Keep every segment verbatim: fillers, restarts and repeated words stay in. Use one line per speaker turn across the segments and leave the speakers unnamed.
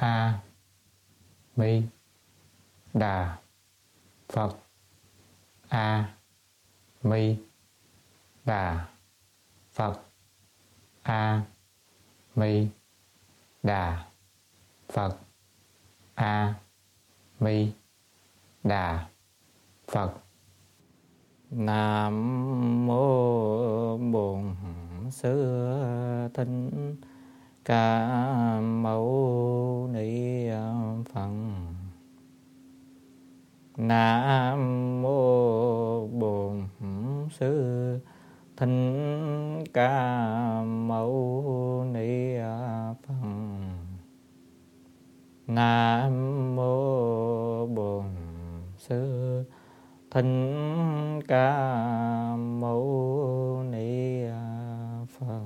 A Mi Đà Phật. A Mi Đà Phật. A Mi Đà Phật. A Mi Đà Phật.
Nam mô Bổn Sư Thích Ca Mâu Ni Phật. Nam mô Bổn Sư Thích Ca Mâu Ni Phật. Nam mô Bổn Sư Thích Ca Mâu Ni Phật.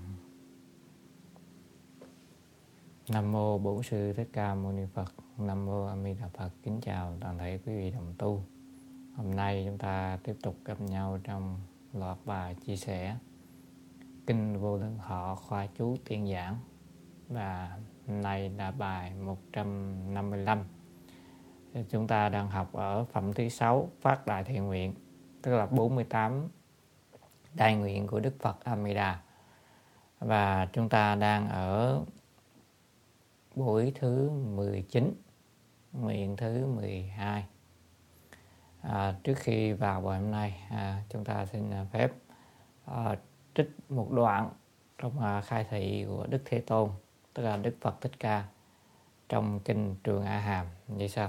Nam mô Bổn Sư Thích Ca Mâu Ni Phật. Nam mô A Di Đà Phật. Kính chào toàn thể quý vị đồng tu. Hôm nay chúng ta tiếp tục gặp nhau trong loạt bài chia sẻ Kinh Vô Lượng Thọ khoa chú tiên giảng, và hôm nay là bài một trăm năm mươi lăm. Chúng ta đang học ở phẩm thứ sáu, Phát Đại Thiện Nguyện, tức là bốn mươi tám đại nguyện của Đức Phật A Di Đà. Và chúng ta đang ở buổi thứ mười chín, nguyện thứ mười hai. À, trước khi vào bài hôm nay, à, chúng ta xin phép à, trích một đoạn trong à, khai thị của Đức Thế Tôn, tức là Đức Phật Thích Ca, trong kinh Trường A Hàm như sau: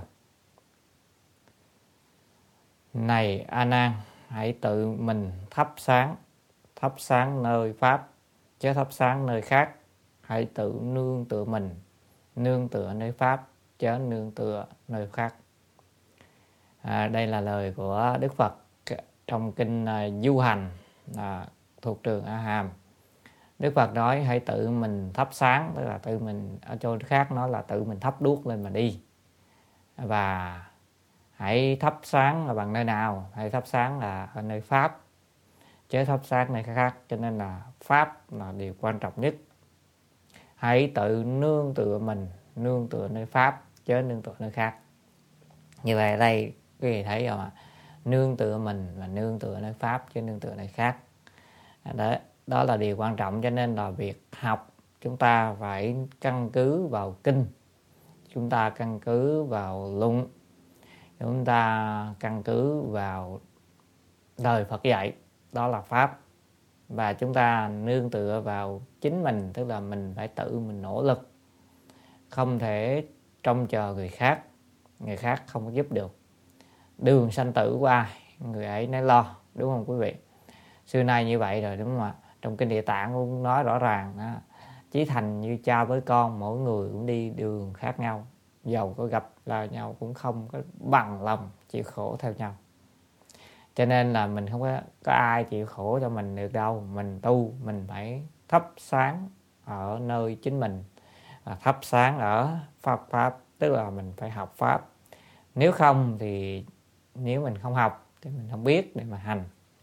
Này A Nan, hãy tự mình thắp sáng, thắp sáng nơi Pháp, chớ thắp sáng nơi khác. Hãy tự nương tựa mình, nương tựa nơi Pháp, chớ nương tựa nơi khác. À, đây là lời của Đức Phật trong kinh uh, Du Hành uh, thuộc Trường A Hàm. Đức Phật nói hãy tự mình thắp sáng, tức là tự mình, ở chỗ khác nói là tự mình thắp đuốc lên mà đi. Và hãy thắp sáng là bằng nơi nào? Hãy thắp sáng là ở nơi Pháp, chứ thắp sáng nơi khác. Cho nên là Pháp là điều quan trọng nhất. Hãy tự nương tựa mình, nương tựa nơi Pháp, chứ nương tựa nơi khác. Như vậy ở đây quý vị thấy rồi mà, nương tựa mình và nương tựa nơi Pháp, chứ nương tựa nơi khác. Đó, đó là điều quan trọng. Cho nên là việc học chúng ta phải căn cứ vào kinh, chúng ta căn cứ vào luận, chúng ta căn cứ vào lời Phật dạy, đó là Pháp. Và chúng ta nương tựa vào chính mình, tức là mình phải tự mình nỗ lực, không thể trông chờ người khác, người khác không có giúp được. Đường sanh tử của ai, người ấy nấy lo, đúng không quý vị? Xưa nay như vậy rồi, đúng không ạ? Trong kinh Địa Tạng cũng nói rõ ràng đó, chí thành như cha với con, mỗi người cũng đi đường khác nhau, dầu có gặp là nhau cũng không có bằng lòng chịu khổ theo nhau. Cho nên là mình không có, có ai chịu khổ cho mình được đâu. Mình tu, mình phải thắp sáng ở nơi chính mình, à, thắp sáng ở Pháp Pháp, tức là mình phải học Pháp. Nếu không thì nếu mình không học thì mình không biết để mà hành.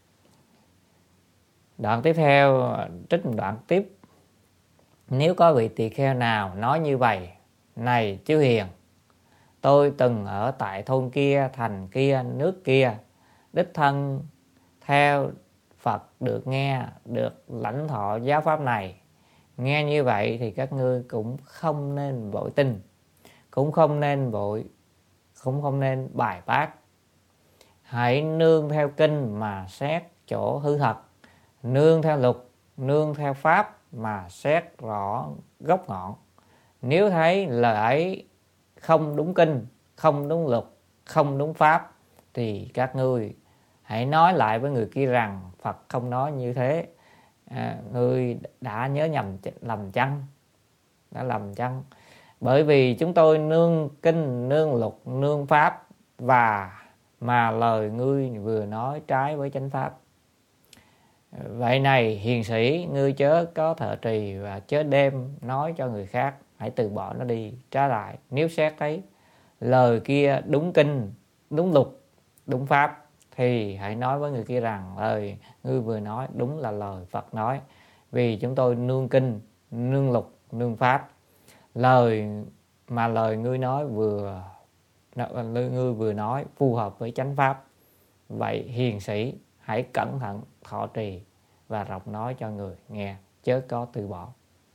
Đoạn tiếp theo, trích một đoạn tiếp: Nếu có vị tỳ kheo nào nói như vậy: Này chư hiền, tôi từng ở tại thôn kia, thành kia, nước kia, đích thân theo Phật được nghe, được lãnh thọ giáo pháp này. Nghe như vậy thì các ngươi cũng không nên vội tin, cũng không nên vội, cũng không nên bài bác. Hãy nương theo kinh mà xét chỗ hư thật, nương theo luật, nương theo pháp mà xét rõ gốc ngọn. Nếu thấy lời ấy không đúng kinh, không đúng luật, không đúng pháp, thì các ngươi hãy nói lại với người kia rằng Phật không nói như thế. À, ngươi đã nhớ nhầm lầm chăng? Đã lầm chăng? Bởi vì chúng tôi nương kinh, nương luật, nương pháp, và mà lời ngươi vừa nói trái với chánh pháp. Vậy này hiền sĩ, ngươi chớ có thợ trì và chớ đem nói cho người khác. Hãy từ bỏ nó đi. Trái lại, nếu xét thấy lời kia đúng kinh, đúng luật, đúng pháp, thì hãy nói với người kia rằng lời ngươi vừa nói đúng là lời Phật nói. Vì chúng tôi nương kinh, nương luật, nương pháp. Lời mà lời ngươi nói vừa ngươi vừa nói phù hợp với chánh pháp. Vậy hiền sĩ hãy cẩn thận thọ trì và rộng nói cho người nghe, chớ có từ bỏ.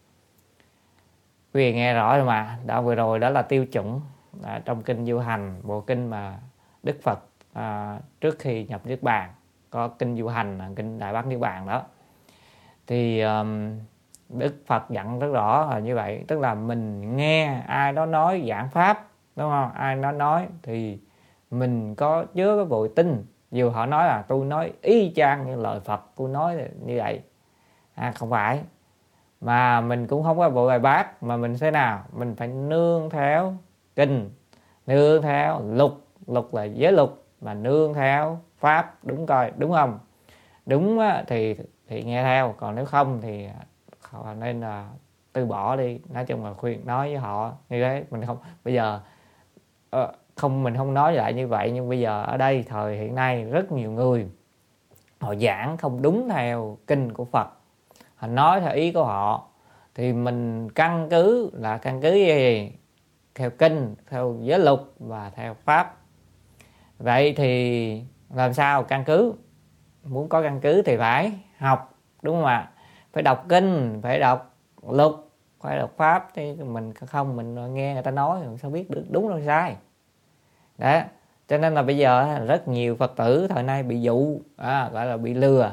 Quý vị nghe rõ rồi mà. Đã vừa rồi đó là tiêu chuẩn à, trong kinh Du Hành, bộ kinh mà Đức Phật à, trước khi nhập Niết Bàn, có kinh Du Hành, kinh Đại Bát Niết Bàn đó, thì um, Đức Phật dặn rất rõ là như vậy. Tức là mình nghe ai đó nói giảng pháp, đúng không? Ai đó nói thì mình có chứa cái vội tin. Dù họ nói là tôi nói y chang như lời Phật, tôi nói như vậy, à, không phải. Mà mình cũng không có vội bài bác, mà mình thế nào? Mình phải nương theo kinh, nương theo lục, lục là giới lục, mà nương theo pháp, đúng coi, đúng không? Đúng thì thì nghe theo, còn nếu không thì họ nên là từ bỏ đi. Nói chung là khuyên nói với họ như thế. Mình không bây giờ uh, không mình không nói lại như vậy, nhưng bây giờ ở đây thời hiện nay rất nhiều người họ giảng không đúng theo kinh của Phật, họ nói theo ý của họ, thì mình căn cứ là căn cứ gì? Theo kinh, theo giới luật và theo pháp. Vậy thì làm sao căn cứ? Muốn có căn cứ thì phải học, đúng không ạ? Phải đọc kinh, phải đọc luật, phải đọc pháp. Thì mình không, mình nghe người ta nói mình sao biết được đúng hay sai. Đó, cho nên là bây giờ rất nhiều Phật tử thời nay bị dụ, à, gọi là bị lừa,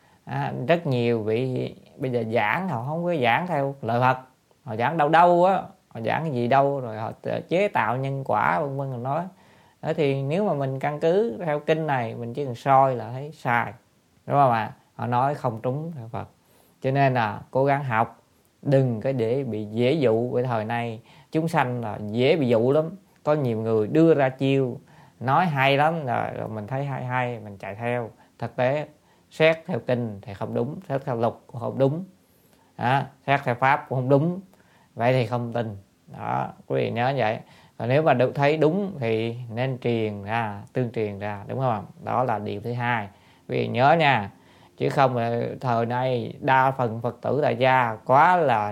à, rất nhiều bị bây giờ giảng họ không có giảng theo lời Phật, họ giảng đâu đâu á, họ giảng cái gì đâu, rồi họ chế tạo nhân quả vân vân. Nói đó, thì nếu mà mình căn cứ theo kinh này, mình chỉ cần soi là thấy sai, đúng không ạ? Họ nói không trúng theo Phật. Cho nên là cố gắng học, đừng cái để bị dễ dụ. Bởi thời nay chúng sanh là dễ bị dụ lắm. Có nhiều người đưa ra chiêu nói hay lắm, rồi mình thấy hay hay mình chạy theo. Thực tế xét theo kinh thì không đúng, xét theo luật cũng không đúng, đó, xét theo pháp cũng không đúng. Vậy thì không tin. Đó, quý vị nhớ vậy. Và nếu mà được thấy đúng thì nên truyền ra, tương truyền ra, đúng không? Đó là điều thứ hai. Quý vị nhớ nha. Chứ không thời nay đa phần Phật tử tại gia quá là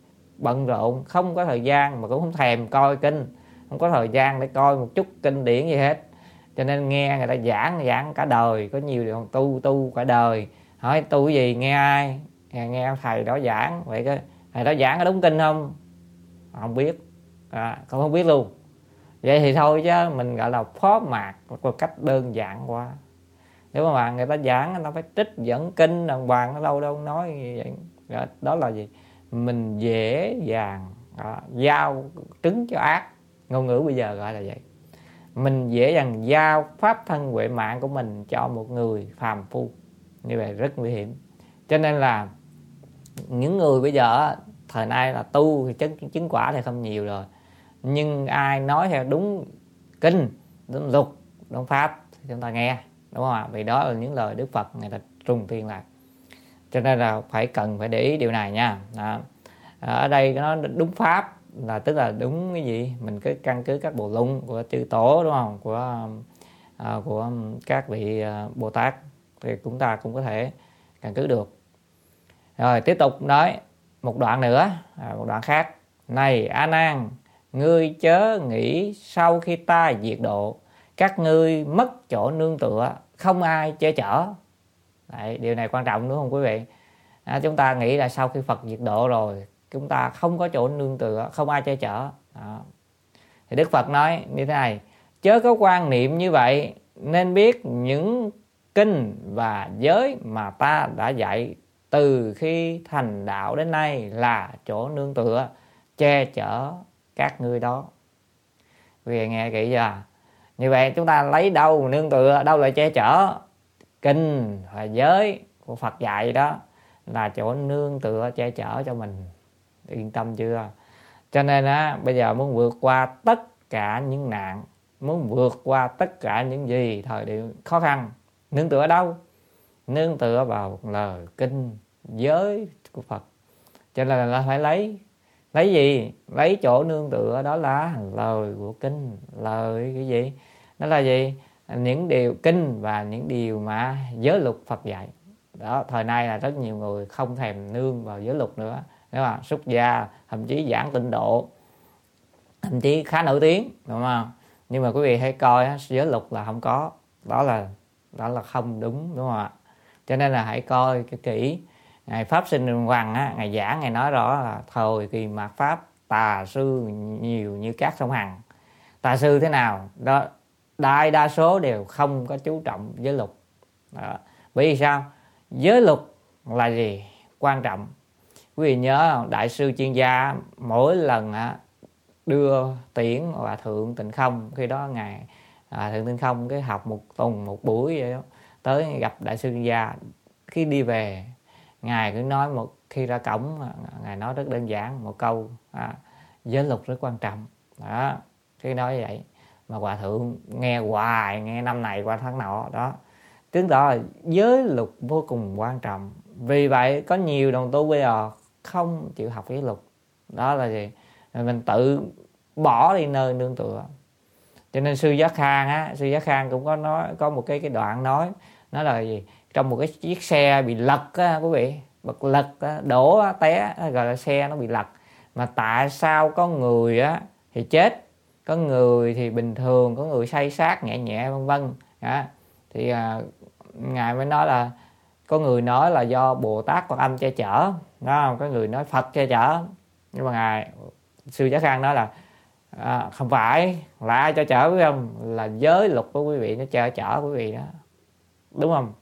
bận rộn, không có thời gian, mà cũng không thèm coi kinh, không có thời gian để coi một chút kinh điển gì hết. Cho nên nghe người ta giảng giảng cả đời. Có nhiều điều tu tu cả đời, hỏi tu cái gì, nghe ai? Nghe, nghe thầy đó giảng. Vậy cái thầy đó giảng có đúng kinh không? Không biết, à, không không biết luôn. Vậy thì thôi chứ mình gọi là phó mạc một cách đơn giản quá. Nếu mà người ta giảng, người ta phải trích dẫn kinh đàng hoàng, nó đâu đâu nói như vậy. Đó, đó là gì? Mình dễ dàng à, giao trứng cho ác. Ngôn ngữ bây giờ gọi là vậy. Mình dễ dàng giao pháp thân huệ mạng của mình cho một người phàm phu. Như vậy rất nguy hiểm. Cho nên là những người bây giờ thời nay là tu thì chứng, chứng quả thì không nhiều rồi. Nhưng ai nói theo đúng kinh, đúng luật, đúng pháp thì chúng ta nghe, đúng không ạ? Vì đó là những lời Đức Phật người ta trùng tiên lại. Cho nên là phải cần phải để ý điều này nha. Đó. Ở đây nó đúng pháp là tức là đúng cái gì? Mình cứ căn cứ các bộ luận của chư tổ, đúng không? Của à, của các vị Bồ Tát thì chúng ta cũng có thể căn cứ được. Rồi tiếp tục nói một đoạn nữa, à, một đoạn khác. Này A Nan, ngươi chớ nghĩ sau khi ta diệt độ, các ngươi mất chỗ nương tựa, không ai che chở. Đấy, điều này quan trọng đúng không quý vị? À, chúng ta nghĩ là sau khi Phật diệt độ rồi, chúng ta không có chỗ nương tựa, không ai che chở. Đó. Thì Đức Phật nói như thế này: chớ có quan niệm như vậy, nên biết những kinh và giới mà ta đã dạy từ khi thành đạo đến nay là chỗ nương tựa, che chở các ngươi đó. Quý vị nghe kỹ chưa? Như vậy chúng ta lấy đâu mà nương tựa, đâu là che chở? Kinh và giới của Phật dạy đó là chỗ nương tựa che chở cho mình. Yên tâm chưa? Cho nên á, bây giờ muốn vượt qua tất cả những nạn, muốn vượt qua tất cả những gì thời điểm khó khăn, nương tựa ở đâu? Nương tựa vào lời kinh giới của Phật. Cho nên là phải lấy lấy gì? Lấy chỗ nương tựa, đó là lời của kinh. Lời cái gì? Đó là gì? Những điều kinh và những điều mà giới luật Phật dạy. Đó, thời nay là rất nhiều người không thèm nương vào giới luật nữa. Nếu mà xuất gia, thậm chí giảng tịnh độ, thậm chí khá nổi tiếng, đúng không? Nhưng mà quý vị hãy coi giới luật là không có, đó là đó là không đúng, đúng không ạ? Cho nên là hãy coi cái kỹ. Ngài Pháp Sinh Đường Hoàng á, ngài giảng, ngài nói rõ là thời kỳ mạt Pháp tà sư nhiều như cát sông Hằng. Tà sư thế nào? Đó, đại đa số đều không có chú trọng giới luật. Đó. Bởi vì sao? Giới luật là gì? Quan trọng. Quý vị nhớ đại sư chuyên gia mỗi lần á, đưa tiễn Hòa Thượng Tịnh Không, khi đó ngài à, Thượng Tịnh Không cái học một tuần một buổi vậy đó, tới gặp đại sư chuyên gia, khi đi về ngài cứ nói một, khi ra cổng ngài nói rất đơn giản một câu à, giới luật rất quan trọng. Đó, khi nói vậy mà Hòa Thượng nghe hoài, nghe năm này qua tháng nọ đó, chứng tỏ là giới luật vô cùng quan trọng. Vì vậy có nhiều đồng tu bây giờ không chịu học giới luật. Đó là gì? Mình tự bỏ đi nơi nương tựa. Cho nên sư Giác Khang á, sư Giác Khang cũng có nói, có một cái cái đoạn nói nói là gì? Trong một cái chiếc xe bị lật á quý vị, bật lật á, đổ á, té, gọi là xe nó bị lật. Mà tại sao có người á thì chết, có người thì bình thường, có người say sát nhẹ nhẹ vân vân. Thì à, ngài mới nói là có người nói là do Bồ Tát Quan Âm che chở, đó không? Có người nói Phật che chở. Nhưng mà ngài sư Giác Khang nói là à, không phải, là ai cho chở phải không? Là giới luật của quý vị nó che chở quý vị đó, đúng không?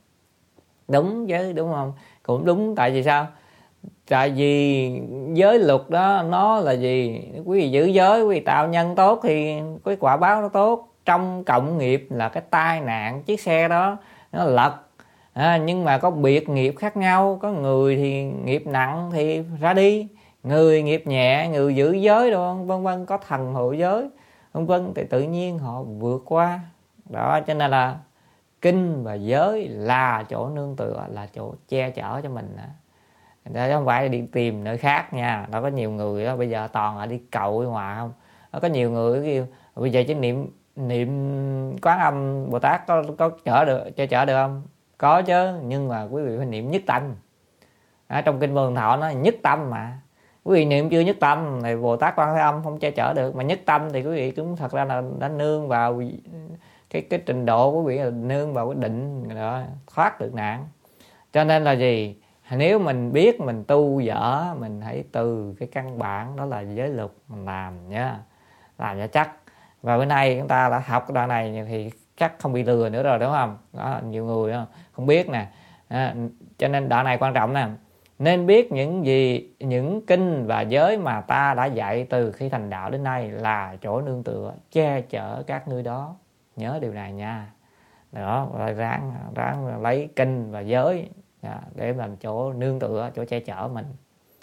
Đúng chứ, đúng không? Cũng đúng. Tại vì sao? Tại vì giới luật đó nó là gì? Quý vị giữ giới, quý vị tạo nhân tốt thì cái quả báo nó tốt. Trong cộng nghiệp là cái tai nạn chiếc xe đó nó lật, à, nhưng mà có biệt nghiệp khác nhau. Có người thì nghiệp nặng thì ra đi, người nghiệp nhẹ, người giữ giới đồ vân vân, có thần hộ giới vân vân, thì tự nhiên họ vượt qua. Đó, cho nên là kinh và giới là chỗ nương tựa, là chỗ che chở cho mình. Đó, không phải đi tìm nơi khác nha. Đó, có nhiều người đó, bây giờ toàn là đi cầu đi hòa không. Đó, có nhiều người kêu bây giờ chỉ niệm niệm Quán Âm Bồ Tát có có chở được, che chở được không? Có chứ, nhưng mà quý vị phải niệm nhất tâm. Ở trong kinh Vô Thọ nó nhất tâm mà. Quý vị niệm chưa nhất tâm thì Bồ Tát Quan Thế Âm không che chở được. Mà nhất tâm thì quý vị cũng thật ra là đã nương vào cái cái trình độ của quý vị, là nương vào cái định đó, thoát được nạn. Cho nên là gì? Nếu mình biết mình tu dở, mình hãy từ cái căn bản đó là giới luật mình làm nhá, làm cho chắc. Và bữa nay chúng ta đã học cái đoạn này thì chắc không bị lừa nữa rồi, đúng không? Đó, nhiều người không biết nè, à, cho nên đoạn này quan trọng nè. Nên biết những gì, những kinh và giới mà ta đã dạy từ khi thành đạo đến nay là chỗ nương tựa che chở các ngươi đó. Nhớ điều này nha. Đó, ráng ráng lấy kinh và giới để làm chỗ nương tựa, chỗ che chở mình.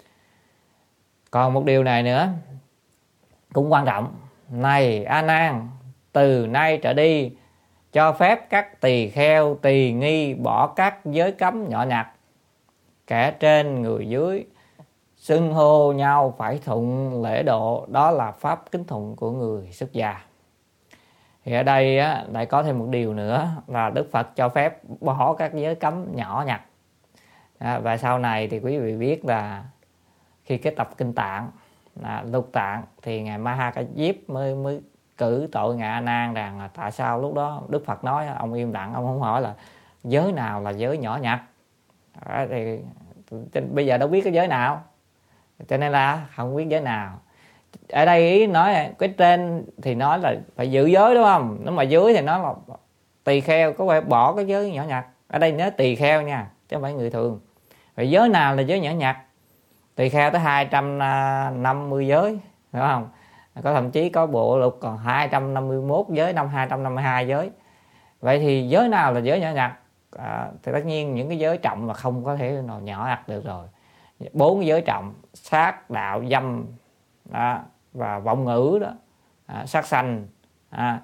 Còn một điều này nữa cũng quan trọng. Này A Nan, từ nay trở đi cho phép các tỳ kheo, tỳ nghi bỏ các giới cấm nhỏ nhặt. Kẻ trên người dưới xưng hô nhau phải thuận lễ độ, đó là pháp kính thuận của người xuất gia. Thì ở đây á, lại có thêm một điều nữa là Đức Phật cho phép bỏ các giới cấm nhỏ nhặt. À, và sau này thì quý vị biết là khi cái tập kinh Tạng, là Lục Tạng, thì ngài Ma Ha Diếp mới mới cử tội ngài A Nan rằng là tại sao lúc đó Đức Phật nói ông im lặng, ông không hỏi là giới nào là giới nhỏ nhặt. À, thì bây giờ đâu biết cái giới nào, cho nên là không biết giới nào. Ở đây ý nói cái trên thì nói là phải giữ giới, đúng không? Nếu mà dưới thì nói là tỳ kheo có phải bỏ cái giới nhỏ nhặt. Ở đây nói tỳ kheo nha, chứ không phải người thường. Vậy giới nào là giới nhỏ nhặt? Tỳ kheo tới hai trăm năm mươi giới, đúng không? Có thậm chí có bộ lục còn hai trăm năm mươi mốt giới, năm hai trăm năm mươi hai giới. Vậy thì giới nào là giới nhỏ nhặt? À, thì tất nhiên những cái giới trọng là không có thể nào nhỏ nhặt được rồi. Bốn giới trọng: sát, đạo, dâm đó, và vọng ngữ đó, à, sát sanh, à,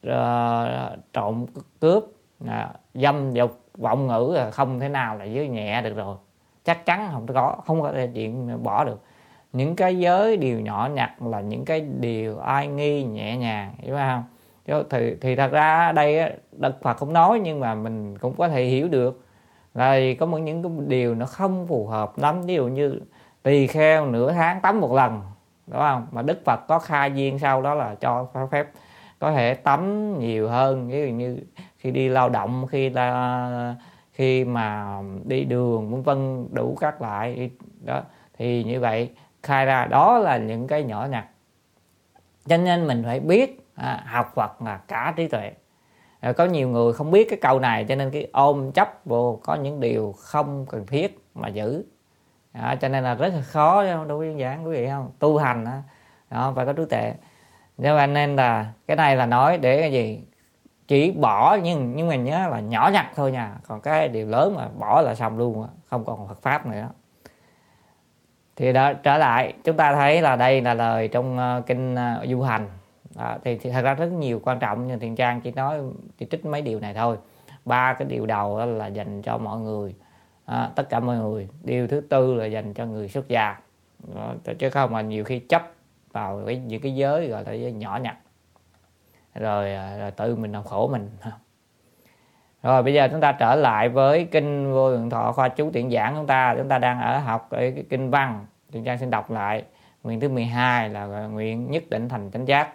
trộm cướp, à, dâm dục, vọng ngữ là không thể nào là giới nhẹ được rồi. Chắc chắn không có không có thể chuyện bỏ được. Những cái giới điều nhỏ nhặt là những cái điều ai nghi nhẹ nhàng, hiểu không? Thì, thì thật ra ở đây Đức Phật không nói, nhưng mà mình cũng có thể hiểu được là có một những cái điều nó không phù hợp lắm. Ví dụ như tỳ kheo nửa tháng tắm một lần, đúng không? Mà Đức Phật có khai duyên sau đó là cho phép có thể tắm nhiều hơn, ví dụ như khi đi lao động, khi là khi mà đi đường vân vân đủ các loại đó, thì như vậy khai ra đó là những cái nhỏ nhặt. Cho nên mình phải biết à, học Phật là cả trí tuệ. Rồi có nhiều người không biết cái câu này cho nên cái ôm chấp vô có những điều không cần thiết mà giữ. Đó, cho nên là rất là khó, đâu đơn giản quý vị không? Tu hành đó, đó phải có trí tuệ. Cho nên là cái này là nói để cái gì? Chỉ bỏ, nhưng nhưng mình nhớ là nhỏ nhặt thôi nha. Còn cái điều lớn mà bỏ là xong luôn, không còn Phật pháp nữa. Thì đó, trở lại chúng ta thấy là đây là lời trong uh, kinh uh, Du Hành. Đó, thì, thì thật ra rất nhiều quan trọng, nhưng Thiện Trang chỉ nói chỉ trích mấy điều này thôi. Ba cái điều đầu là dành cho mọi người, à, tất cả mọi người. Điều thứ tư là dành cho người xuất gia. Đó, chứ không mà nhiều khi chấp vào cái, những cái giới gọi là giới nhỏ nhặt, rồi, rồi tự mình làm khổ mình. Rồi bây giờ chúng ta trở lại với kinh Vô Lượng Thọ khoa chú tuyển giảng. Chúng ta chúng ta đang ở học cái kinh văn. Thiện Trang xin đọc lại nguyện thứ mười hai là nguyện nhất định thành chánh giác.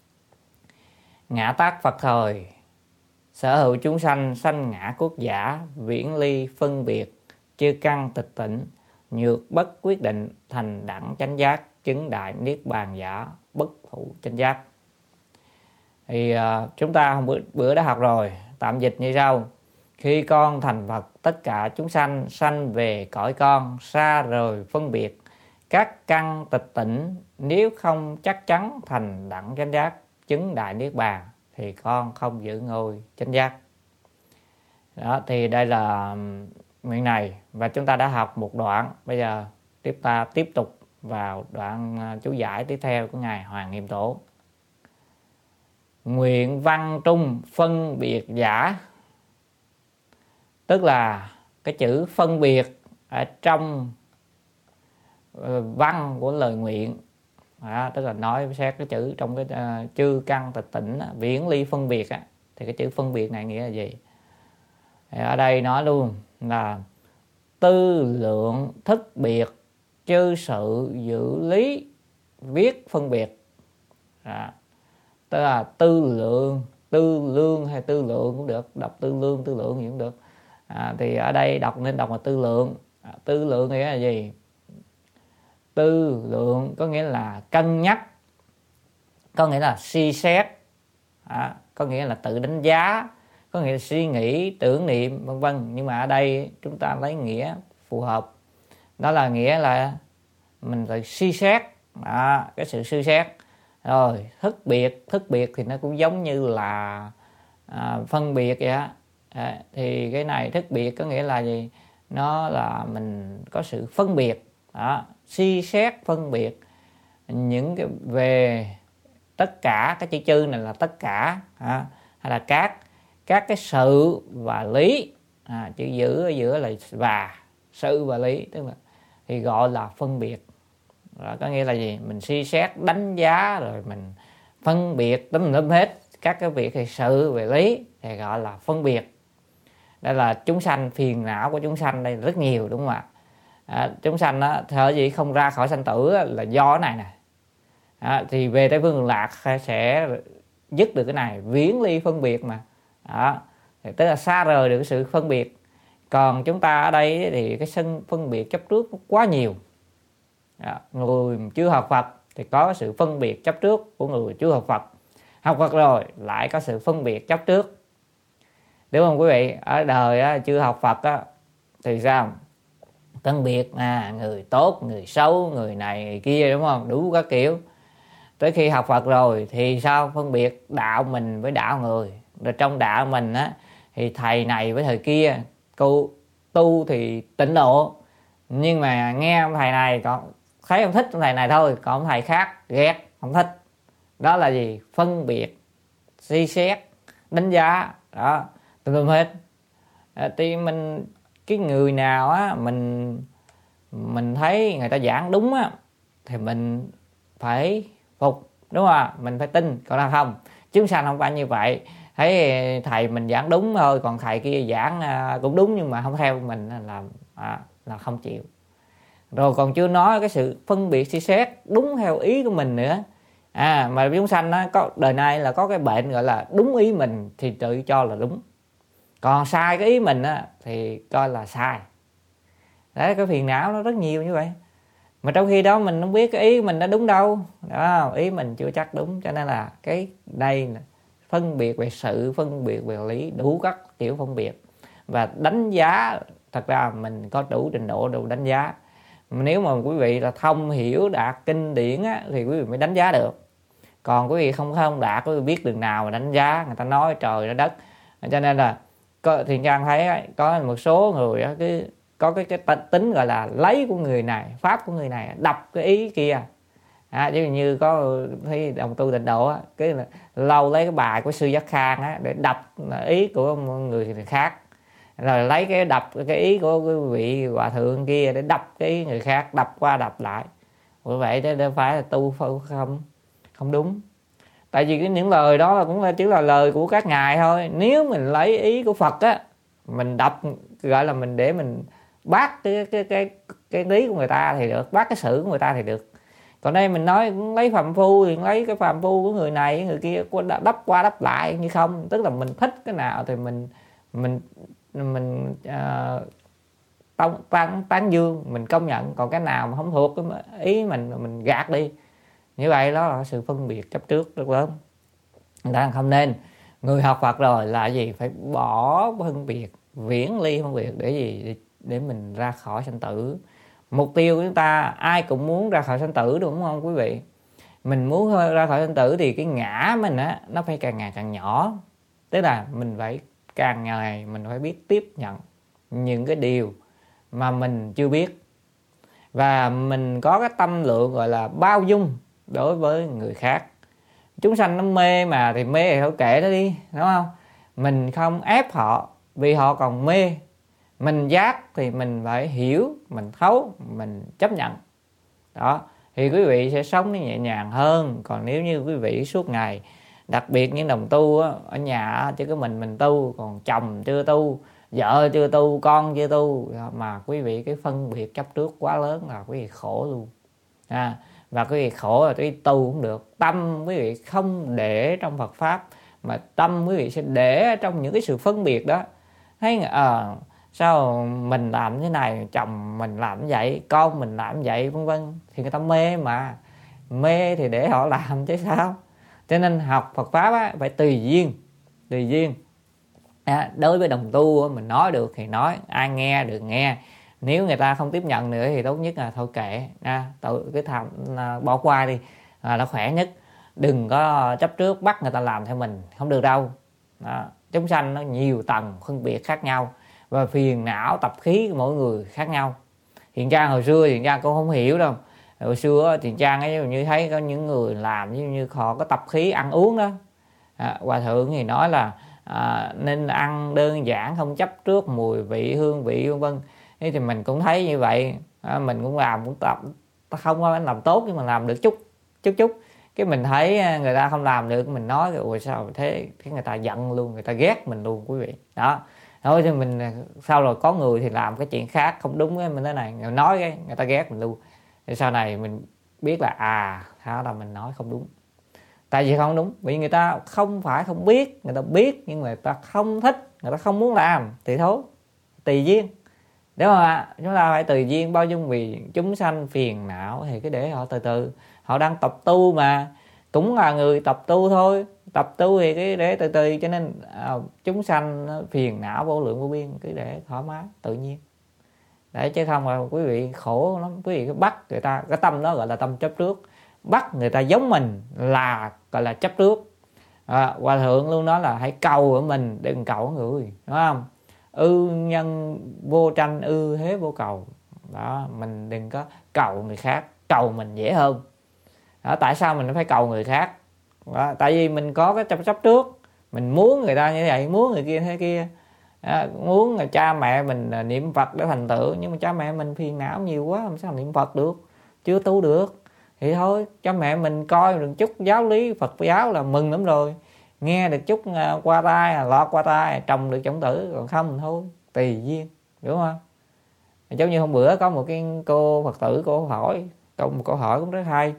Ngã tác Phật thời, sở hữu chúng sanh, sanh ngã quốc giả, viễn ly phân biệt, chư căn tịch tỉnh, nhược bất quyết định, thành đẳng chánh giác, chứng đại niết bàn giả, bất thụ chánh giác. Thì uh, chúng ta hôm bữa, bữa đã học rồi, tạm dịch như sau. Khi con thành Phật, tất cả chúng sanh sanh về cõi con, xa rời phân biệt, các căn tịch tỉnh, nếu không chắc chắn thành đẳng chánh giác, chứng đại niết bàn, thì con không giữ ngôi chánh giác. Đó, thì đây là nguyện này, và chúng ta đã học một đoạn. Bây giờ tiếp ta tiếp tục vào đoạn chú giải tiếp theo của ngài Hoàng Nghiêm Tổ. Nguyện văn trung phân biệt giả, tức là cái chữ phân biệt ở trong văn của lời nguyện. À, tức là nói xét cái chữ trong cái uh, chư căn tịch tỉnh, viễn ly phân biệt á, thì cái chữ phân biệt này nghĩa là gì? Thì ở đây nói luôn là tư lượng thức biệt, chư sự giữ lý viết phân biệt. À, tức là tư lượng, tư lương hay tư lượng cũng được, đọc tư lương, tư lượng gì cũng được. À, thì ở đây đọc nên đọc là tư lượng. À, tư lượng nghĩa là gì? Tư lượng có nghĩa là cân nhắc, có nghĩa là suy xét, à, có nghĩa là tự đánh giá, có nghĩa là suy nghĩ, tưởng niệm, vân vân. Nhưng mà ở đây chúng ta lấy nghĩa phù hợp, đó là nghĩa là mình phải suy xét, à, cái sự suy xét. Rồi thức biệt, thức biệt thì nó cũng giống như là à, phân biệt vậy á. À, thì cái này thức biệt có nghĩa là gì? Nó là mình có sự phân biệt, đó, suy xét phân biệt những cái về tất cả, cái chữ chư này là tất cả, à, hay là các các cái sự và lý, à, chữ giữ ở giữa là và sự và lý, tức là thì gọi là phân biệt. Đó, có nghĩa là gì? Mình suy xét, đánh giá, rồi mình phân biệt tùm lum hết các cái việc thì sự về lý thì gọi là phân biệt. Đây là chúng sanh, phiền não của chúng sanh đây rất nhiều, đúng không ạ? À, chúng sanh á, thở gì không ra khỏi sanh tử á, là do cái này nè. À, thì về Tây Phương Cực Lạc sẽ dứt được cái này, viễn ly phân biệt mà. Đó, thì tức là xa rời được sự phân biệt. Còn chúng ta ở đây thì cái sân phân biệt chấp trước quá nhiều. Đó, người chưa học Phật thì có sự phân biệt chấp trước của người chưa học Phật. Học Phật rồi lại có sự phân biệt chấp trước, đúng không quý vị? Ở đời á, chưa học Phật á, thì sao? Phân biệt à, người tốt, người xấu, người này, người kia, đúng không? Đủ các kiểu. Tới khi học Phật rồi thì sao? Phân biệt đạo mình với đạo người. Rồi trong đạo mình á, thì thầy này với thầy kia, cô tu thì tịnh độ, nhưng mà nghe ông thầy này còn thấy ông thích ông thầy này thôi, còn ông thầy khác ghét, không thích. Đó là gì? Phân biệt, suy xét, đánh giá, đó, tùm lum hết. À, thì mình cái người nào á mình mình thấy người ta giảng đúng á thì mình phải phục, đúng không? Mình phải tin. Còn là không, chúng sanh không phải như vậy. Thấy thầy mình giảng đúng thôi, còn thầy kia giảng cũng đúng nhưng mà không theo mình là à, là không chịu. Rồi còn chưa nói cái sự phân biệt suy xét đúng theo ý của mình nữa. À mà chúng sanh á, có đời nay là có cái bệnh gọi là đúng ý mình thì tự cho là đúng, còn sai cái ý mình á, thì coi là sai. Đấy, cái phiền não nó rất nhiều như vậy. Mà trong khi đó mình không biết cái ý mình đã đúng đâu. Đó, ý mình chưa chắc đúng. Cho nên là cái đây là phân biệt về sự, phân biệt về lý, đủ các kiểu phân biệt. Và đánh giá, thật ra mình có đủ trình độ đủ đánh giá. Nếu mà quý vị là thông hiểu đạt kinh điển á, thì quý vị mới đánh giá được. Còn quý vị không không đạt, quý vị biết đường nào mà đánh giá. Người ta nói trời ra đất. Cho nên là có, Thiện Trang thấy có một số người cái có cái cái tính gọi là lấy của người này, pháp của người này đập cái ý kia. À, chứ như có thấy đồng tu Tịnh Độ á, cái là lâu lấy cái bài của sư Giác Khang á để đập ý của người khác, rồi lấy cái đập cái ý của cái vị hòa thượng kia để đập cái ý người khác, đập qua đập lại. Bởi vậy thế đâu phải là tu không không đúng. Tại vì cái những lời đó cũng là chỉ là lời của các ngài thôi. Nếu mình lấy ý của Phật á, mình đập gọi là mình để mình bác cái cái cái cái lý của người ta thì được, bác cái sự của người ta thì được. Còn đây mình nói lấy phàm phu thì lấy cái phàm phu của người này người kia đắp qua đắp lại như không. Tức là mình thích cái nào thì mình mình mình uh, tán, tán, tán dương, mình công nhận. Còn cái nào mà không thuộc cái ý mình mình gạt đi. Như vậy đó là sự phân biệt chấp trước rất lớn. Người ta không nên. Người học Phật rồi là gì? Phải bỏ phân biệt, viễn ly phân biệt để gì? Để, để mình ra khỏi sanh tử. Mục tiêu của chúng ta ai cũng muốn ra khỏi sanh tử, đúng không quý vị? Mình muốn ra khỏi sanh tử thì cái ngã mình á nó phải càng ngày càng nhỏ. Tức là mình phải càng ngày mình phải biết tiếp nhận những cái điều mà mình chưa biết, và mình có cái tâm lượng gọi là bao dung đối với người khác. Chúng sanh nó mê mà thì mê thì thôi kệ nó đi, đúng không? Mình không ép họ vì họ còn mê. Mình giác thì mình phải hiểu, mình thấu, mình chấp nhận. Đó, thì quý vị sẽ sống nó nhẹ nhàng hơn. Còn nếu như quý vị suốt ngày, đặc biệt những đồng tu á, ở nhà chỉ có mình mình tu, còn chồng chưa tu, vợ chưa tu, con chưa tu, mà quý vị cái phân biệt chấp trước quá lớn là quý vị khổ luôn. À, và quý vị khổ là quý vị tu cũng được. Tâm quý vị không để trong Phật Pháp, mà tâm quý vị sẽ để trong những cái sự phân biệt đó. Thấy à, sao mình làm thế này, chồng mình làm vậy, con mình làm vậy, vân vân. Thì người ta mê mà. Mê thì để họ làm chứ sao. Cho nên học Phật Pháp á, phải tùy duyên. Tùy duyên. À, đối với đồng tu mình nói được thì nói, ai nghe được nghe. Nếu người ta không tiếp nhận nữa thì tốt nhất là thôi kệ, à, tự cái tham à, bỏ qua đi, à, nó khỏe nhất. Đừng có chấp trước bắt người ta làm theo mình, không được đâu. Đó. Chúng sanh nó nhiều tầng phân biệt khác nhau, và phiền não tập khí của mỗi người khác nhau. Thiện Trang hồi xưa Thiện Trang cũng không hiểu đâu. Hồi xưa Thiện Trang ấy như thấy có những người làm như như họ có tập khí ăn uống đó. À, Hòa thượng thì nói là à, nên ăn đơn giản, không chấp trước mùi vị, hương vị vân vân. Thế thì mình cũng thấy như vậy, à, mình cũng làm cũng tập, không có làm tốt nhưng mà làm được chút chút chút. Cái mình thấy người ta không làm được, mình nói ủa sao thế, cái người ta giận luôn, người ta ghét mình luôn quý vị. Đó. Thôi thì mình sau rồi có người thì làm cái chuyện khác không đúng cái mình thế này, người nói cái người ta ghét mình luôn. Thì sau này mình biết là à, đó là mình nói không đúng. Tại vì không đúng, vì người ta không phải không biết, người ta biết nhưng người ta không thích, người ta không muốn làm thì thôi, tùy duyên. Đúng không ạ? Chúng ta phải tùy duyên, bao dung vì chúng sanh phiền não thì cứ để họ từ từ. Họ đang tập tu mà, cũng là người tập tu thôi. Tập tu thì cứ để từ từ, cho nên à, chúng sanh phiền não vô lượng vô biên, cứ để thoải mái, tự nhiên. Đấy, chứ không là quý vị khổ lắm. Quý vị cứ bắt người ta, cái tâm đó gọi là tâm chấp trước. Bắt người ta giống mình là gọi là chấp trước. À, Hòa thượng luôn nói là hãy cầu ở mình, đừng cầu ở người, đúng không? Ư nhân vô tranh, ư thế vô cầu. Đó, mình đừng có cầu người khác, cầu mình dễ hơn. Đó, tại sao mình phải cầu người khác? Đó, tại vì mình có cái chấp chấp trước, mình muốn người ta như vậy, muốn người kia thế kia. Đó, muốn là cha mẹ mình niệm Phật để thành tựu, nhưng mà cha mẹ mình phiền não nhiều quá, làm sao niệm Phật được, chưa tu được. Thì thôi, cha mẹ mình coi được chút giáo lý Phật giáo là mừng lắm rồi. Nghe được chút qua tai, lọt qua tai, trồng được chủng tử, còn không thôi, tùy duyên, đúng không? Giống như hôm bữa có một cái cô Phật tử, cô hỏi câu một câu hỏi cũng rất hay.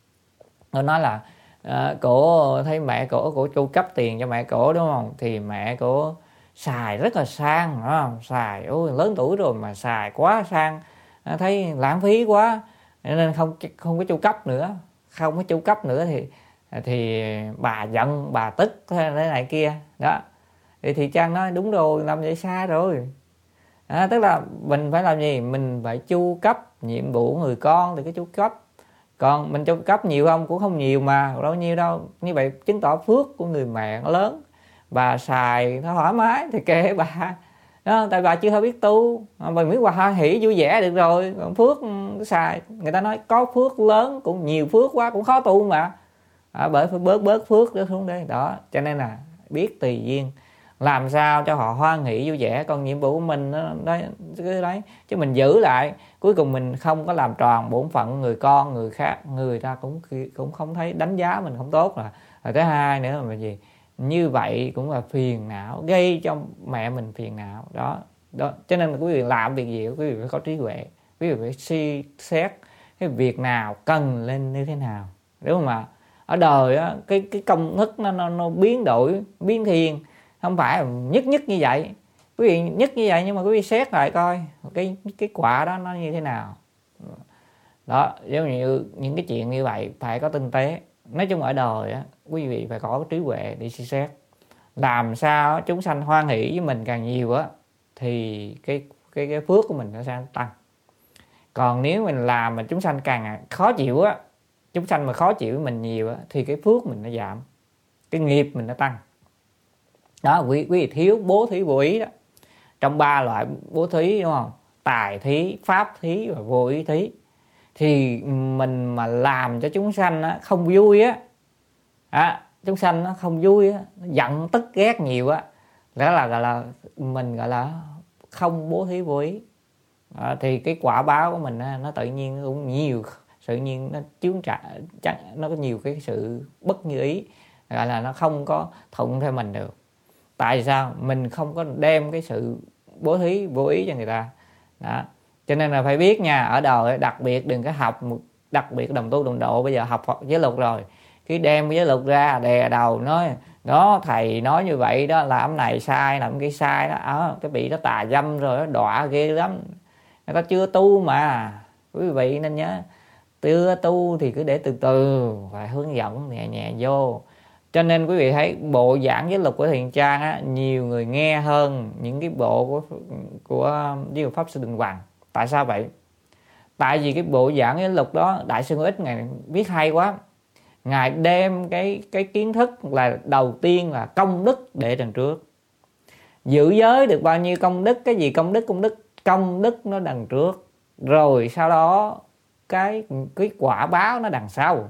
Cô nói là à, cổ thấy mẹ cổ cổ chu cấp tiền cho mẹ cổ, đúng không? Thì mẹ cổ xài rất là sang, đúng không? Xài ôi lớn tuổi rồi mà xài quá sang, thấy lãng phí quá nên không không có chu cấp nữa, không có chu cấp nữa thì thì bà giận, bà tức thế này kia đó. Thì thì Trang nói đúng rồi, làm vậy sai rồi. À, tức là mình phải làm gì? Mình phải chu cấp nhiệm vụ người con thì cái chu cấp. Còn mình chu cấp nhiều không? Cũng không nhiều mà, đâu nhiêu đâu. Như vậy chứng tỏ phước của người mẹ nó lớn. Bà xài nó thoải mái thì kệ bà. Đó, tại bà chưa hơi biết tu. Bà biết bà hoan hỷ vui vẻ được rồi. Còn phước xài, người ta nói có phước lớn, cũng nhiều phước quá cũng khó tu mà. À, bởi phải bớt bớt phước đó xuống đây. Đó, cho nên là biết tùy duyên, làm sao cho họ hoan hỷ vui vẻ. Còn nhiệm vụ của mình đó, đó, cái đấy chứ mình giữ lại, cuối cùng mình không có làm tròn bổn phận người con người khác, người ta cũng cũng không thấy đánh giá mình không tốt. Là rồi thứ hai nữa là gì? Như vậy cũng là phiền não, gây cho mẹ mình phiền não đó. Đó, cho nên là quý vị làm việc gì quý vị phải có trí huệ, quý vị phải suy xét cái việc nào cần lên như thế nào, đúng không ạ? Ở đời á, cái cái công thức nó, nó nó biến đổi biến thiên, không phải nhất nhất như vậy. Quý vị nhất như vậy nhưng mà quý vị xét lại coi cái cái quả đó nó như thế nào. Đó, giống như những cái chuyện như vậy phải có tinh tế. Nói chung ở đời á, quý vị phải có cái trí huệ để suy xét. Làm sao chúng sanh hoan hỷ với mình càng nhiều á thì cái cái cái phước của mình nó sẽ tăng. Còn nếu mình làm mà chúng sanh càng khó chịu á, chúng sanh mà khó chịu với mình nhiều á thì cái phước mình nó giảm, cái nghiệp mình nó tăng. Đó, quý quý vị thiếu bố thí vô ý đó. Trong ba loại bố thí, đúng không? Tài thí, pháp thí và vô ý thí. Thì mình mà làm cho chúng sanh á, không vui á, à, chúng sanh nó không vui á, nó giận tức ghét nhiều á, đó là gọi là mình gọi là không bố thí vô ý. À, thì cái quả báo của mình á, nó tự nhiên cũng nhiều, tự nhiên nó chướng trả, nó có nhiều cái sự bất như ý, gọi là nó không có thuận theo mình được. Tại sao? Mình không có đem cái sự bố thí vô ý cho người ta. Đó. Cho nên là phải biết nha, ở đời đặc biệt đừng có học, đặc biệt đồng tu đồng độ bây giờ học Phật giới luật rồi, cái đem cái giới luật ra đè đầu nói đó, thầy nói như vậy đó, làm này sai, làm cái sai đó, à, cái bị nó tà dâm rồi, nó đọa ghê lắm. Người ta chưa tu mà, quý vị nên nhớ, chưa tu thì cứ để từ từ, phải hướng dẫn nhẹ nhẹ vô. Cho nên quý vị thấy bộ giảng giới luật của Thiền Trang á, nhiều người nghe hơn những cái bộ của của Diệu Pháp Sư Định Hoàng. Tại sao vậy? Tại vì cái bộ giảng giới luật đó Đại sư Ngô Ích Ngài viết hay quá. Ngài đem cái cái kiến thức là đầu tiên là công đức để đằng trước. Giữ giới được bao nhiêu công đức, cái gì công đức công đức, công đức nó đằng trước. Rồi sau đó cái cái quả báo nó đằng sau.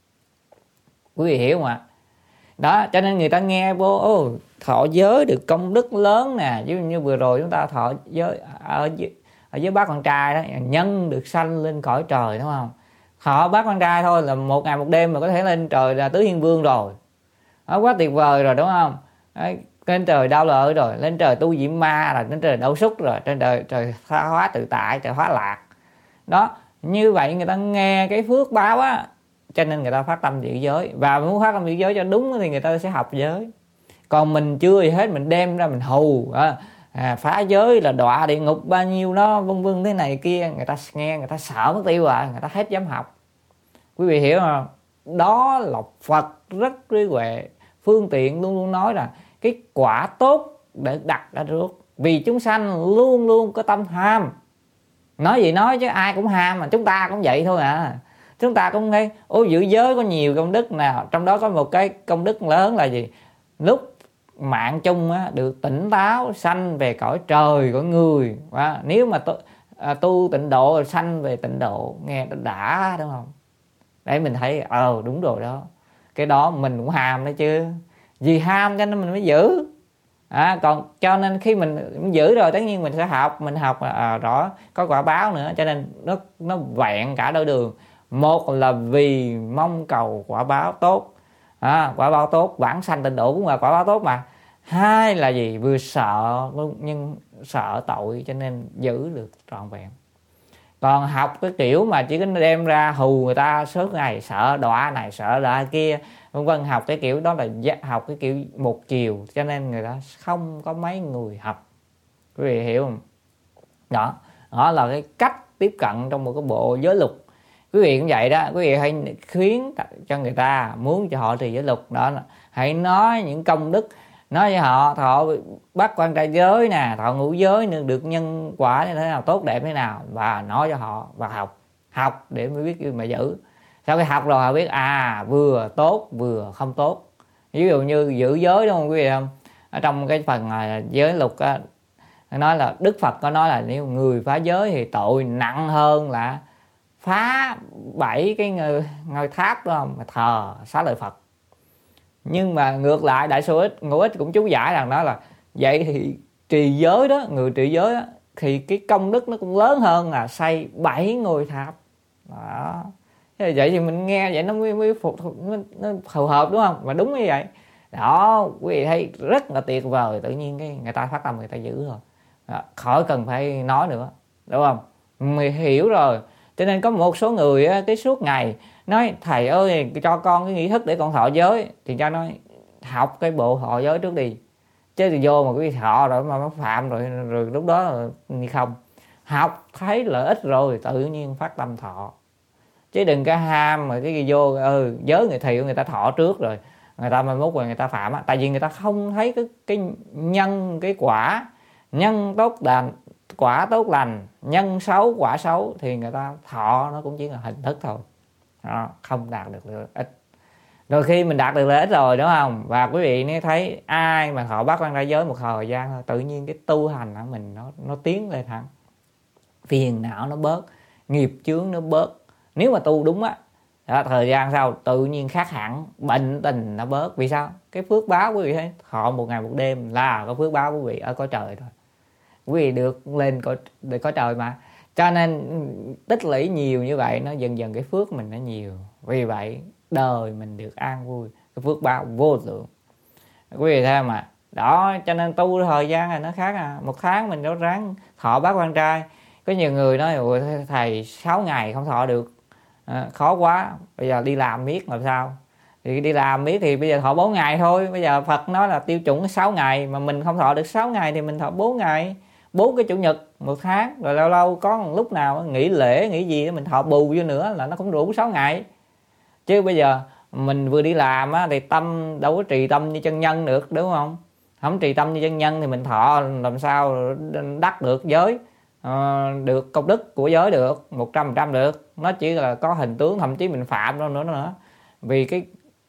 Quý vị hiểu không ạ? Đó, cho nên người ta nghe vô ô, thọ giới được công đức lớn nè, giống như vừa rồi chúng ta thọ giới ở dưới, ở dưới bác con trai đó, nhân được sanh lên cõi trời, đúng không? Họ bác con trai thôi là một ngày một đêm mà có thể lên trời là tứ thiên vương rồi, đó, quá tuyệt vời rồi, đúng không? Đấy, lên trời đau lợi rồi, lên trời tu diệm ma rồi, lên trời đau xúc rồi, trên trời trời hóa tự tại, trời hóa lạc. Đó, như vậy người ta nghe cái phước báo á, cho nên người ta phát tâm giữ giới. Và muốn phát tâm giữ giới cho đúng thì người ta sẽ học giới. Còn mình chưa gì hết, mình đem ra mình hù à, phá giới là đọa địa ngục bao nhiêu đó, vân vân thế này kia, người ta nghe người ta sợ mất tiêu à, người ta hết dám học. Quý vị hiểu không? Đó là Phật rất trí huệ, phương tiện luôn luôn nói là cái quả tốt để đặt ra trước. Vì chúng sanh luôn luôn có tâm ham. Nói gì nói chứ ai cũng ham, mà chúng ta cũng vậy thôi à. Chúng ta cũng nghe, ôi giữ giới có nhiều công đức nào, trong đó có một cái công đức lớn là gì? Lúc mạng chung á, được tỉnh táo, sanh về cõi trời, cõi người. Và nếu mà tu, à, tu tịnh độ, sanh về tịnh độ, nghe đã, đúng không? Đấy mình thấy, ờ đúng rồi đó. Cái đó mình cũng ham đấy chứ. Vì ham cho nên mình mới giữ. À, còn cho nên khi mình giữ rồi tất nhiên mình sẽ học, mình học à, rõ có quả báo nữa, cho nên nó nó vẹn cả đôi đường. Một là vì mong cầu quả báo tốt, à, quả báo tốt, vãng sanh tịnh độ cũng là quả báo tốt mà. Hai là gì? Vừa sợ nhưng sợ tội cho nên giữ được trọn vẹn. Còn học cái kiểu mà chỉ có đem ra hù người ta suốt ngày, sợ đọa này sợ đọa kia vân vân, học cái kiểu đó là học cái kiểu một chiều, cho nên người ta không có mấy người học. Quý vị hiểu không? Đó, đó là cái cách tiếp cận trong một cái bộ giới luật. Quý vị cũng vậy đó, quý vị hãy khuyến cho người ta muốn cho họ trì giới luật đó, hãy nói những công đức, nói với họ thọ bắt quan trai giới nè, thọ ngũ giới nên được nhân quả như thế nào, tốt đẹp thế nào, và nói cho họ và học học để mới biết mà giữ. Sau khi học rồi họ biết à vừa tốt vừa không tốt. Ví dụ như giữ giới đúng không quý vị không? Ở trong cái phần giới luật á, nói là Đức Phật có nói là nếu người phá giới thì tội nặng hơn là phá bảy cái ngôi, ngôi tháp đó không, mà thờ xá lợi Phật. Nhưng mà ngược lại Đại Sư Ích Ngũ Ích cũng chú giải rằng đó là vậy thì trì giới đó, người trì giới đó, thì cái công đức nó cũng lớn hơn là xây bảy ngôi tháp đó. Thế vậy thì mình nghe vậy nó mới, mới phục nó, nó phù hợp đúng không? Mà đúng như vậy đó, quý vị thấy rất là tuyệt vời. Tự nhiên cái người ta phát tâm người ta giữ rồi đó, khỏi cần phải nói nữa đúng không? Mình hiểu rồi. Cho nên có một số người á, cái suốt ngày nói thầy ơi cho con cái nghi thức để con thọ giới, thì cho nói học cái bộ thọ giới trước đi, chứ thì vô mà quý vị thọ rồi mà nó phạm rồi, rồi lúc đó như không. Học thấy lợi ích rồi tự nhiên phát tâm thọ, chứ đừng có ham mà cái gì vô ừ giới người thầy người ta thọ trước rồi người ta mai mốt rồi người ta phạm á. Tại vì người ta không thấy cái cái nhân cái quả, nhân tốt lành quả tốt lành, nhân xấu quả xấu, thì người ta thọ nó cũng chỉ là hình thức thôi đó, không đạt được lợi ích. Rồi khi mình đạt được lợi ích rồi đúng không, và quý vị nếu thấy ai mà thọ bát quan trai giới một thời gian thôi, tự nhiên cái tu hành của mình nó nó tiến lên thẳng, phiền não nó bớt, nghiệp chướng nó bớt. Nếu mà tu đúng á, đó, thời gian sau tự nhiên khác hẳn, bệnh tình nó bớt. Vì sao? Cái phước báo quý vị thấy thọ một ngày một đêm là có phước báo quý vị ở cõi trời rồi, quý vị được lên cõi để cõi trời mà. Cho nên tích lũy nhiều như vậy, nó dần dần cái phước mình nó nhiều, vì vậy đời mình được an vui, cái phước báo vô lượng. Quý vị thấy mà đó, cho nên tu thời gian này nó khác à. Một tháng mình đâu ráng thọ bát quan trai. Có nhiều người nói thầy sáu ngày không thọ được à, khó quá, bây giờ đi làm miết làm sao? Thì đi làm miết thì bây giờ thọ bốn ngày thôi. Bây giờ Phật nói là tiêu chuẩn sáu ngày, mà mình không thọ được sáu ngày thì mình thọ bốn ngày, bốn cái chủ nhật một tháng. Rồi lâu lâu có một lúc nào nghỉ lễ nghỉ gì đó mình thọ bù vô nữa là nó cũng đủ sáu ngày. Chứ bây giờ mình vừa đi làm á, thì tâm đâu có trì tâm như chân nhân được đúng không? Không trì tâm như chân nhân thì mình thọ làm sao đắc được giới, à, được công đức của giới được một trăm phần trăm được. Nó chỉ là có hình tướng, thậm chí mình phạm nữa nữa nữa. Vì cái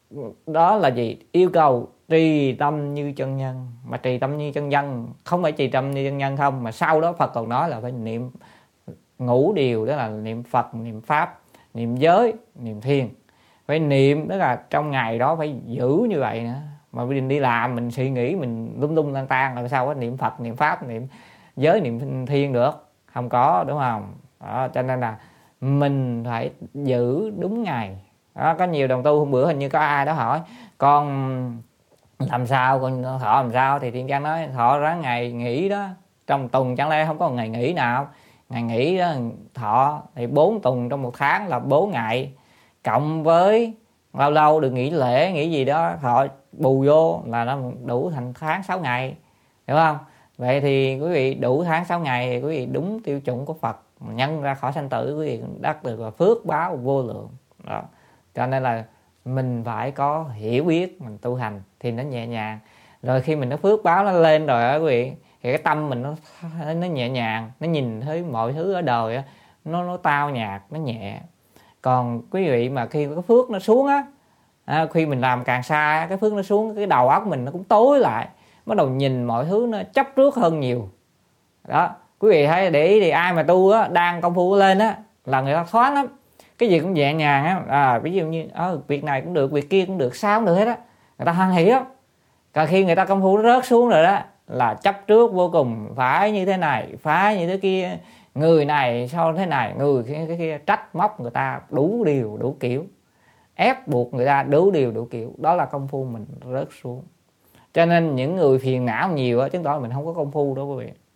đó là gì? Yêu cầu trì tâm như chân nhân. Mà trì tâm như chân nhân không phải trì tâm như chân nhân không, mà sau đó Phật còn nói là phải niệm ngũ điều, đó là niệm Phật, niệm Pháp, niệm giới, niệm thiền. Phải niệm, đó là trong ngày đó phải giữ như vậy nữa. Mà mình đi làm mình suy nghĩ mình lung tung lang tan, làm sao có niệm Phật, niệm Pháp, niệm giới, niệm thiên được? Không có đúng không? Đó, cho nên là mình phải giữ đúng ngày. Đó, có nhiều đồng tu hôm bữa hình như có ai đó hỏi con làm sao, con thọ làm sao, thì Thiên Trang nói thọ ráng ngày nghỉ đó, trong tuần chẳng lẽ không có một ngày nghỉ nào? Ngày nghỉ đó thọ thì bốn tuần trong một tháng là bốn ngày, cộng với lâu lâu được nghỉ lễ nghỉ gì đó thọ bù vô là nó đủ thành tháng sáu ngày, hiểu không? Vậy thì quý vị đủ tháng sáu ngày thì quý vị đúng tiêu chuẩn của Phật, nhân ra khỏi sanh tử, quý vị đắc được là phước báo vô lượng đó. Cho nên là mình phải có hiểu biết, mình tu hành thì nó nhẹ nhàng. Rồi khi mình nó phước báo nó lên rồi á quý vị, thì cái tâm mình nó nó nhẹ nhàng, nó nhìn thấy mọi thứ ở đời á, nó nó tao nhạt, nó nhẹ. Còn quý vị mà khi cái phước nó xuống á, à, khi mình làm càng xa cái phước nó xuống, cái đầu óc mình nó cũng tối lại, bắt đầu nhìn mọi thứ nó chấp trước hơn nhiều đó. Quý vị thấy để ý thì ai mà tu á, đang công phu lên á là người ta thoáng lắm, cái gì cũng nhẹ nhàng á. À, ví dụ như à, việc này cũng được, việc kia cũng được, sao cũng được hết á, người ta hoan hỉ lắm. Còn khi người ta công phu nó rớt xuống rồi đó là chấp trước vô cùng, phải như thế này, phải như thế kia, người này sao thế này, người kia, cái kia trách móc người ta đủ điều đủ kiểu, ép buộc người ta đủ điều đủ kiểu. Đó là công phu mình rớt xuống. Cho nên những người phiền não nhiều á, chứng tỏ là mình không có công phu đó quý vị.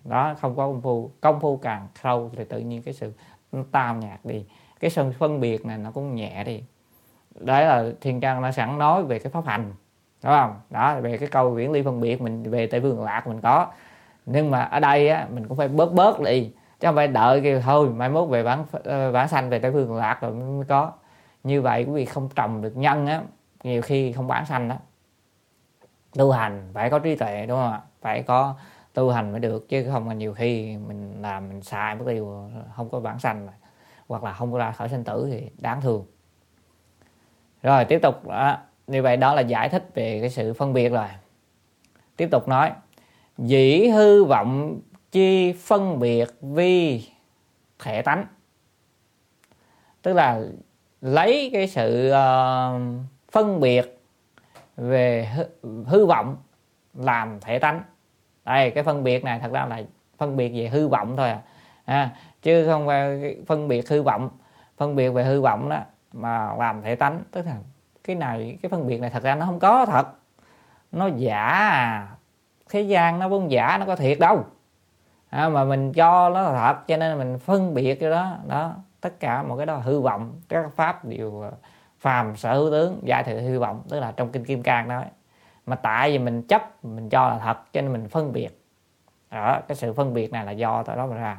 đó, không có công phu. Công phu càng sâu thì tự nhiên cái sự nó tao nhạt đi, cái sự phân biệt này nó cũng nhẹ đi. Đấy là Thiên Trang nó sẵn nói về cái pháp hành, đúng không? Đó, về cái câu viễn ly phân biệt mình về Tây Phương Lạc mình có, nhưng mà ở đây á mình cũng phải bớt bớt đi, chứ không phải đợi kêu thôi mai mốt về bản bản sanh về Tây Phương Lạc rồi mới có. Như vậy quý vị không trồng được nhân á, nhiều khi không bản sanh đó. Tu hành phải có trí tuệ, đúng không ạ? Phải có tu hành mới được, chứ không là nhiều khi mình làm mình sai mất tiêu, không có bản sanh này, hoặc là không có ra khỏi sinh tử thì đáng thương. Rồi tiếp tục đó. Như vậy đó là giải thích về cái sự phân biệt rồi. Tiếp tục nói: dĩ hư vọng chi phân biệt vi thể tánh. Tức là lấy cái sự uh, phân biệt về hư, hư vọng làm thể tánh. Đây, cái phân biệt này thật ra là phân biệt về hư vọng thôi à, à chứ không phải phân biệt hư vọng. Phân biệt về hư vọng đó mà làm thể tánh, tức là cái này, cái phân biệt này thật ra nó không có thật, nó giả à. Thế gian nó vốn giả, nó có thiệt đâu à, mà mình cho nó là thật, cho nên mình phân biệt cái đó. Đó, tất cả một cái đó là hư vọng. Các pháp đều phàm sở hữu tướng, giải thị hư vọng, tức là trong Kinh Kim Cang nói. Mà tại vì mình chấp, mình cho là thật, cho nên mình phân biệt. Đó, cái sự phân biệt này là do tại đó mà ra.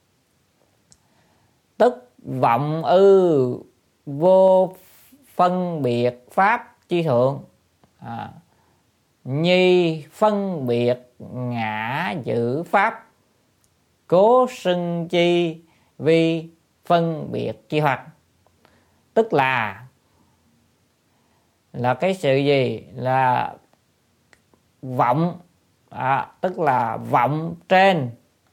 Tức vọng ư vô phân biệt pháp chi thượng, à, nhi phân biệt ngã giữ pháp, cố xưng chi vi phân biệt chi hoặc. Tức là là cái sự gì? Là vọng, à, tức là vọng trên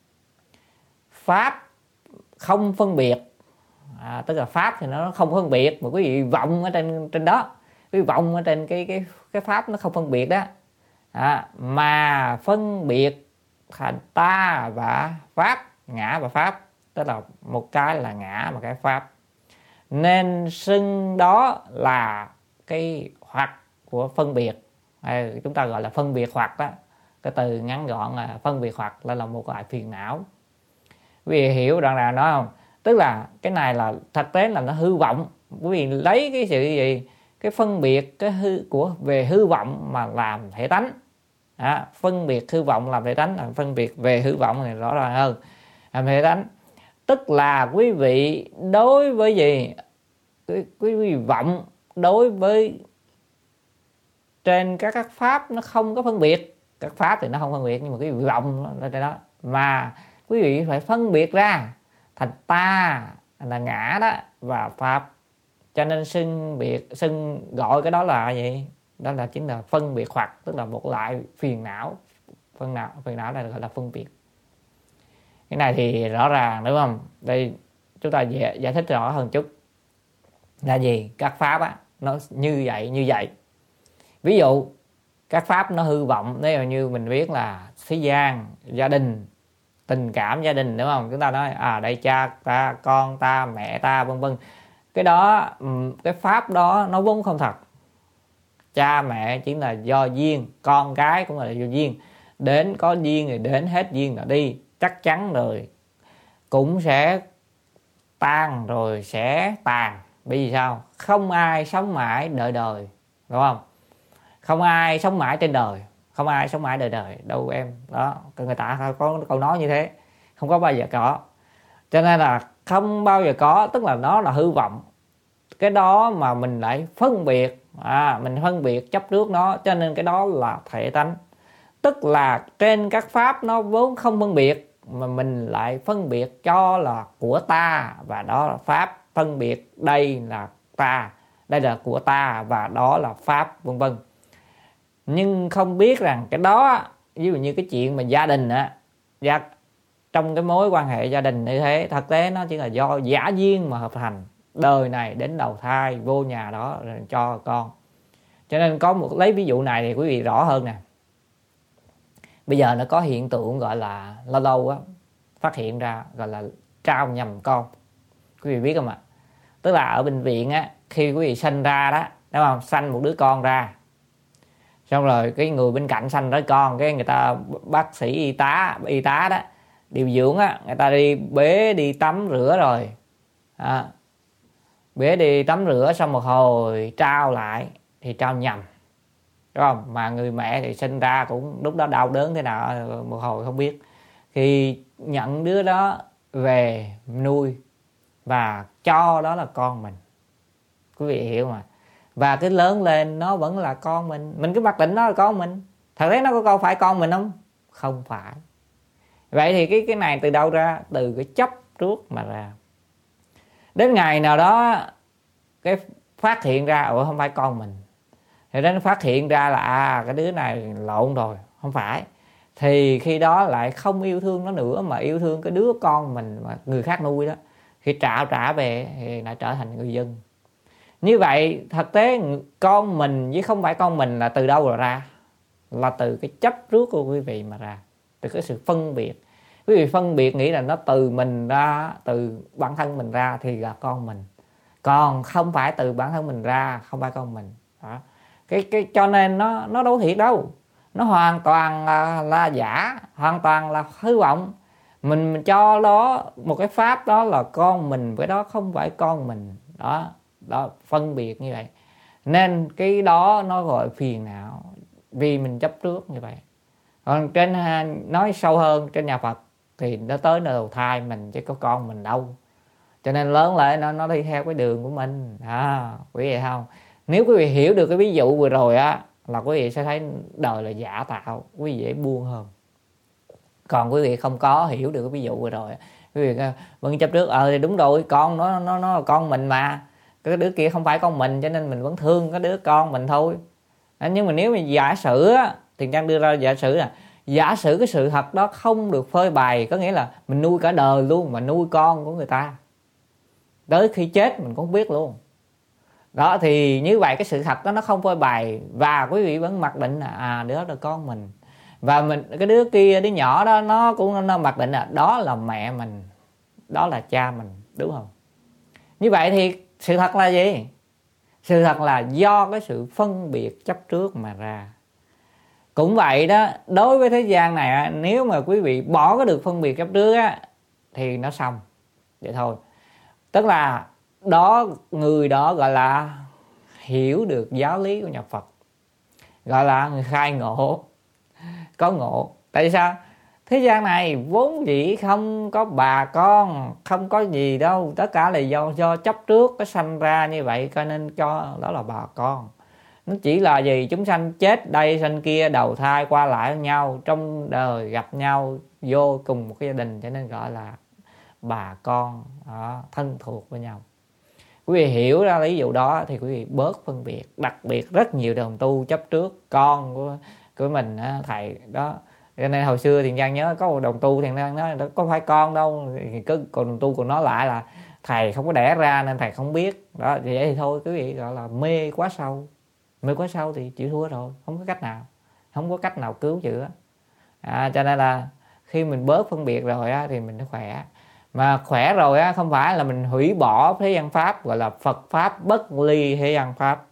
pháp không phân biệt, à, tức là pháp thì nó không phân biệt, mà quý vị vọng ở trên trên đó, quý vị vọng ở trên cái cái cái pháp nó không phân biệt đó, à, mà phân biệt thành ta và pháp, ngã và pháp, tức là một cái là ngã, một cái pháp, nên xưng đó là cái hoặc của phân biệt. À, chúng ta gọi là phân biệt hoặc đó. Cái từ ngắn gọn là phân biệt hoặc là, là một loại phiền não. Quý vị hiểu đoạn nào đó không? Tức là cái này là thực tế là nó hư vọng. Quý vị lấy cái sự gì? Cái phân biệt cái hư của về hư vọng mà làm thể tánh. À, phân biệt hư vọng làm thể tánh, là phân biệt về hư vọng này rõ ràng hơn làm thể tánh. Tức là quý vị đối với gì? Quý vị vọng đối với trên các các pháp nó không có phân biệt. Các pháp thì nó không phân biệt, nhưng mà quý vị vọng ở trên đó, mà quý vị phải phân biệt ra thành ta là ngã đó và pháp, cho nên xưng biệt xưng gọi cái đó là gì? Đó là chính là phân biệt hoặc, tức là một loại phiền não. Phân não phiền não này gọi là phân biệt. Cái này thì rõ ràng, đúng không? Đây chúng ta giải, giải thích rõ hơn chút là gì? Các pháp á nó như vậy như vậy. Ví dụ các pháp nó hư vọng, nếu như mình biết là thế gian, gia đình, tình cảm gia đình, đúng không? Chúng ta nói à đây cha ta, con ta, mẹ ta, vân vân. Cái đó, cái pháp đó nó vốn không thật. Cha mẹ chỉ là do duyên, con cái cũng là do duyên. Đến có duyên thì đến, hết duyên là đi. Chắc chắn rồi cũng sẽ tan rồi sẽ tàn. Bởi vì sao? Không ai sống mãi đời đời, đúng không? Không ai sống mãi trên đời, không ai sống mãi đời đời đâu em. Đó, người ta có câu nói như thế, không có bao giờ có. Cho nên là không bao giờ có, tức là nó là hư vọng. Cái đó mà mình lại phân biệt, à, mình phân biệt chấp trước nó, cho nên cái đó là thể tánh. Tức là trên các pháp nó vốn không phân biệt, mà mình lại phân biệt cho là của ta và đó là pháp. Phân biệt đây là ta, đây là của ta và đó là pháp, vân vân. Nhưng không biết rằng cái đó, ví dụ như cái chuyện mà gia đình á, gia, trong cái mối quan hệ gia đình như thế, thực tế nó chỉ là do giả duyên mà hợp thành. Đời này đến đầu thai vô nhà đó rồi cho con. Cho nên có một lấy ví dụ này thì quý vị rõ hơn nè. Bây giờ nó có hiện tượng gọi là lâu lâu á phát hiện ra gọi là trao nhầm con. Quý vị biết không ạ? Tức là ở bệnh viện á, khi quý vị sinh ra đó, đúng không? Sanh một đứa con ra, xong rồi cái người bên cạnh sanh đứa con, cái người ta bác sĩ y tá y tá đó điều dưỡng á, người ta đi bế đi tắm rửa rồi à, bế đi tắm rửa xong một hồi trao lại thì trao nhầm, đúng không? Mà người mẹ thì sinh ra cũng lúc đó đau đớn thế nào một hồi không biết, khi nhận đứa đó về nuôi và cho đó là con mình, quý vị hiểu mà. Và cái lớn lên nó vẫn là con mình, mình cứ mặc định nó là con mình. Thật đấy, nó có con phải con mình không? Không phải. Vậy thì cái cái này từ đâu ra? Từ cái chấp trước mà ra. Đến ngày nào đó cái phát hiện ra ủa không phải con mình, thì đến phát hiện ra là à cái đứa này lộn rồi, không phải, thì khi đó lại không yêu thương nó nữa mà yêu thương cái đứa con mình mà người khác nuôi đó. Khi trả trả về thì lại trở thành người dân. Như vậy thực tế con mình với không phải con mình là từ đâu rồi ra? Là từ cái chấp trước của quý vị mà ra, từ cái sự phân biệt. Quý vị phân biệt nghĩ là nó từ mình ra, từ bản thân mình ra thì là con mình, còn không phải từ bản thân mình ra, không phải con mình đó. Cái, cái, cho nên nó, nó đâu thiệt đâu, nó hoàn toàn là, là giả, hoàn toàn là hư vọng. Mình cho đó một cái pháp đó là con mình, cái đó không phải con mình đó, đó phân biệt như vậy. Nên cái đó nó gọi phiền não, vì mình chấp trước như vậy. Còn trên nói sâu hơn, trên nhà Phật thì nó tới nơi đầu thai mình chứ có con mình đâu. Cho nên lớn lại nó nó đi theo cái đường của mình à, quý vị không? Nếu quý vị hiểu được cái ví dụ vừa rồi á, là quý vị sẽ thấy đời là giả tạo, quý vị dễ buông hơn. Còn quý vị không có hiểu được cái ví dụ vừa rồi, quý vị vẫn chấp trước ờ thì đúng rồi, con nó nó nó là con mình mà, cái đứa kia không phải con mình cho nên mình vẫn thương cái đứa con mình thôi. À, nhưng mà nếu mà giả sử á, Thiền Trang đưa ra giả sử là giả sử cái sự thật đó không được phơi bày, có nghĩa là mình nuôi cả đời luôn mà nuôi con của người ta, tới khi chết mình cũng không biết luôn đó, thì như vậy cái sự thật đó nó không phơi bày và quý vị vẫn mặc định là à đứa đó là con mình, và mình cái đứa kia, đứa nhỏ đó nó cũng nó mặc định là đó là mẹ mình, đó là cha mình, đúng không? Như vậy thì sự thật là gì? Sự thật là do cái sự phân biệt chấp trước mà ra. Cũng vậy đó, đối với thế gian này, nếu mà quý vị bỏ cái được phân biệt chấp trước á, thì nó xong vậy thôi. Tức là đó, người đó gọi là hiểu được giáo lý của nhà Phật, gọi là người khai ngộ, có ngộ. Tại sao? Thế gian này vốn dĩ không có bà con, không có gì đâu, tất cả là do do chấp trước cái sanh ra như vậy, cho nên cho đó là bà con. Nó chỉ là gì? Chúng sanh chết đây sanh kia, đầu thai qua lại với nhau, trong đời gặp nhau vô cùng một cái gia đình, cho nên gọi là bà con đó, thân thuộc với nhau. Quý vị hiểu ra ví dụ đó thì quý vị bớt phân biệt. Đặc biệt rất nhiều đồng tu chấp trước con của, của mình thầy đó. Cho nên hồi xưa Thiền Trang nhớ có một đồng tu Thiền Trang nói có phải con đâu, cứ còn đồng tu còn nói lại là thầy không có đẻ ra nên thầy không biết đó. Vậy thì thôi, quý vị gọi là mê quá sâu. Mê quá sâu thì chịu thua rồi, không có cách nào, không có cách nào cứu chữa. À, cho nên là khi mình bớt phân biệt rồi á, thì mình nó khỏe. Mà khỏe rồi á, không phải là mình hủy bỏ thế gian pháp, gọi là Phật pháp bất ly thế gian pháp.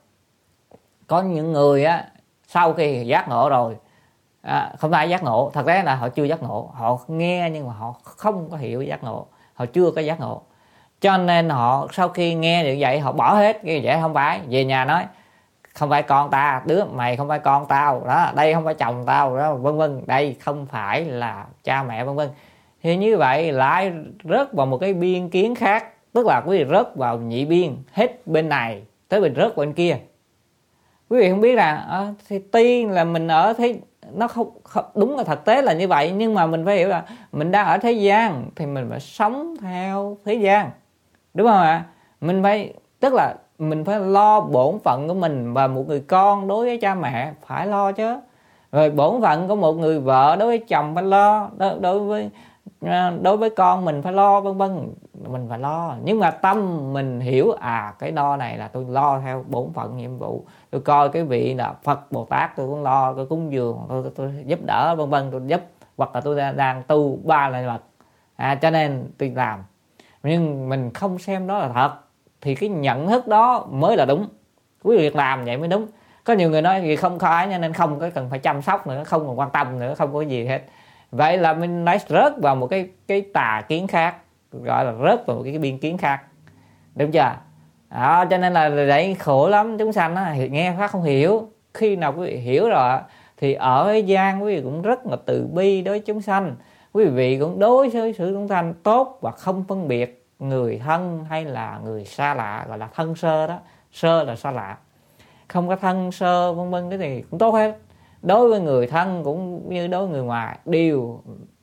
Có những người á, sau khi giác ngộ rồi, à, không phải giác ngộ, thật ra là họ chưa giác ngộ, họ nghe nhưng mà họ không có hiểu giác ngộ, họ chưa có giác ngộ, cho nên họ sau khi nghe được vậy họ bỏ hết cái vậy. Không phải, về nhà nói không phải con ta, đứa mày không phải con tao đó, đây không phải chồng tao đó, vân vân, đây không phải là cha mẹ, vân vân. Thì như vậy lại rớt vào một cái biên kiến khác, tức là quý vị rớt vào nhị biên, hết bên này tới bên rớt bên kia. Quý vị không biết là à, thì tuy là mình ở thế nó không, không đúng là thực tế là như vậy, nhưng mà mình phải hiểu là mình đang ở thế gian thì mình phải sống theo thế gian, đúng không ạ? Mình phải, tức là mình phải lo bổn phận của mình, và một người con đối với cha mẹ phải lo chứ, rồi bổn phận của một người vợ đối với chồng phải lo, đối với đối với con mình phải lo, vân vân, mình phải lo. Nhưng mà tâm mình hiểu à cái đo này là tôi lo theo bổn phận nhiệm vụ, tôi coi cái vị là Phật Bồ Tát tôi cũng lo, tôi cúng dường, tôi, tôi, tôi giúp đỡ, vân vân, tôi giúp, hoặc là tôi đang, đang tu ba lại Phật, à, cho nên tôi làm. Nhưng mình không xem đó là thật thì cái nhận thức đó mới là đúng. Quý vị làm vậy mới đúng. Có nhiều người nói vì không khói nên không có cần phải chăm sóc nữa, không còn quan tâm nữa, không có gì hết. Vậy là mình lại rớt vào một cái cái tà kiến khác, gọi là rớt vào một cái biên kiến khác, đúng chưa? Đó, cho nên là đấy khổ lắm chúng sanh á, nghe Pháp không hiểu. Khi nào quý vị hiểu rồi thì ở thế gian quý vị cũng rất là từ bi đối với chúng sanh. Quý vị cũng đối với sự chúng sanh tốt và không phân biệt người thân hay là người xa lạ, gọi là thân sơ đó. Sơ là xa lạ, không có thân sơ vân vân, cái gì cũng tốt hết. Đối với người thân cũng như đối với người ngoài, đều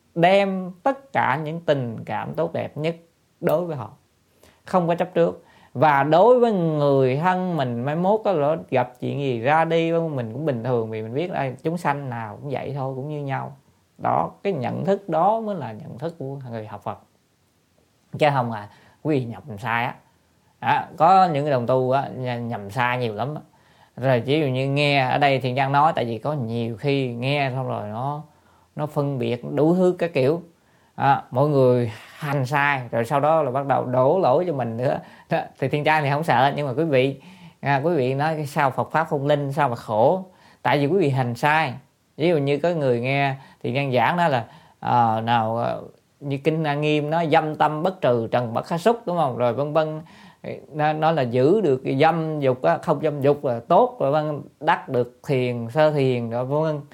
đem tất cả những tình cảm tốt đẹp nhất đối với họ, không có chấp trước. Và đối với người thân mình mai mốt có gặp chuyện gì ra đi mình cũng bình thường, vì mình biết là chúng sanh nào cũng vậy thôi, cũng như nhau. Đó, cái nhận thức đó mới là nhận thức của người học Phật, chứ không là quý vị nhầm sai á. À, có những cái đồng tu á, nhầm sai nhiều lắm á. Rồi ví dụ như nghe ở đây Thiện Trang nói, tại vì có nhiều khi nghe xong rồi nó nó phân biệt đủ thứ các kiểu. À, mọi người hành sai rồi sau đó là bắt đầu đổ lỗi cho mình nữa. Đó, thì Thiện Trang thì không sợ, nhưng mà quý vị à, quý vị nói sao Phật pháp không linh, sao mà khổ? Tại vì quý vị hành sai. Ví dụ như có người nghe Thiện Trang giảng đó là à, nào như Kinh A Nghiêm nói dâm tâm bất trừ trần bất khả xúc, đúng không? Rồi vân vân, nó, nó là giữ được cái dâm dục á, không dâm dục là tốt, rồi vân đắc được thiền sơ thiền rồi vân vân.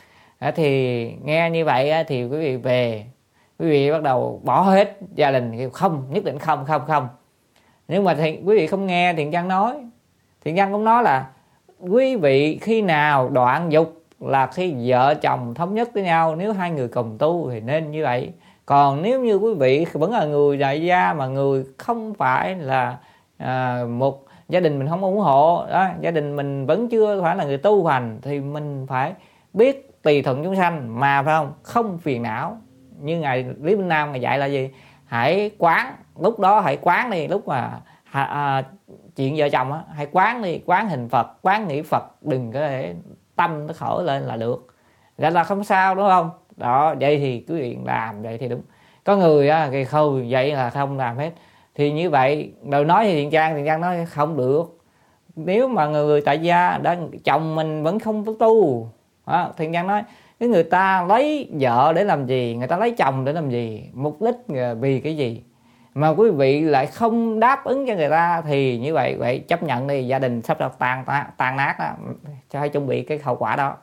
Thì nghe như vậy á, thì quý vị về quý vị bắt đầu bỏ hết gia đình, kêu không, nhất định không không không. Nhưng mà thì quý vị không nghe Thiện Trang nói. Thiện Trang cũng nói là quý vị khi nào đoạn dục là khi vợ chồng thống nhất với nhau, nếu hai người cùng tu thì nên như vậy. Còn nếu như quý vị vẫn là người đại gia mà người không phải là à, một gia đình mình không ủng hộ đó, gia đình mình vẫn chưa phải là người tu hành, thì mình phải biết tùy thuận chúng sanh mà, phải không? Không phiền não. Như ngài Lý Minh Nam ngài dạy là gì? Hãy quán, lúc đó hãy quán đi, lúc mà à, chuyện vợ chồng á, hãy quán đi, quán hình Phật, quán nghĩ Phật, đừng có để tâm nó khởi lên là được, vậy là không sao, đúng không? Đó, vậy thì quý vị làm vậy thì đúng. Có người á thì không, vậy là không làm hết. Thì như vậy rồi nói thì Thiện Trang Thiện Trang nói không được. Nếu mà người tại gia đã chồng mình vẫn không có tu đó, Thiện Trang nói cái người ta lấy vợ để làm gì, người ta lấy chồng để làm gì, mục đích vì cái gì mà quý vị lại không đáp ứng cho người ta, thì như vậy vậy chấp nhận đi, gia đình sắp được tan tan nát đó, cho hãy chuẩn bị cái hậu quả đó.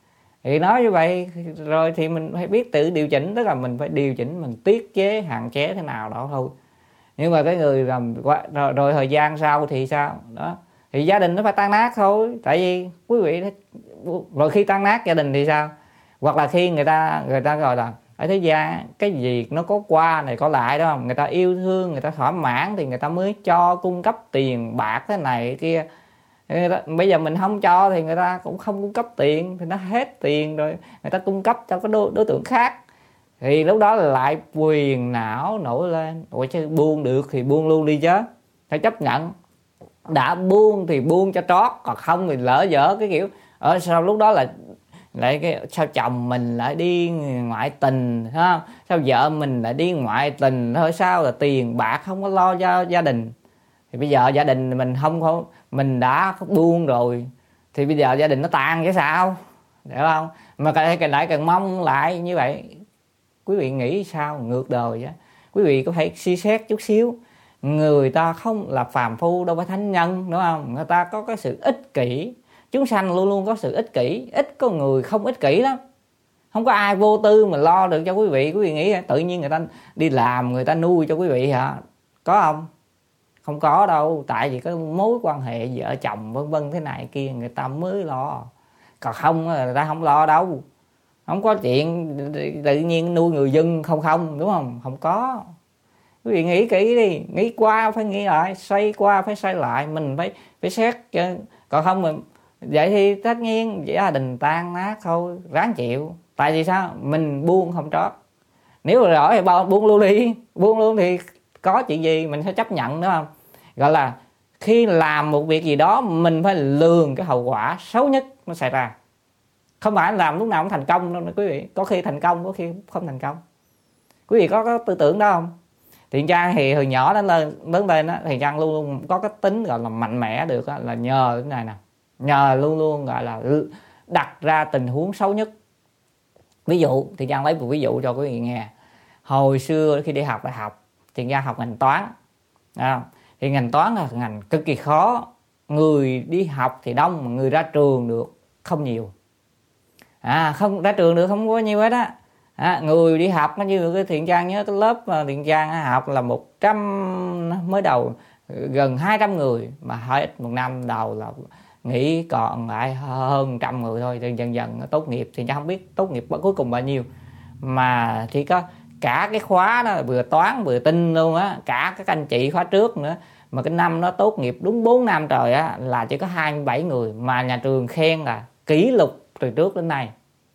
Thì nói như vậy rồi thì mình phải biết tự điều chỉnh, tức là mình phải điều chỉnh, mình tiết chế hạn chế thế nào đó thôi. Nhưng mà cái người làm rồi, rồi thời gian sau thì sao đó, thì gia đình nó phải tan nát thôi. Tại vì quý vị rồi khi tan nát gia đình thì sao? Hoặc là khi người ta người ta gọi là ở thế gian cái gì nó có qua này có lại, đó không? Người ta yêu thương, người ta thỏa mãn thì người ta mới cho cung cấp tiền bạc thế này kia. Ta, bây giờ mình không cho thì người ta cũng không cung cấp tiền, thì nó hết tiền rồi người ta cung cấp cho cái đối, đối tượng khác, thì lúc đó lại quyền não nổi lên. Ủa chứ buông được thì buông luôn đi chứ, phải chấp nhận. Đã buông thì buông cho trót, còn không thì lỡ dở cái kiểu ở sau lúc đó là lại cái sao chồng mình lại đi ngoại tình, ha? Sao vợ mình lại đi ngoại tình thôi, sao là tiền bạc không có lo cho gia đình. Thì bây giờ gia đình mình không có, mình đã buông rồi thì bây giờ gia đình nó tan chứ sao, hiểu không? Mà cái lại cần mong lại như vậy. Quý vị nghĩ sao? Ngược đời á. Quý vị có thể suy xét chút xíu, người ta không là phàm phu, đâu phải thánh nhân, đúng không? Người ta có cái sự ích kỷ. Chúng sanh luôn luôn có sự ích kỷ, ít có người không ích kỷ lắm. Không có ai vô tư mà lo được cho quý vị. Quý vị nghĩ tự nhiên người ta đi làm, người ta nuôi cho quý vị hả? Có không? Không có đâu. Tại vì có mối quan hệ vợ chồng vân vân thế này kia người ta mới lo. Còn không người ta không lo đâu. Không có chuyện tự nhiên nuôi người dân không không, đúng không? Không có. Quý vị nghĩ kỹ đi, nghĩ qua phải nghĩ lại, xoay qua phải xoay lại, mình phải phải xét. Còn không mình vậy thì tất nhiên gia đình tan nát thôi, ráng chịu. Tại vì sao? Mình buông không trót. Nếu mà rõ thì buông luôn đi, buông luôn thì có chuyện gì mình phải chấp nhận, đúng không? Gọi là khi làm một việc gì đó mình phải lường cái hậu quả xấu nhất nó xảy ra. Không phải làm lúc nào cũng thành công đâu quý vị. Có khi thành công, có khi không thành công. Quý vị có cái tư tưởng đó không? Thiện Trang thì hồi nhỏ đến lên lớn lên á, Thiện Trang luôn luôn có cái tính gọi là mạnh mẽ được á, là nhờ cái này nè, nhờ luôn luôn gọi là đặt ra tình huống xấu nhất Ví dụ thì Giang lấy một ví dụ cho quý vị nghe. Hồi xưa khi đi học đại học thì Giang học ngành toán, à, thì ngành toán là ngành cực kỳ khó, người đi học thì đông mà người ra trường được không nhiều. À, không ra trường được không có nhiều hết á. À, người đi học nó như cái Thiện Trang nhớ cái lớp mà Thiện Trang học là một trăm mới đầu gần hai trăm người, mà hết một năm đầu là nghỉ còn lại hơn trăm người thôi. Dần dần dần tốt nghiệp thì Trang không biết tốt nghiệp cuối cùng bao nhiêu, mà chỉ có cả cái khóa đó vừa toán vừa tinh luôn á, cả các anh chị khóa trước nữa, mà cái năm nó tốt nghiệp đúng bốn năm trời á là chỉ có hai mươi bảy người, mà nhà trường khen là kỷ lục từ trước đến nay.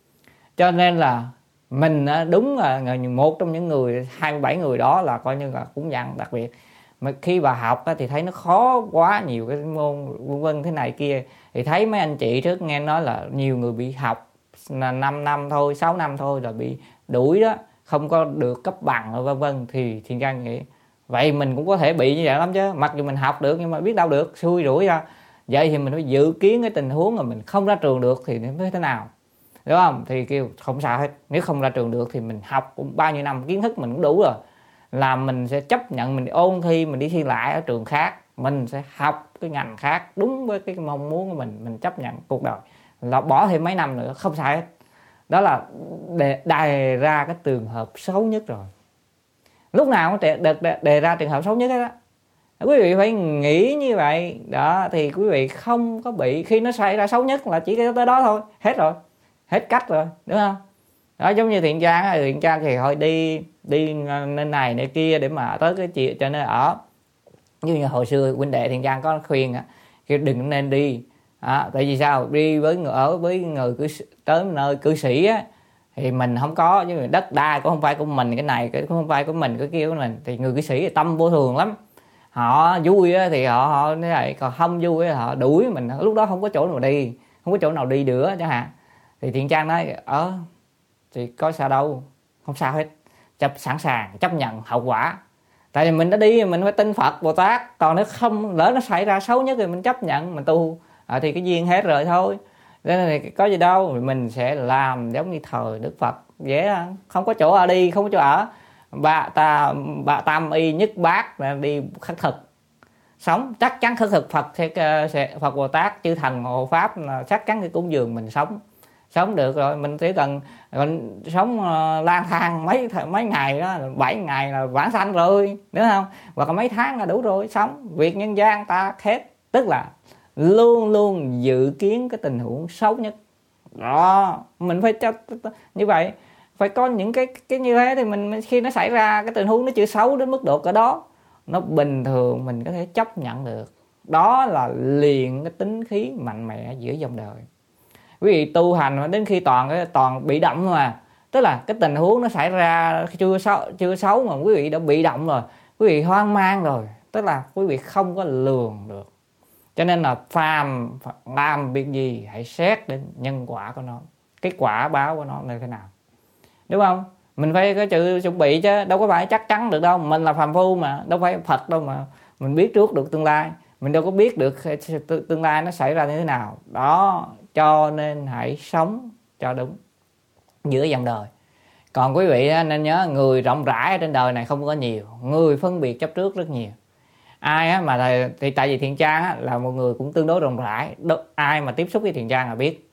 Cho nên là mình đúng là một trong những người hai mươi bảy người đó là coi như là cũng dạng đặc biệt. Mà khi bà học thì thấy nó khó quá, nhiều cái môn vân vân thế này kia, thì thấy mấy anh chị trước nghe nói là nhiều người bị học là năm năm thôi, sáu năm thôi là bị đuổi đó, không có được cấp bằng vân vân. Thì Thiện Trang nghĩ vậy mình cũng có thể bị như vậy lắm chứ, mặc dù mình học được nhưng mà biết đâu được, xui rủi ra. Vậy thì mình phải dự kiến cái tình huống mà mình không ra trường được thì nó thế nào, đúng không? Thì kêu không sao hết, nếu không ra trường được thì mình học cũng bao nhiêu năm kiến thức mình cũng đủ rồi, là mình sẽ chấp nhận mình ôn thi, mình đi thi lại ở trường khác, mình sẽ học cái ngành khác đúng với cái mong muốn của mình, mình chấp nhận cuộc đời là bỏ thêm mấy năm nữa không sao hết. Đó là đề, đề ra cái trường hợp xấu nhất rồi. Lúc nào cũng đề, đề, đề ra trường hợp xấu nhất đó. Quý vị phải nghĩ như vậy đó, thì quý vị không có bị, khi nó xảy ra xấu nhất là chỉ tới đó thôi, hết rồi, hết cách rồi, đúng không? Đó, giống như Thiện Trang á, Thiện Trang thì thôi đi đi nơi này nơi kia để mà tới cái chuyện cho nên ở, như như hồi xưa huynh đệ Thiện Trang có khuyên á, kêu đừng nên đi. À, tại vì sao? Đi với người, ở với người cư tới nơi cư sĩ á, thì mình không có, chứ đất đai cũng không phải của mình, cái này cái cũng không phải của mình, cái kia của mình, thì người cư sĩ thì tâm vô thường lắm. Họ vui á thì họ họ như vậy, còn không vui á họ đuổi mình, lúc đó không có chỗ nào đi, không có chỗ nào đi nữa chẳng hạn. Thì Thiện Trang nói ờ thì có sao đâu, không sao hết, chấp sẵn sàng chấp nhận hậu quả. Tại vì mình đã đi mình phải tin Phật Bồ Tát, còn nếu không lỡ nó xảy ra xấu nhất thì mình chấp nhận mình tu, à, thì cái duyên hết rồi thôi. Nên là có gì đâu, mình sẽ làm giống như thời Đức Phật dễ, không có chỗ ở đi, không có chỗ ở, ba ta ba tam y nhất bát là đi khất thực sống, chắc chắn khất thực Phật sẽ Phật Bồ Tát chư thần hộ pháp là chắc chắn cái cúng dường mình sống sống được rồi. Mình chỉ cần mình sống uh, lang thang mấy mấy ngày đó, bảy ngày là vãng sanh rồi, đúng không? Hoặc là mấy tháng là đủ rồi, sống việc nhân gian ta hết. Tức là luôn luôn dự kiến cái tình huống xấu nhất đó, mình phải cho như vậy, phải có những cái cái như thế thì mình khi nó xảy ra cái tình huống nó chưa xấu đến mức độ cỡ đó, nó bình thường mình có thể chấp nhận được. Đó là luyện cái tính khí mạnh mẽ giữa dòng đời. Quý vị tu hành đến khi toàn cái toàn bị động mà, tức là cái tình huống nó xảy ra chưa xấu chưa xấu mà quý vị đã bị động rồi, quý vị hoang mang rồi, tức là quý vị không có lường được. Cho nên là phàm làm việc gì hãy xét đến nhân quả của nó, cái quả báo của nó như thế nào, đúng không? Mình phải có sự chuẩn bị chứ, đâu có phải chắc chắn được đâu. Mình là phàm phu mà, đâu phải Phật đâu mà mình biết trước được tương lai. Mình đâu có biết được tương lai nó xảy ra như thế nào. Đó, cho nên hãy sống cho đúng giữa dòng đời. Còn quý vị nên nhớ, người rộng rãi trên đời này không có nhiều, người phân biệt chấp trước rất nhiều. Ai á mà thì, thì tại vì Thiện Trang á, là một người cũng tương đối rộng rãi. Đó, ai mà tiếp xúc với Thiện Trang là biết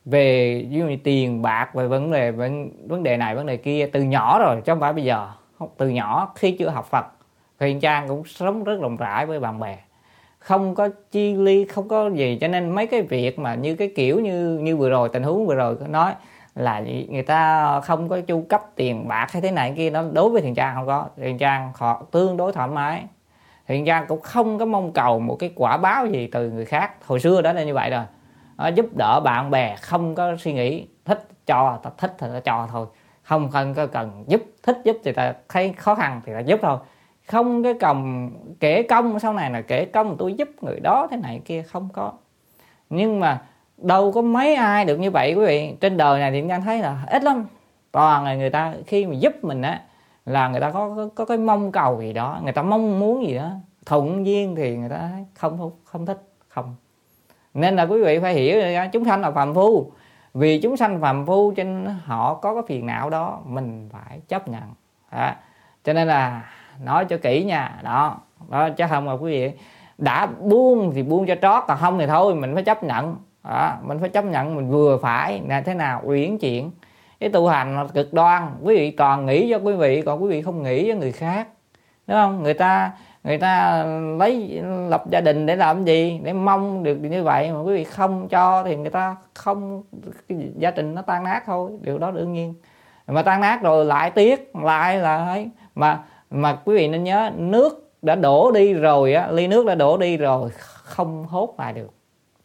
về ví dụ như tiền bạc, về vấn đề vấn đề này vấn đề kia từ nhỏ rồi, chứ không phải bây giờ. Từ nhỏ khi chưa học Phật, Thiện Trang cũng sống rất rộng rãi với bạn bè, không có chi ly, không có gì. Cho nên mấy cái việc mà như cái kiểu như như vừa rồi, tình huống vừa rồi nói là người ta không có chu cấp tiền bạc hay thế này kia, nó đối với Thiện Trang không có. Thiện Trang họ tương đối thoải mái. Thiện Trang cũng không có mong cầu một cái quả báo gì từ người khác. Hồi xưa đó là như vậy rồi. Đó, giúp đỡ bạn bè, không có suy nghĩ thích cho, ta thích thì ta cho thôi, không cần có cần giúp, thích giúp thì ta thấy khó khăn thì ta giúp thôi, không cái cầm kể công sau này là kể công tôi giúp người đó thế này kia, không có. Nhưng mà đâu có mấy ai được như vậy quý vị. Trên đời này thì Thiện Trang thấy là ít lắm. Toàn là người ta khi mà giúp mình á là người ta có, có có cái mong cầu gì đó, người ta mong muốn gì đó thuận duyên thì người ta không không, không thích không. Nên là quý vị phải hiểu chúng sanh là phàm phu, vì chúng sanh phàm phu cho nên họ có cái phiền não đó, mình phải chấp nhận đó. Cho nên là nói cho kỹ nha, đó đó chứ không mà quý vị đã buông thì buông cho trót, còn không thì thôi mình phải chấp nhận đó. Mình phải chấp nhận mình vừa phải là thế nào, uyển chuyển. Cái tu hành là cực đoan, quý vị còn nghĩ cho quý vị, còn quý vị không nghĩ cho người khác, đúng không? Người ta người ta lấy lập gia đình để làm gì, để mong được như vậy, mà quý vị không cho thì người ta không, cái gia đình nó tan nát thôi, điều đó đương nhiên. Mà tan nát rồi lại tiếc, lại là ấy. mà mà quý vị nên nhớ, nước đã đổ đi rồi á, ly nước đã đổ đi rồi không hốt lại được.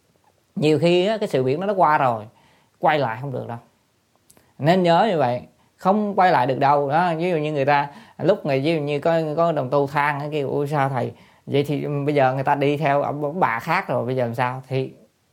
Nhiều khi á, cái sự việc nó đã qua rồi, quay lại không được đâu, nên nhớ như vậy, không quay lại được đâu đó. Ví dụ như người ta lúc người ví dụ như có có đồng tu than cái kêu ôi sao thầy, vậy thì bây giờ người ta đi theo ông bà khác rồi, bây giờ làm sao? Thì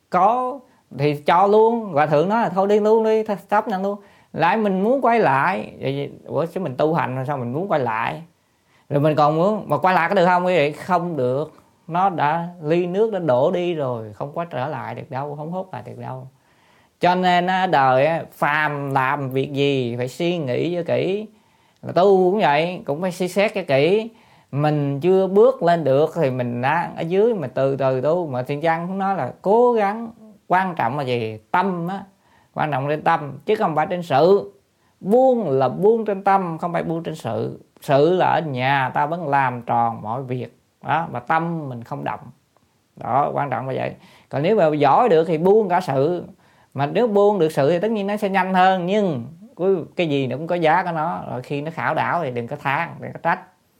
có thì cho luôn, Hòa thượng nói là thôi đi luôn đi, chấp nhận luôn. Lại mình muốn quay lại, vậy ủa chứ mình tu hành rồi sao mình muốn quay lại, rồi mình còn muốn mà quay lại có được không quý vị? Không được, nó đã ly nước đã đổ đi rồi, không có trở lại được đâu, không hút lại được đâu. Cho nên đời phàm làm việc gì phải suy nghĩ cho kỹ, là tu cũng vậy, cũng phải suy xét cho kỹ. Mình chưa bước lên được thì mình đã ở dưới, mà từ từ tu. Mà Thiện Trang cũng nói là cố gắng, quan trọng là gì? Tâm á, quan trọng trên tâm chứ không phải trên sự. Buông là buông trên tâm, không phải buông trên sự. Sự là ở nhà ta vẫn làm tròn mọi việc đó, mà tâm mình không động đó, quan trọng là vậy. Còn nếu mà giỏi được thì buông cả sự, mà nếu buông được sự thì tất nhiên nó sẽ nhanh hơn. Nhưng cái gì nó cũng có giá của nó, rồi khi nó khảo đảo thì đừng có than, đừng có trách.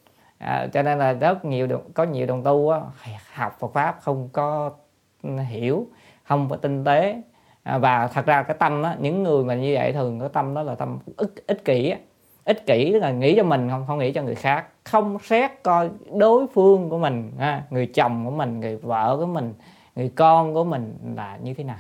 À, cho nên là rất nhiều có nhiều đồng tu á, học Phật pháp không có hiểu, không có tinh tế. À, và thật ra cái tâm á, những người mà như vậy thường cái tâm đó là tâm ích, ích kỷ á. Ích kỷ tức là nghĩ cho mình, không không nghĩ cho người khác, không xét coi đối phương của mình, à, người chồng của mình, người vợ của mình, người con của mình là như thế nào.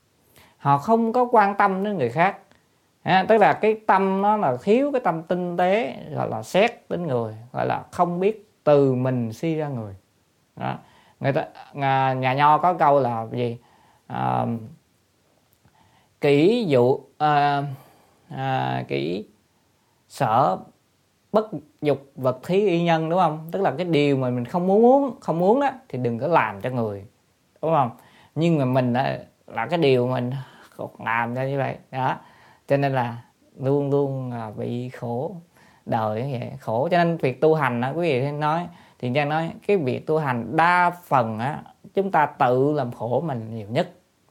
Họ không có quan tâm đến người khác, à, tức là cái tâm nó là thiếu cái tâm tinh tế, gọi là xét đến người, gọi là không biết từ mình suy ra người đó. Người ta nhà, nhà Nho có câu là gì? À, kỹ dụ à, à, kỹ sở bất dục vật thí y nhân, đúng không? Tức là cái điều mà mình không muốn không muốn đó thì đừng có làm cho người, đúng không? Nhưng mà mình là, là cái điều mình làm ra như vậy đó, cho nên là luôn luôn bị khổ đời như vậy, khổ. Cho nên việc tu hành đó, quý vị nói thì Trang nói cái việc tu hành đa phần á, chúng ta tự làm khổ mình nhiều nhất.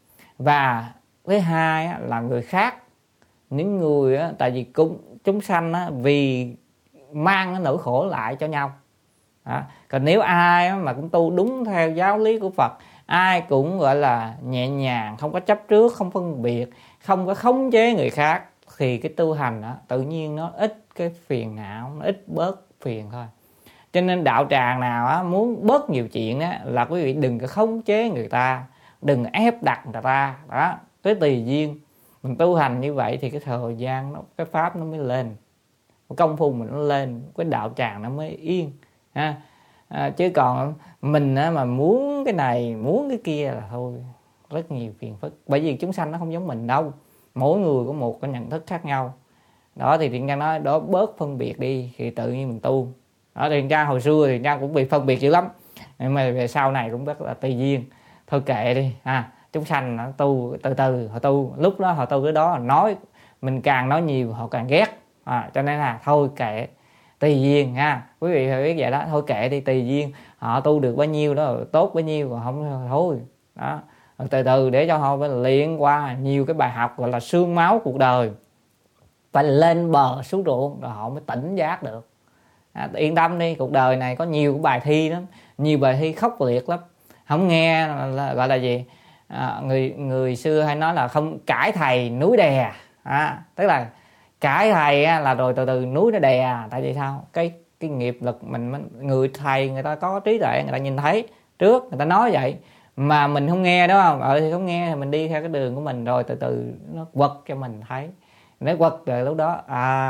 Và thứ hai á, là người khác, những người á, tại vì cũng chúng sanh á, vì mang cái nỗi khổ lại cho nhau đó. Còn nếu ai á, mà cũng tu đúng theo giáo lý của Phật, ai cũng gọi là nhẹ nhàng, không có chấp trước, không phân biệt, không có khống chế người khác, thì cái tu hành đó, tự nhiên nó ít cái phiền não, nó ít bớt phiền thôi. Cho nên đạo tràng nào á, muốn bớt nhiều chuyện á, là quý vị đừng có khống chế người ta, đừng ép đặt người ta đó, tới tùy duyên. Mình tu hành như vậy thì cái thời gian nó, cái pháp nó mới lên, công phu mình nó lên, cái đạo tràng nó mới yên ha. À, chứ còn mình á, mà muốn cái này muốn cái kia là thôi, rất nhiều phiền phức. Bởi vì chúng sanh nó không giống mình đâu, mỗi người có một cái nhận thức khác nhau đó. Thì Thiện Trang nói đó, bớt phân biệt đi thì tự nhiên mình tu đó. Thiện Trang hồi xưa thì Thiện Trang cũng bị phân biệt dữ lắm, nhưng mà về sau này cũng rất là tùy duyên, thôi kệ đi ha. Chúng sanh nó tu từ từ họ tu, lúc đó họ tu cái đó, nói mình càng nói nhiều họ càng ghét, à, cho nên là thôi kệ, tùy duyên ha. Quý vị phải biết vậy đó, thôi kệ đi, tùy duyên, họ tu được bao nhiêu đó tốt bấy nhiêu, còn không thôi đó. Rồi từ từ để cho họ phải luyện qua nhiều cái bài học gọi là xương máu cuộc đời, phải lên bờ xuống ruộng rồi họ mới tỉnh giác được. À, yên tâm đi, cuộc đời này có nhiều cái bài thi lắm, nhiều bài thi khốc liệt lắm, không nghe là, gọi là gì, à, người người xưa hay nói là không cãi thầy núi đè, à, tức là cãi thầy á, là rồi từ từ núi nó đè. Tại vì sao? Cái cái nghiệp lực mình, người thầy người ta có trí tuệ, người ta nhìn thấy trước, người ta nói vậy mà mình không nghe, đúng không? Ờ thì không nghe thì mình đi theo cái đường của mình, rồi từ từ nó quật cho mình thấy, nó quật rồi lúc đó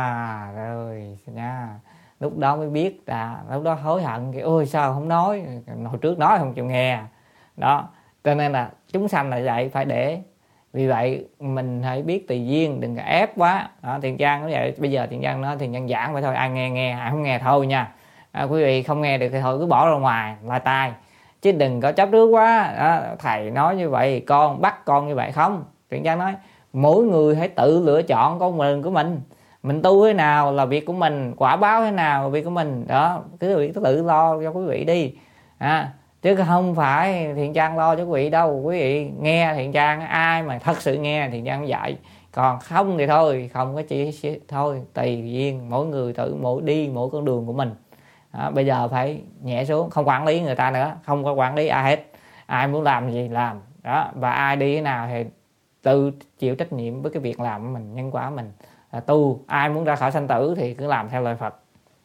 à rồi nha, lúc đó mới biết, là lúc đó hối hận cái ôi sao không nói, hồi trước nói không chịu nghe đó. Cho nên là chúng sanh là vậy, phải để Vì vậy mình hãy biết tùy duyên, đừng có ép quá. Đó, Thiện Trang cũng vậy. Bây giờ Thiện Trang nói Thiện Trang giảng vậy thôi, ai nghe nghe, ai không nghe thôi nha. À, quý vị không nghe được thì thôi cứ bỏ ra ngoài là tai, chứ đừng có chấp trước quá. Đó, thầy nói như vậy con bắt con như vậy không. Thiện Trang nói mỗi người hãy tự lựa chọn con đường của mình. Mình tu thế nào là việc của mình, quả báo thế nào là việc của mình. Đó, cứ quý vị tự lo cho quý vị đi. À, chứ không phải Thiện Trang lo cho quý vị đâu. Quý vị nghe Thiện Trang, ai mà thật sự nghe Thiện Trang dạy, còn không thì thôi, không có chỉ thôi, tùy duyên, mỗi người tự mỗi đi mỗi con đường của mình. Đó, bây giờ phải nhẹ xuống, không quản lý người ta nữa, không có quản lý ai hết, ai muốn làm gì làm. Đó, và ai đi thế nào thì tự chịu trách nhiệm với cái việc làm của mình, nhân quả mình. À, tu, ai muốn ra khỏi sanh tử thì cứ làm theo lời Phật.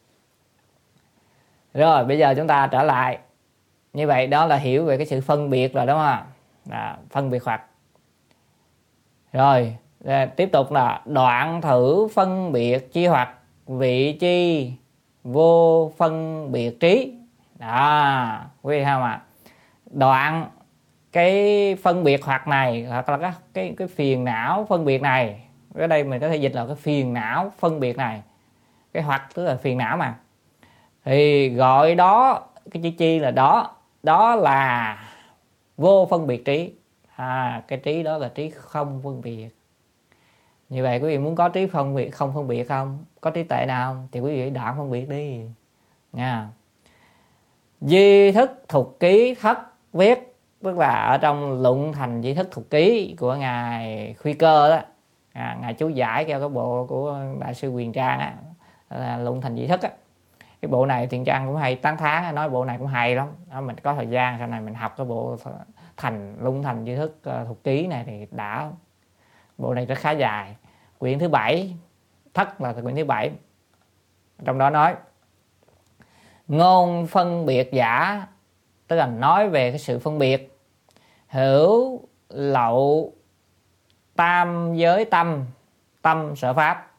Rồi bây giờ chúng ta trở lại. Như vậy đó là hiểu về cái sự phân biệt rồi đúng không ạ? À, phân biệt hoặc. Rồi tiếp tục là đoạn thử phân biệt chi hoặc vị chi vô phân biệt trí. Đó, quý vị thấy không ạ? Đoạn cái phân biệt hoặc này, hoặc là cái, cái, cái phiền não phân biệt này. Ở đây mình có thể dịch là cái phiền não phân biệt này. Cái hoặc tức là phiền não mà. Thì gọi đó, cái chữ chi là đó. Đó là vô phân biệt trí. À, cái trí đó là trí không phân biệt. Như vậy quý vị muốn có trí phân biệt, không phân biệt không? Có trí tuệ nào không? Thì quý vị đoạn phân biệt đi nha. Di thức thục ký thất viết, tức là ở trong luận thành di thức thục ký của ngài Khuy Cơ đó, à, ngài chú giải theo cái bộ của đại sư Quyền Trang á, là luận thành di thức á. Cái bộ này Thiện Trang cũng hay tán thán, nói bộ này cũng hay lắm. Đó, mình có thời gian sau này mình học cái bộ thành luận thành di thức uh, thục ký này thì đã. Bộ này rất khá dài. Quyển thứ bảy, thất là quyển thứ bảy. Trong đó nói ngôn phân biệt giả, tức là nói về cái sự phân biệt. Hữu lậu tam giới tâm, tâm sở pháp.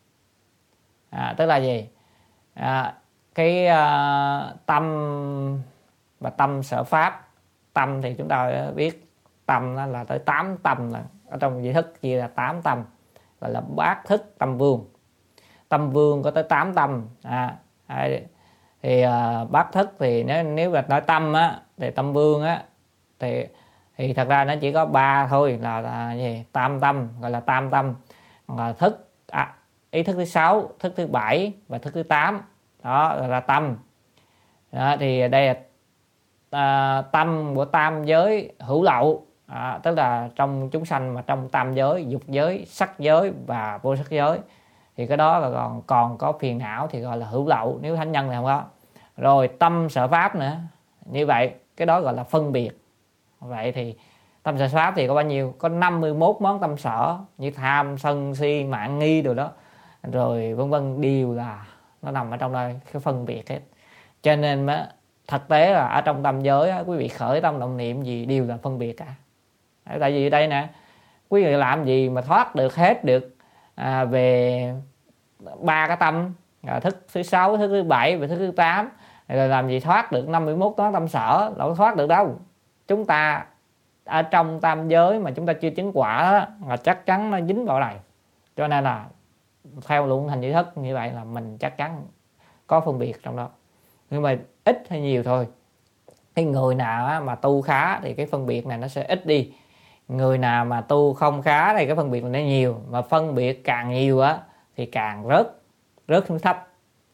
À, tức là gì? À, cái uh, tâm và tâm sở pháp. Tâm thì chúng ta biết tâm đó là tới tám tâm, là ở trong di thức chia là tám tâm, gọi là bát thức tâm vương. Tâm vương có tới tám tâm. À, thì uh, bát thức thì nếu nếu là nói tâm á, thì tâm vương á, thì thì thật ra nó chỉ có ba thôi, là, là gì? Tam tâm, gọi là tam tâm. Là thức à, ý thức thứ sáu, thức thứ bảy và thức thứ tám. Đó là tâm. Đó, thì đây là à, tâm của tam giới hữu lậu, à, tức là trong chúng sanh mà trong tam giới, dục giới, sắc giới và vô sắc giới, thì cái đó là còn còn có phiền não thì gọi là hữu lậu, nếu thánh nhân thì không có. Rồi tâm sở pháp nữa, như vậy cái đó gọi là phân biệt. Vậy thì tâm sở pháp thì có bao nhiêu? Có năm mươi mốt món tâm sở, như tham, sân, si, mạn, nghi đồ đó, rồi vân vân, đều là nó nằm ở trong đây, cái phân biệt hết. Cho nên thực tế là ở trong tâm giới quý vị khởi tâm động niệm gì đều là phân biệt cả. Tại vì đây nè, quý vị làm gì mà thoát được hết được à, về ba cái tâm, à, thức thứ sáu, thức thứ bảy và thức thứ tám, rồi làm gì thoát được năm mươi mốt toán tâm sở, đâu có thoát được đâu. Chúng ta ở trong tam giới mà chúng ta chưa chứng quả đó, là chắc chắn nó dính vào này. Cho nên là theo luận thành di thức như vậy là mình chắc chắn có phân biệt trong đó, nhưng mà ít hay nhiều thôi. Cái người nào mà tu khá thì cái phân biệt này nó sẽ ít đi, người nào mà tu không khá thì cái phân biệt này nó nhiều, mà phân biệt càng nhiều á thì càng rớt rớt xuống thấp.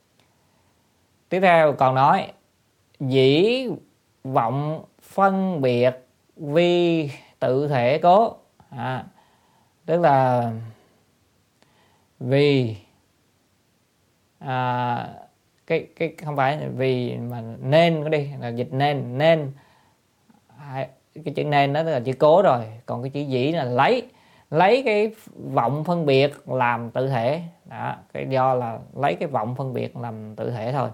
Tiếp theo còn nói dĩ vọng phân biệt vi tự thể cố, à, tức là vì à, cái cái không phải vì mà nên có đi là dịch nên nên cái chữ nên đó là chữ cố rồi, còn cái chữ dĩ là lấy lấy cái vọng phân biệt làm tự thể. Đó, cái do là lấy cái vọng phân biệt làm tự thể thôi.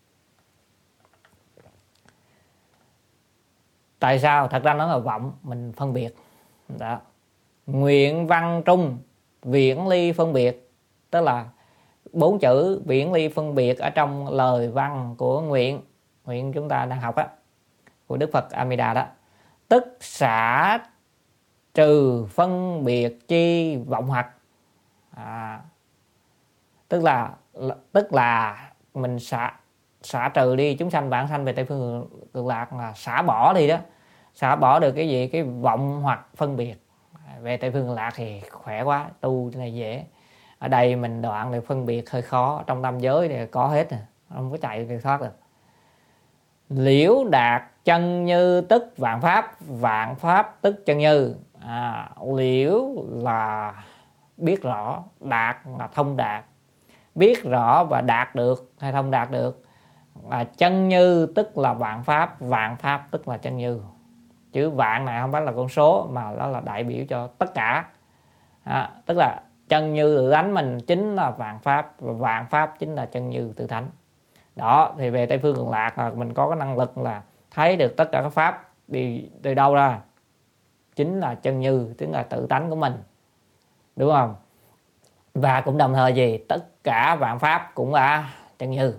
Tại sao? Thật ra nó là vọng mình phân biệt. Đó. Nguyện văn trung viễn ly phân biệt, tức là bốn chữ viễn ly phân biệt ở trong lời văn của nguyện nguyện chúng ta đang học á, của Đức Phật A Di Đà đó. Tức xả trừ phân biệt chi vọng hoặc. À, tức là tức là mình xả xả trừ đi chúng sanh vãng sanh về Tây Phương Cực Lạc, là xả bỏ đi đó, xả bỏ được cái gì? Cái vọng hoặc phân biệt. Về Tây Phương Cực Lạc thì khỏe quá, tu cái này dễ. Ở đây mình đoạn được phân biệt hơi khó, trong tam giới thì có hết nè, không có chạy được thoát được. Liễu đạt chân như tức vạn pháp, vạn pháp tức chân như. À, liễu là biết rõ, đạt là thông đạt, biết rõ và đạt được hay thông đạt được. À, chân như tức là vạn pháp, vạn pháp tức là chân như. Chữ vạn này không phải là con số mà nó là đại biểu cho tất cả. À, tức là chân như tự tánh mình chính là vạn pháp, và vạn pháp chính là chân như tự tánh. Đó, thì về Tây Phương Cực Lạc là mình có cái năng lực là thấy được tất cả các pháp đi từ đâu ra, chính là chân như, tức là tự tánh của mình, đúng không? Và cũng đồng thời gì? Tất cả vạn pháp cũng là chân như.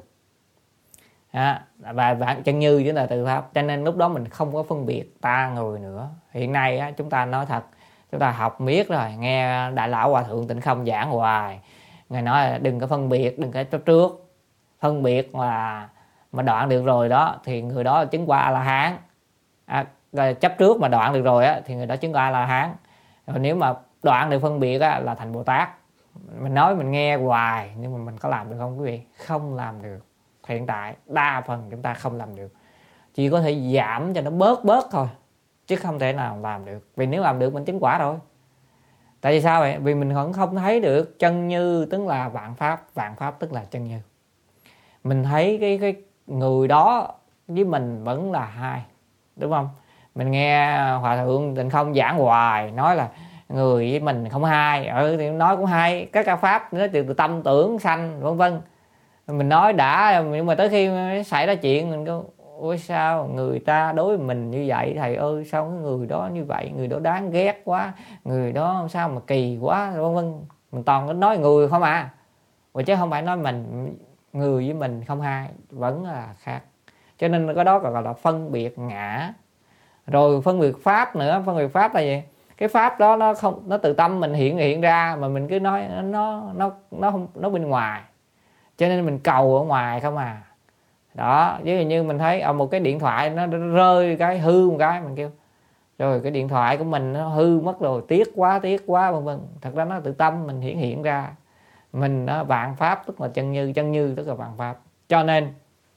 À, và vạn chân như chính là tự pháp, cho nên lúc đó mình không có phân biệt ta người nữa. Hiện nay á, chúng ta nói thật, chúng ta học miết rồi, nghe Đại Lão Hòa Thượng Tịnh Không giảng hoài, Ngài nói là đừng có phân biệt, đừng có chấp trước. Phân biệt là mà đoạn được rồi đó thì người đó chứng qua A-la-hán. À, chấp trước mà đoạn được rồi á thì người đó chứng qua A-la-hán. Rồi nếu mà đoạn được phân biệt á là thành Bồ Tát. Mình nói mình nghe hoài nhưng mà mình có làm được không quý vị? Không làm được. Hiện tại đa phần chúng ta không làm được, chỉ có thể giảm cho nó bớt bớt thôi, chứ không thể nào làm được. Vì nếu làm được mình chứng quả rồi. Tại vì sao vậy? Vì mình vẫn không thấy được chân như tức là vạn pháp, vạn pháp tức là chân như. Mình thấy cái cái người đó với mình vẫn là hai, đúng không? Mình nghe Hòa Thượng Tịnh Không giảng hoài, nói là người với mình không hai, ừ thì nói cũng hai, các ca pháp nó từ tâm tưởng sanh vân vân. Mình nói đã, nhưng mà tới khi xảy ra chuyện mình có ôi sao người ta đối với mình như vậy, thầy ơi sao cái người đó như vậy, người đó đáng ghét quá, người đó sao mà kỳ quá vân vân. Mình toàn nói người không à, chứ không phải nói mình. Người với mình không hai, vẫn là khác. Cho nên cái đó gọi là phân biệt ngã. Rồi phân biệt pháp nữa. Phân biệt pháp là gì? Cái pháp đó nó không, nó từ tâm mình hiện hiện ra, mà mình cứ nói nó nó nó không, nó bên ngoài, cho nên mình cầu ở ngoài không à. Đó, ví dụ như mình thấy ở một cái điện thoại nó rơi cái hư một cái, mình kêu rồi cái điện thoại của mình nó hư mất rồi, tiếc quá tiếc quá vân vân. Thật ra nó tự tâm mình hiện hiện ra. Mình nó vạn pháp tức là chân như, chân như tức là vạn pháp. Cho nên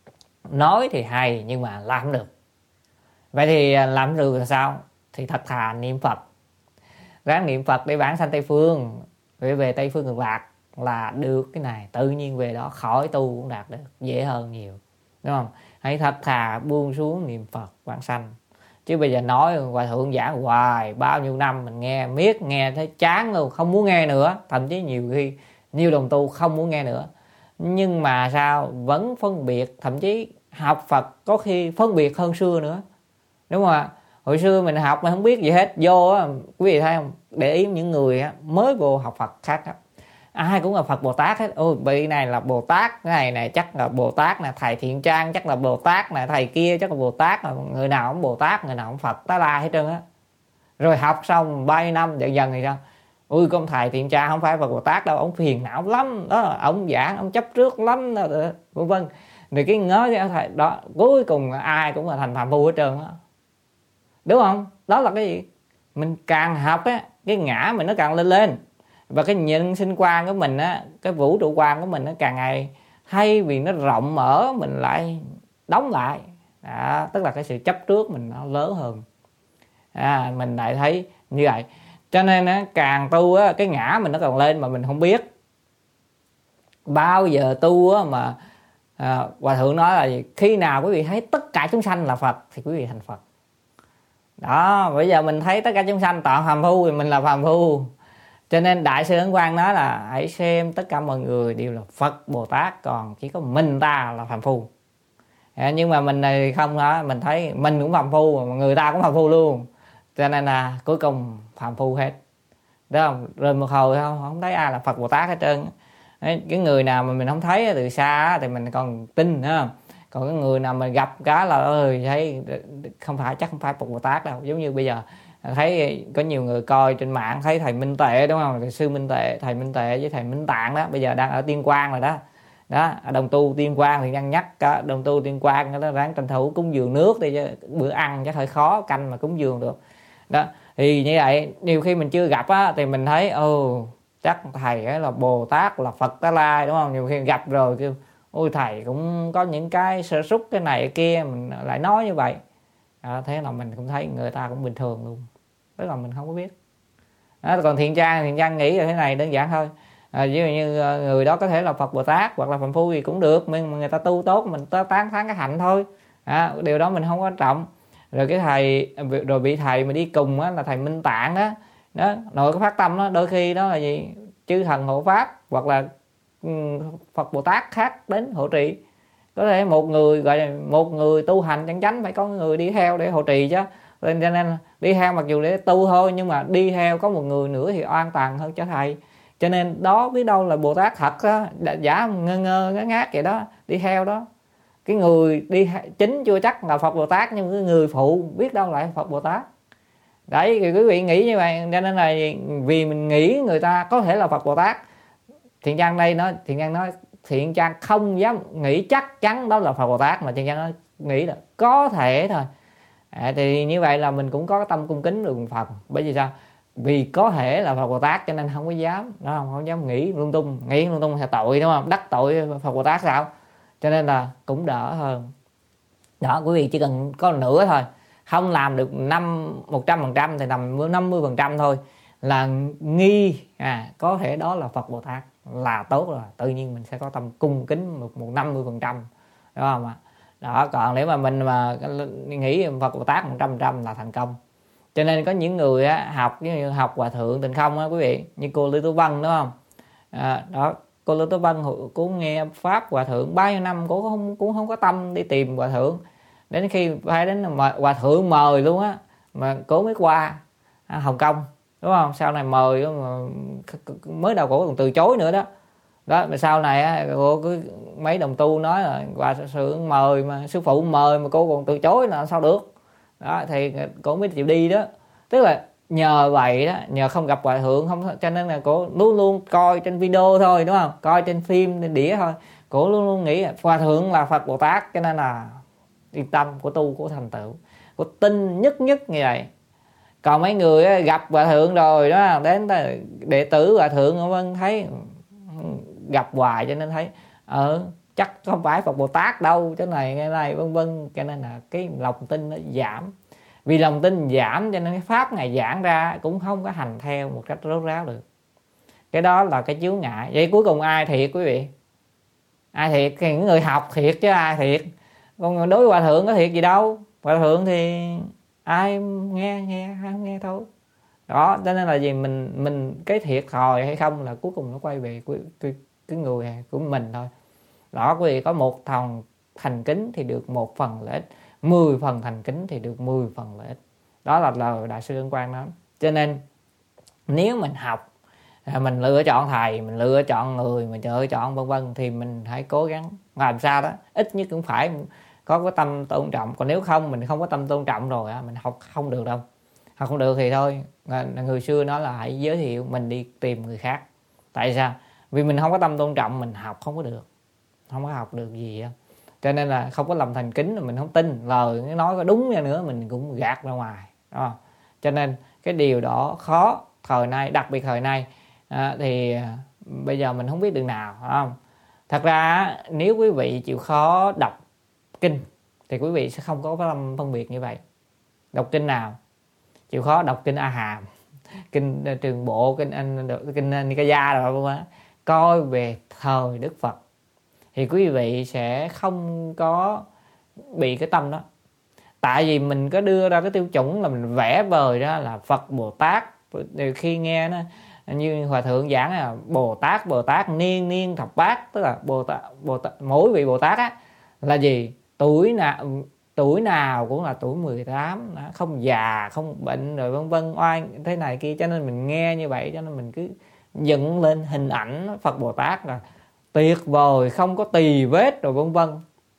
nói thì hay nhưng mà làm không được. Vậy thì làm được là sao? Thì thật thà niệm Phật, ráng niệm Phật để vãng sanh Tây Phương, để về Tây Phương Cực Lạc là được cái này. Tự nhiên về đó khỏi tu cũng đạt được, dễ hơn nhiều, đúng không? Hãy thật thà buông xuống niệm Phật vãng sanh. Chứ bây giờ nói Hòa Thượng giảng hoài bao nhiêu năm mình nghe miết, nghe thấy chán luôn, không muốn nghe nữa. Thậm chí nhiều khi nhiều đồng tu không muốn nghe nữa. Nhưng mà sao? Vẫn phân biệt, thậm chí học Phật có khi phân biệt hơn xưa nữa, đúng không ạ? Hồi xưa mình học mà không biết gì hết, vô á, quý vị thấy không? Để ý những người á, mới vô học Phật khác á, ai cũng là Phật Bồ Tát hết. Ôi vị này là Bồ Tát, cái này này chắc là Bồ Tát nè, thầy Thiện Trang chắc là Bồ Tát nè, thầy kia chắc là Bồ Tát, là người nào cũng Bồ Tát, người nào cũng Phật, tá la hết trơn á. Rồi học xong bao nhiêu năm dần dần thì sao? Ui con thầy Thiện Trang không phải Phật Bồ Tát đâu, ông phiền não lắm đó, ông giảng ông chấp trước lắm đó, vân vân. Rồi cái ngớ cái thầy đó, cuối cùng ai cũng là thành phàm phu hết trơn á, đúng không? Đó là cái gì? Mình càng học á, cái ngã mình nó càng lên lên, và cái nhân sinh quan của mình á, cái vũ trụ quan của mình nó càng ngày thay vì nó rộng mở mình lại đóng lại. Đó, tức là cái sự chấp trước mình nó lớn hơn. À, mình lại thấy như vậy. Cho nên á, càng tu á, cái ngã mình nó càng lên mà mình không biết. Bao giờ tu á, mà à, Hòa Thượng nói là gì? Khi nào quý vị thấy tất cả chúng sanh là Phật thì quý vị thành Phật. Đó, bây giờ mình thấy tất cả chúng sanh toàn phàm phu thì mình là phàm phu. Cho nên Đại sư Ấn Quang nói là hãy xem tất cả mọi người đều là Phật Bồ Tát, còn chỉ có mình ta là phàm phu. À, nhưng mà mình này không đó, mình thấy mình cũng phàm phu mà người ta cũng phàm phu luôn. Cho nên là cuối cùng phàm phu hết. Đúng không? Rồi một hồi không, không thấy ai là Phật Bồ Tát hết trơn. Đấy, cái người nào mà mình không thấy từ xa thì mình còn tin, đúng không? Còn cái người nào mà gặp cái là ơi thấy không phải, chắc không phải Phật Bồ Tát đâu. Giống như bây giờ thấy có nhiều người coi trên mạng thấy thầy Minh Tệ, đúng không? Thầy sư Minh Tệ, thầy Minh Tệ với thầy Minh Tạng đó, bây giờ đang ở Tuyên Quang rồi đó. Đó, đồng tu Tuyên Quang thì đang nhắc cả đồng tu Tuyên Quang đó, ráng tranh thủ cúng dường nước đi chứ bữa ăn chắc hơi khó canh mà cúng dường được. Đó, thì như vậy nhiều khi mình chưa gặp á thì mình thấy ồ chắc thầy ấy là Bồ Tát, là Phật Tá Lai, đúng không? Nhiều khi gặp rồi kêu ôi thầy cũng có những cái sơ suất cái này cái kia, mình lại nói như vậy. À, thế là mình cũng thấy người ta cũng bình thường luôn, tức là mình không có biết. Đó, còn Thiện Trang, Thiện Trang nghĩ là thế này đơn giản thôi. À, ví dụ như người đó có thể là Phật Bồ Tát hoặc là Phàm Phu gì cũng được, nhưng mà người ta tu tốt mình tán thán cái hạnh thôi. À, điều đó mình không quan trọng. Rồi cái thầy, rồi bị thầy mà đi cùng á là thầy Minh Tạng đó, đó nội cái phát tâm đó, đôi khi đó là gì chư thần hộ pháp hoặc là Phật Bồ Tát khác đến hộ trì. Có thể một người gọi là một người tu hành chân chánh phải có người đi theo để hộ trì chứ. Cho nên đi theo mặc dù để tu thôi, nhưng mà đi theo có một người nữa thì an toàn hơn cho thầy. Cho nên đó biết đâu là Bồ Tát thật đó, giả ngơ ngơ ngát ngát vậy đó, đi theo đó. Cái người đi chính chưa chắc là Phật Bồ Tát, nhưng cái người phụ biết đâu lại Phật Bồ Tát. Đấy, thì quý vị nghĩ như vậy. Cho nên là vì mình nghĩ người ta có thể là Phật Bồ Tát, Thiện Trang đây nói, Thiện Trang nói Thiện Trang không dám nghĩ chắc chắn đó là Phật Bồ Tát, mà Thiện Trang nói nghĩ là có thể thôi. À, thì như vậy là mình cũng có tâm cung kính được một phần. Bởi vì sao? Vì có thể là Phật Bồ Tát cho nên không có dám, nó không, không dám nghĩ lung tung, nghĩ lung tung là tội, đúng không? Đắc tội Phật Bồ Tát sao? Cho nên là cũng đỡ hơn. Đó, quý vị chỉ cần có nửa thôi, không làm được năm một trăm phần trăm thì nằm năm mươi phần trăm thôi là nghi à có thể đó là Phật Bồ Tát là tốt rồi, tự nhiên mình sẽ có tâm cung kính một một năm mươi phần trăm, đúng không ạ? Đó, còn nếu mà mình mà nghĩ Phật Bồ Tát một trăm phần trăm là thành công. Cho nên có những người á, học như học Hòa Thượng Tịnh Không á quý vị, như cô Lưu Tú Vân, đúng không? À, đó, cô Lưu Tú Vân cũng nghe pháp Hòa Thượng bao nhiêu năm, cũng không cũng không có tâm đi tìm Hòa Thượng, đến khi phải đến mà Hòa Thượng mời luôn á mà cô mới qua à, Hồng Kông, đúng không? Sau này mời mà mới đầu cổ còn từ chối nữa đó. Đó, mà sau này á, cô cứ mấy đồng tu nói là Hòa Thượng mời mà sư phụ mời mà cô còn từ chối là sao được. Đó, thì cô mới chịu đi đó. Tức là nhờ vậy đó, nhờ không gặp Hòa Thượng không, cho nên là cô luôn luôn coi trên video thôi, đúng không? Coi trên phim, trên đĩa thôi. Cô luôn luôn nghĩ Hòa Thượng là Phật Bồ Tát, cho nên là yên tâm, của tu, của thành tựu, của tin nhất nhất như vậy. Còn mấy người gặp Hòa Thượng rồi đó, đến đệ tử Hòa Thượng vân thấy gặp hoài cho nên thấy ờ chắc không phải Phật Bồ Tát đâu, cái này cái này vân vân, cho nên là cái lòng tin nó giảm. Vì lòng tin giảm cho nên cái pháp ngày giảng ra cũng không có hành theo một cách rốt ráo được. Cái đó là cái chướng ngại. Vậy cuối cùng ai thiệt quý vị? Ai thiệt? Cái những người học thiệt chứ ai thiệt. Còn đối với Hòa Thượng có thiệt gì đâu. Hòa Thượng thì ai nghe nghe không nghe thôi. Đó, cho nên là gì mình mình cái thiệt thòi hay không là cuối cùng nó quay về cái, cái, cái người của mình thôi. Đó, quý vị có một phần thành kính thì được một phần lợi ích, mười phần thành kính thì được mười phần lợi ích. Đó là lời Đại sư Ân Quang nói. Cho nên nếu mình học, mình lựa chọn thầy, mình lựa chọn người, mình lựa chọn vân vân, thì mình hãy cố gắng làm sao đó ít nhất cũng phải có cái tâm tôn trọng. Còn nếu không, mình không có tâm tôn trọng rồi mình học không được đâu. Học không được thì thôi, người xưa nói là hãy giới thiệu mình đi tìm người khác. Tại sao? Vì mình không có tâm tôn trọng, mình học không có được, không có học được gì đâu. Cho nên là không có lòng thành kính, mình không tin lời nói có đúng ra nữa mình cũng gạt ra ngoài. Đó. Cho nên cái điều đó khó thời nay, đặc biệt thời nay à, thì bây giờ mình không biết đường nào, phải không? Thật ra nếu quý vị chịu khó đọc kinh thì quý vị sẽ không có tâm phân biệt như vậy. Đọc kinh nào? Chịu khó đọc kinh A Hàm, kinh Trường Bộ, kinh anh kinh Nikaya rồi, coi về thời Đức Phật thì quý vị sẽ không có bị cái tâm đó. Tại vì mình có đưa ra cái tiêu chuẩn là mình vẽ vời ra là Phật Bồ Tát. Khi nghe nó như Hòa Thượng giảng là Bồ Tát, Bồ Tát niên niên thập bát, tức là Bồ Tát, Bồ Tát mỗi vị Bồ Tát á là gì? Tuổi nào tuổi nào cũng là tuổi mười tám, không già, không bệnh rồi vân vân, oai thế này kia. Cho nên mình nghe như vậy, cho nên mình cứ dựng lên hình ảnh Phật Bồ Tát là tuyệt vời, không có tì vết rồi vân vân.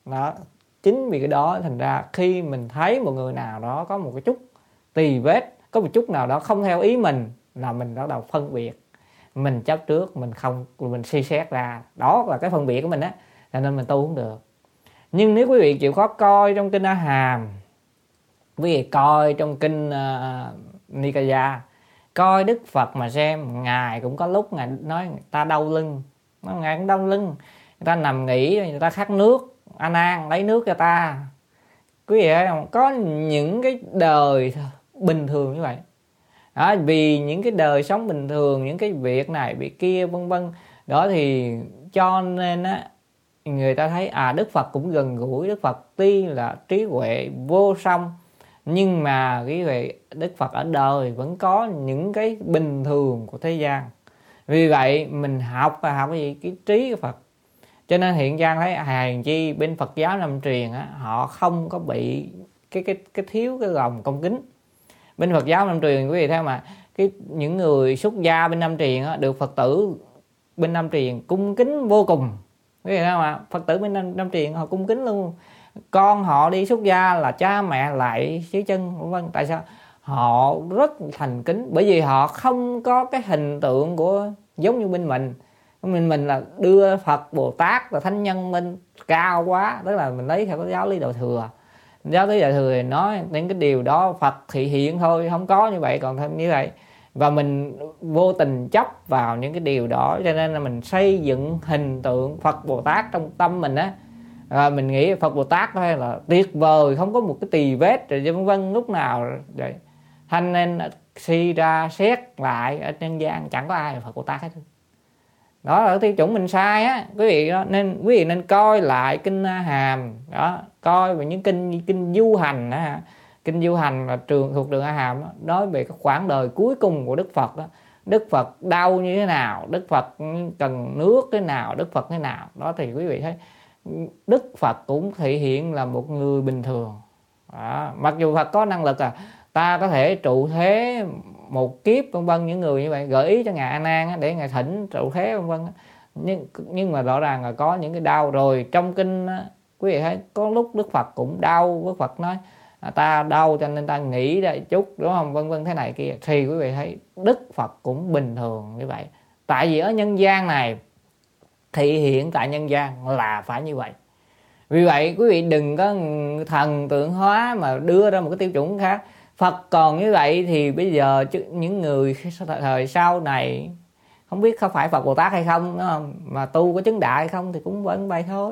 Đó, chính vì cái đó thành ra khi mình thấy một người nào đó có một cái chút tì vết, có một chút nào đó không theo ý mình, là mình bắt đầu phân biệt, mình chấp trước, mình không, mình suy xét ra, đó là cái phân biệt của mình á, cho nên mình tu không được. Nhưng nếu quý vị chịu khó coi trong kinh A Hàm, quý vị coi trong kinh uh, Nikaya, coi Đức Phật mà xem, ngài cũng có lúc ngài nói người ta đau lưng, ngài cũng đau lưng, người ta nằm nghỉ, người ta khát nước, A Nan lấy nước cho ta. Quý vị thấy không? Có những cái đời bình thường như vậy. Đó, vì những cái đời sống bình thường, những cái việc này việc kia vân vân, đó thì cho nên á, người ta thấy à Đức Phật cũng gần gũi. Đức Phật tuy là trí huệ vô song, nhưng mà quý vị, Đức Phật ở đời vẫn có những cái bình thường của thế gian. Vì vậy mình học và học cái gì? Cái trí của Phật. Cho nên hiện gian thấy hèn chi bên Phật giáo Nam truyền á, họ không có bị cái cái cái thiếu cái lòng cung kính. Bên Phật giáo Nam truyền quý vị thấy mà cái những người xuất gia bên Nam truyền á, được Phật tử bên Nam truyền cung kính vô cùng. Quý vị thấy mà Phật tử bên Nam, Nam truyền họ cung kính luôn. Con họ đi xuất gia là cha mẹ lại dưới chân, vân. Tại sao? Họ rất thành kính, bởi vì họ không có cái hình tượng của giống như bên mình. Mình mình là đưa Phật Bồ Tát và thánh nhân lên cao quá, tức là mình lấy theo cái giáo lý Đại Thừa. Giáo lý Đại Thừa thì nói những cái điều đó Phật thị hiện thôi, không có như vậy, còn thêm như vậy. Và mình vô tình chấp vào những cái điều đó, cho nên là mình xây dựng hình tượng Phật Bồ Tát trong tâm mình á. À, mình nghĩ Phật Bồ Tát thôi là tuyệt vời, không có một cái tì vết rồi vân vân, lúc nào vậy. Thành nên suy ra xét lại ở nhân gian chẳng có ai là Phật Bồ Tát hết. Đó là tiêu chuẩn mình sai á quý vị. Đó nên quý vị nên coi lại kinh A Hàm, đó, coi về những kinh kinh du hành đó. Kinh du hành là trường thuộc đường A Hàm đó, nói về cái khoảng đời cuối cùng của Đức Phật đó. Đức Phật đau như thế nào, Đức Phật cần nước thế nào, Đức Phật thế nào. Đó thì quý vị thấy Đức Phật cũng thể hiện là một người bình thường. Đó, mặc dù Phật có năng lực à, ta có thể trụ thế một kiếp vân vân, những người như vậy gợi ý cho ngài A Nan để ngài thỉnh trụ thế vân vân. Nhưng nhưng mà rõ ràng là có những cái đau rồi. Trong kinh quý vị thấy có lúc Đức Phật cũng đau, Đức Phật nói ta đau cho nên ta nghĩ ra chút, đúng không, vân vân thế này kia. Thì quý vị thấy Đức Phật cũng bình thường như vậy. Tại vì ở nhân gian này, thị hiện tại nhân gian là phải như vậy. Vì vậy quý vị đừng có thần tượng hóa mà đưa ra một cái tiêu chuẩn khác. Phật còn như vậy thì bây giờ những người thời sau này không biết có phải Phật Bồ Tát hay không, đúng không? Mà tu có chứng đại hay không thì cũng vẫn vậy thôi.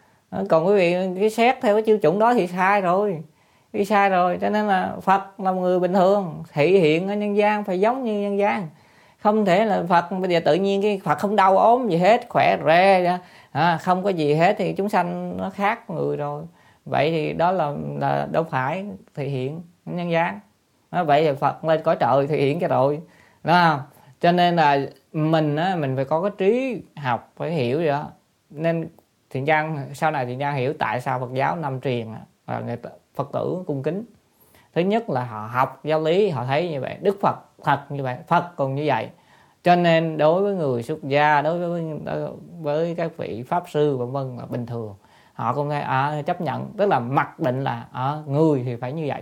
Còn quý vị cái xét theo cái tiêu chuẩn đó thì sai rồi, đi sai rồi. Cho nên là Phật là một người bình thường, thị hiện ở nhân gian phải giống như nhân gian. Không thể là Phật bây giờ tự nhiên cái Phật không đau ốm gì hết, khỏe rê, à, không có gì hết thì chúng sanh nó khác người rồi. Vậy thì đó là, là đâu phải thị hiện nhân gian. Đó, vậy thì Phật lên cõi trời thị hiện cho rồi, đúng không? Cho nên là mình á, mình phải có cái trí học, phải hiểu vậy đó. Nên Thiện Trang sau này Thiện Trang hiểu tại sao Phật giáo Nam truyền là người Phật tử cung kính. Thứ nhất là họ học giáo lý, họ thấy như vậy, Đức Phật thật như vậy, Phật còn như vậy. Cho nên đối với người xuất gia, đối với đối với các vị pháp sư vân vân là bình thường. Họ cũng thấy à, chấp nhận, tức là mặc định là à, người thì phải như vậy.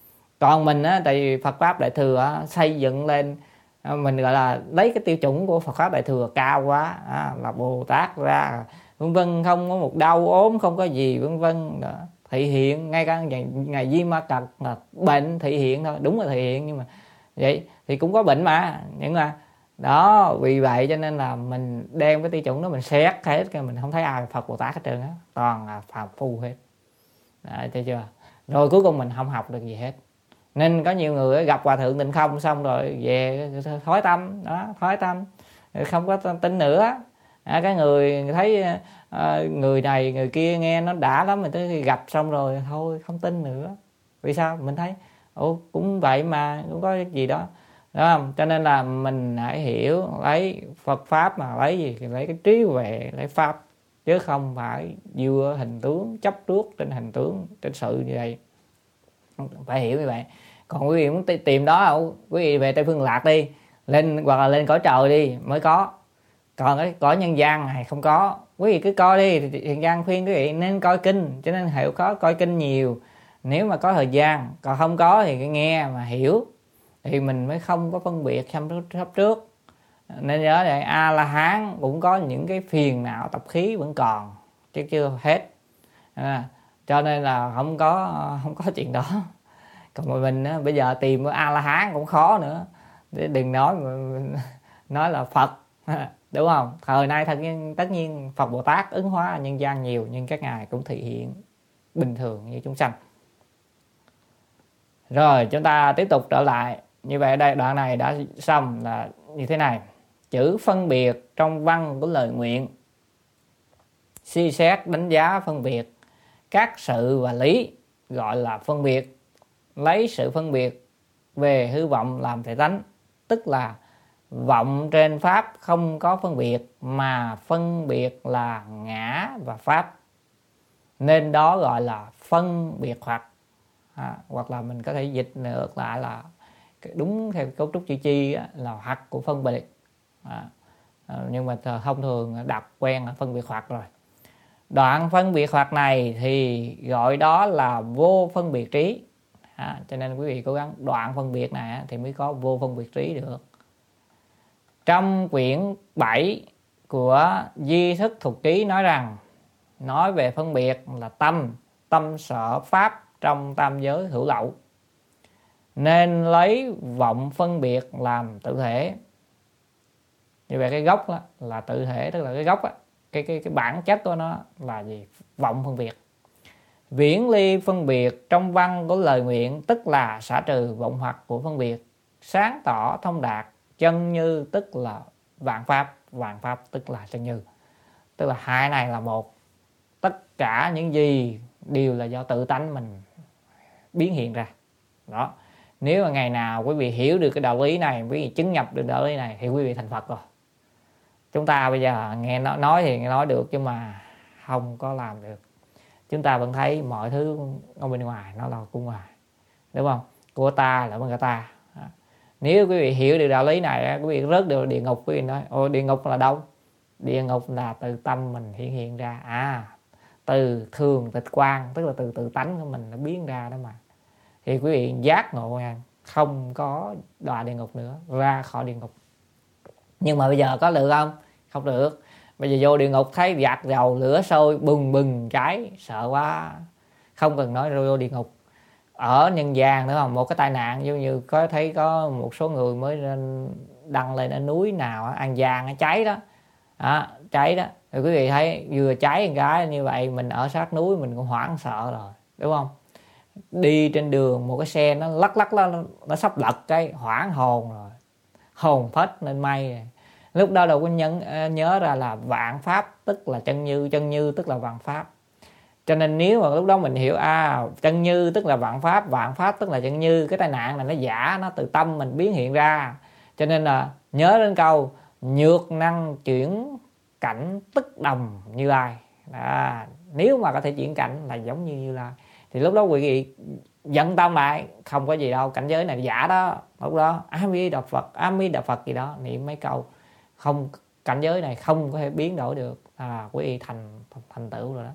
Còn mình á, tại vì Phật pháp Đại Thừa á, xây dựng lên, mình gọi là lấy cái tiêu chuẩn của Phật pháp Đại Thừa cao quá, à, là Bồ Tát ra vân vân, không có một đau ốm, không có gì vân vân, thị hiện. Ngay cả ngày, ngày Di Ma Cật là bệnh thị hiện thôi, đúng là thị hiện, nhưng mà vậy thì cũng có bệnh mà. Nhưng mà đó, vì vậy cho nên là mình đem cái tiêu chuẩn đó mình xét hết, cái mình không thấy ai Phật Bồ Tát hết trơn á, toàn là phàm phu hết. Đó, thấy chưa? Rồi cuối cùng mình không học được gì hết. Nên có nhiều người gặp Hòa Thượng Tịnh Không xong rồi về thói tâm, đó, thói tâm, không có tin nữa. À, cái người thấy à, người này người kia nghe nó đã lắm, mình tới gặp xong rồi thôi không tin nữa. Vì sao? Mình thấy ồ cũng vậy mà, cũng có gì đó, đúng không? Cho nên là mình hãy hiểu, lấy Phật pháp mà lấy gì thì lấy cái trí huệ, lấy pháp, chứ không phải dựa hình tướng, chấp trước trên hình tướng, trên sự như vậy. Phải hiểu như vậy. Còn quý vị muốn tìm đó, quý vị về Tây Phương Lạc đi, lên hoặc là lên cõi trời đi mới có. Còn cái cõi nhân gian này không có. Quý vị cứ coi đi, Thiện Căn khuyên quý vị nên coi kinh, cho nên hiểu có coi kinh nhiều nếu mà có thời gian. Còn không có thì nghe mà hiểu thì mình mới không có phân biệt sắp trước. Nên nhớ lại A La Hán cũng có những cái phiền não tập khí vẫn còn chứ chưa hết. À, cho nên là không có không có chuyện đó. Còn mà mình á, bây giờ tìm A La Hán cũng khó nữa, đừng nói mà nói là Phật, đúng không? Thời nay thật nhiên tất nhiên Phật Bồ Tát ứng hóa nhân gian nhiều, nhưng các ngài cũng thể hiện bình thường như chúng sanh. Rồi chúng ta tiếp tục trở lại. Như vậy đây đoạn này đã xong là như thế này. Chữ phân biệt trong văn của lời nguyện suy xét đánh giá phân biệt các sự và lý, gọi là phân biệt. Lấy sự phân biệt về hư vọng làm thể tánh, tức là vọng trên pháp không có phân biệt, mà phân biệt là ngã và pháp, nên đó gọi là phân biệt hoặc. À, hoặc là mình có thể dịch ngược lại là đúng theo cấu trúc chữ chi á, là hoặc của phân biệt. À, nhưng mà thông thường đọc quen là phân biệt hoặc rồi. Đoạn phân biệt hoặc này thì gọi đó là vô phân biệt trí. À, cho nên quý vị cố gắng đoạn phân biệt này thì mới có vô phân biệt trí được. Trong quyển bảy của Di Thức Thuộc Trí nói rằng, nói về phân biệt là tâm, tâm sở pháp trong tam giới hữu lậu, nên lấy vọng phân biệt làm tự thể. Như vậy cái gốc đó là tự thể, tức là cái gốc đó, cái, cái, cái bản chất của nó là gì? Vọng phân biệt. Viễn ly phân biệt trong văn của lời nguyện, tức là xả trừ vọng hoặc của phân biệt, sáng tỏ thông đạt chân như, tức là vạn pháp, vạn pháp tức là chân như. Tức là hai này là một. Tất cả những gì đều là do tự tánh mình biến hiện ra. Đó. Nếu mà ngày nào quý vị hiểu được cái đạo lý này, quý vị chứng nhập được đạo lý này thì quý vị thành Phật rồi. Chúng ta bây giờ nghe nói thì nghe nói được nhưng mà không có làm được. Chúng ta vẫn thấy mọi thứ ở bên ngoài nó là của ngoài, đúng không? Của ta là của ta. Nếu quý vị hiểu được đạo lý này, quý vị rớt được địa ngục, quý vị nói ồ, địa ngục là đâu? Địa ngục là từ tâm mình hiện hiện ra. À, từ thường tịch quan, tức là từ tự tánh của mình nó biến ra đó mà. Thì quý vị giác ngộ nha, không có đọa địa ngục nữa, ra khỏi địa ngục. Nhưng mà bây giờ có được không? Không được. Bây giờ vô địa ngục thấy giặt dầu lửa sôi bừng bừng cháy, sợ quá. Không cần nói vô địa ngục. Ở nhân gian nữa không? Một cái tai nạn giống như có thấy có một số người mới đăng lên ở núi nào An Giang nó cháy đó. À, cháy đó. Thì quý vị thấy vừa cháy một cái như vậy, mình ở sát núi mình cũng hoảng sợ rồi, đúng không? Đi trên đường một cái xe nó lắc lắc nó, nó sắp lật cái hoảng hồn rồi, hồn phách lên mây. Lúc đó đâu có nhân, nhớ ra là vạn pháp tức là chân như, chân như tức là vạn pháp. Cho nên nếu mà lúc đó mình hiểu à, chân như tức là vạn pháp, vạn pháp tức là chân như, cái tai nạn này nó giả, nó từ tâm mình biến hiện ra. Cho nên là nhớ đến câu nhược năng chuyển cảnh tức đồng Như Lai. À, nếu mà có thể chuyển cảnh là giống như Như Lai thì lúc đó quý vị dẫn tâm lại, không có gì đâu, cảnh giới này giả đó. Lúc đó A Di Đà Phật, A Di Đà Phật gì đó, niệm mấy câu, không, cảnh giới này không có thể biến đổi được, à, quý vị thành thành tựu rồi đó.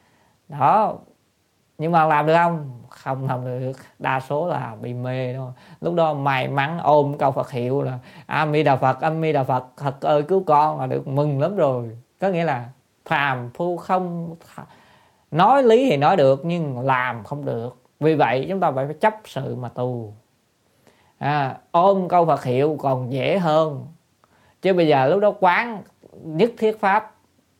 Đó. Nhưng mà làm được không? Không làm được. Đa số là bị mê thôi. Lúc đó may mắn ôm câu Phật hiệu là A Di Đà Phật, A Di Đà Phật, Phật ơi cứu con, là được mừng lắm rồi. Có nghĩa là phàm phu không, nói lý thì nói được nhưng làm không được. Vì vậy chúng ta phải chấp sự mà tu. À, ôm câu Phật hiệu còn dễ hơn. Chứ bây giờ lúc đó quán nhất thiết pháp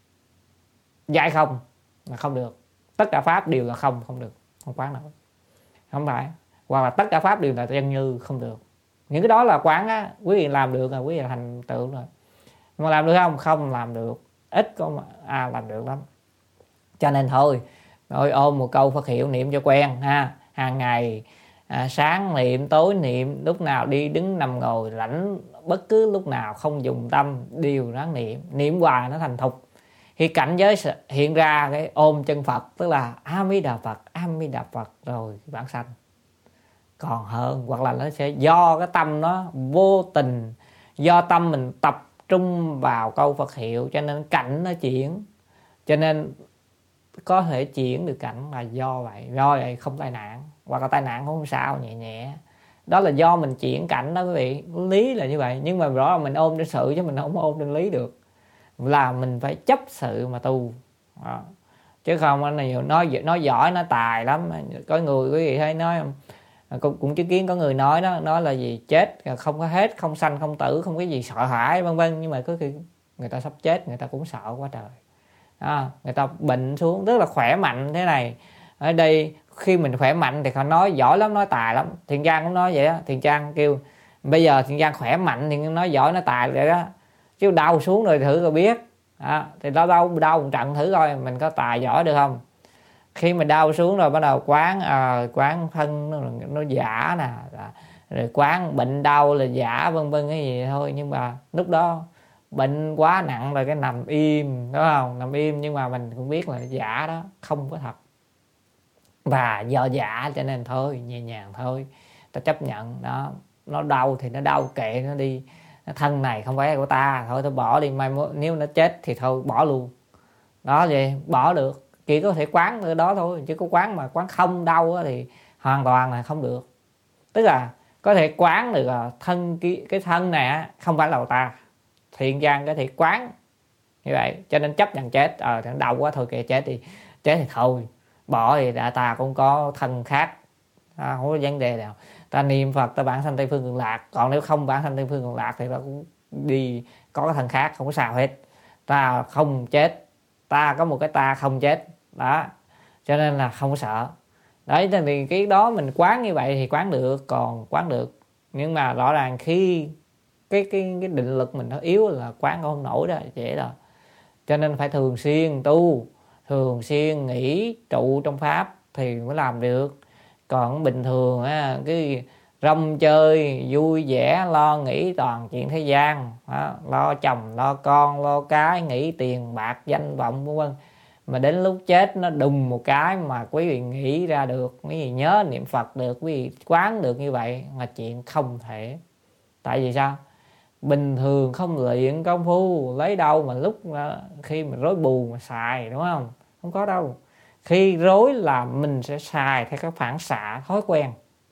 dạy không là không được. Tất cả pháp đều là không, không được, không quán nổi. Không phải. Hoặc là tất cả pháp đều là chân như, không được. Những cái đó là quán á, quý vị làm được là quý vị là thành tựu rồi. Mà làm được không? Không làm được. Ít có mà à, làm được lắm. Cho nên thôi, rồi ôm một câu Phật hiệu niệm cho quen ha. Hàng ngày à, sáng niệm, tối niệm, lúc nào đi đứng nằm ngồi rảnh, bất cứ lúc nào không dùng tâm đều ráng niệm, niệm hoài nó thành thục. Khi cảnh giới hiện ra cái ôm chân Phật, tức là A Di Đà Phật, A Di Đà Phật rồi bản sanh. Còn hơn, hoặc là nó sẽ do cái tâm nó vô tình, do tâm mình tập trung vào câu Phật hiệu, cho nên cảnh nó chuyển, cho nên có thể chuyển được cảnh là do vậy. Do vậy không tai nạn, hoặc là tai nạn không sao, nhẹ nhẹ. Đó là do mình chuyển cảnh đó quý vị. Lý là như vậy. Nhưng mà rõ là mình ôm trên sự chứ mình không ôm trên lý được. Là mình phải chấp sự mà tu đó. Chứ không anh này nói nói giỏi, nói tài lắm. Có người quý vị thấy nói cũng, cũng chứng kiến có người nói đó, nói là gì chết không có hết, không sanh không tử, không cái gì sợ hãi vân vân. Nhưng mà có khi người ta sắp chết người ta cũng sợ quá trời. À, người ta bệnh xuống, tức là khỏe mạnh thế này. Ở đây khi mình khỏe mạnh thì họ nói giỏi lắm, nói tài lắm. Thiện Trang cũng nói vậy đó. Thiện Trang kêu bây giờ Thiện Trang khỏe mạnh thì nói giỏi nói tài vậy đó. Chứ đau xuống rồi thử coi biết. À, thì đau đau đau một trận thử coi mình có tài giỏi được không. Khi mình đau xuống rồi bắt đầu quán à, quán thân nó, nó giả nè, rồi quán bệnh đau là giả vân vân cái gì thôi. Nhưng mà lúc đó bệnh quá nặng rồi cái nằm im, đúng không? Nằm im nhưng mà mình cũng biết là giả đó, không có thật. Và do giả cho nên thôi, nhẹ nhàng thôi, ta chấp nhận đó. Nó đau thì nó đau, kệ nó đi. Thân này không phải của ta, thôi tôi bỏ đi. Mai nếu nó chết thì thôi bỏ luôn. Đó vậy, bỏ được. Chỉ có thể quán ở đó thôi. Chứ có quán mà quán không đau thì hoàn toàn là không được. Tức là có thể quán được là thân cái thân này không phải là của ta. Thiện Trang có thể quán như vậy. Cho nên chấp nhận chết. Ờ à, đau quá thôi kệ chết đi. Chết thì thôi. Bỏ thì đã ta cũng có thân khác. À, không có vấn đề nào. Ta niệm Phật ta bản sanh Tây Phương Cực Lạc. Còn nếu không bản sanh Tây Phương Cực Lạc thì ta cũng đi có cái thân khác, không có sao hết. Ta không chết. Ta có một cái ta không chết. Đó. Cho nên là không có sợ. Đấy thì cái đó mình quán như vậy thì quán được. Còn quán được. Nhưng mà rõ ràng khi cái, cái, cái định lực mình nó yếu là quán không nổi đó. Dễ rồi. Cho nên phải thường xuyên tu. Thường xuyên nghĩ trụ trong Pháp thì mới làm được. Còn bình thường á, cái rong chơi vui vẻ lo nghĩ toàn chuyện thế gian đó, lo chồng lo con lo cái, nghĩ tiền bạc danh vọng vân vân. Mà đến lúc chết nó đùng một cái mà quý vị nghĩ ra được, quý vị nhớ niệm Phật được, quý vị quán được như vậy là chuyện không thể. Tại vì sao? Bình thường không luyện công phu lấy đâu mà lúc khi mà rối bù mà xài, đúng không? Không có đâu. Khi rối là mình sẽ xài theo các phản xạ thói quen.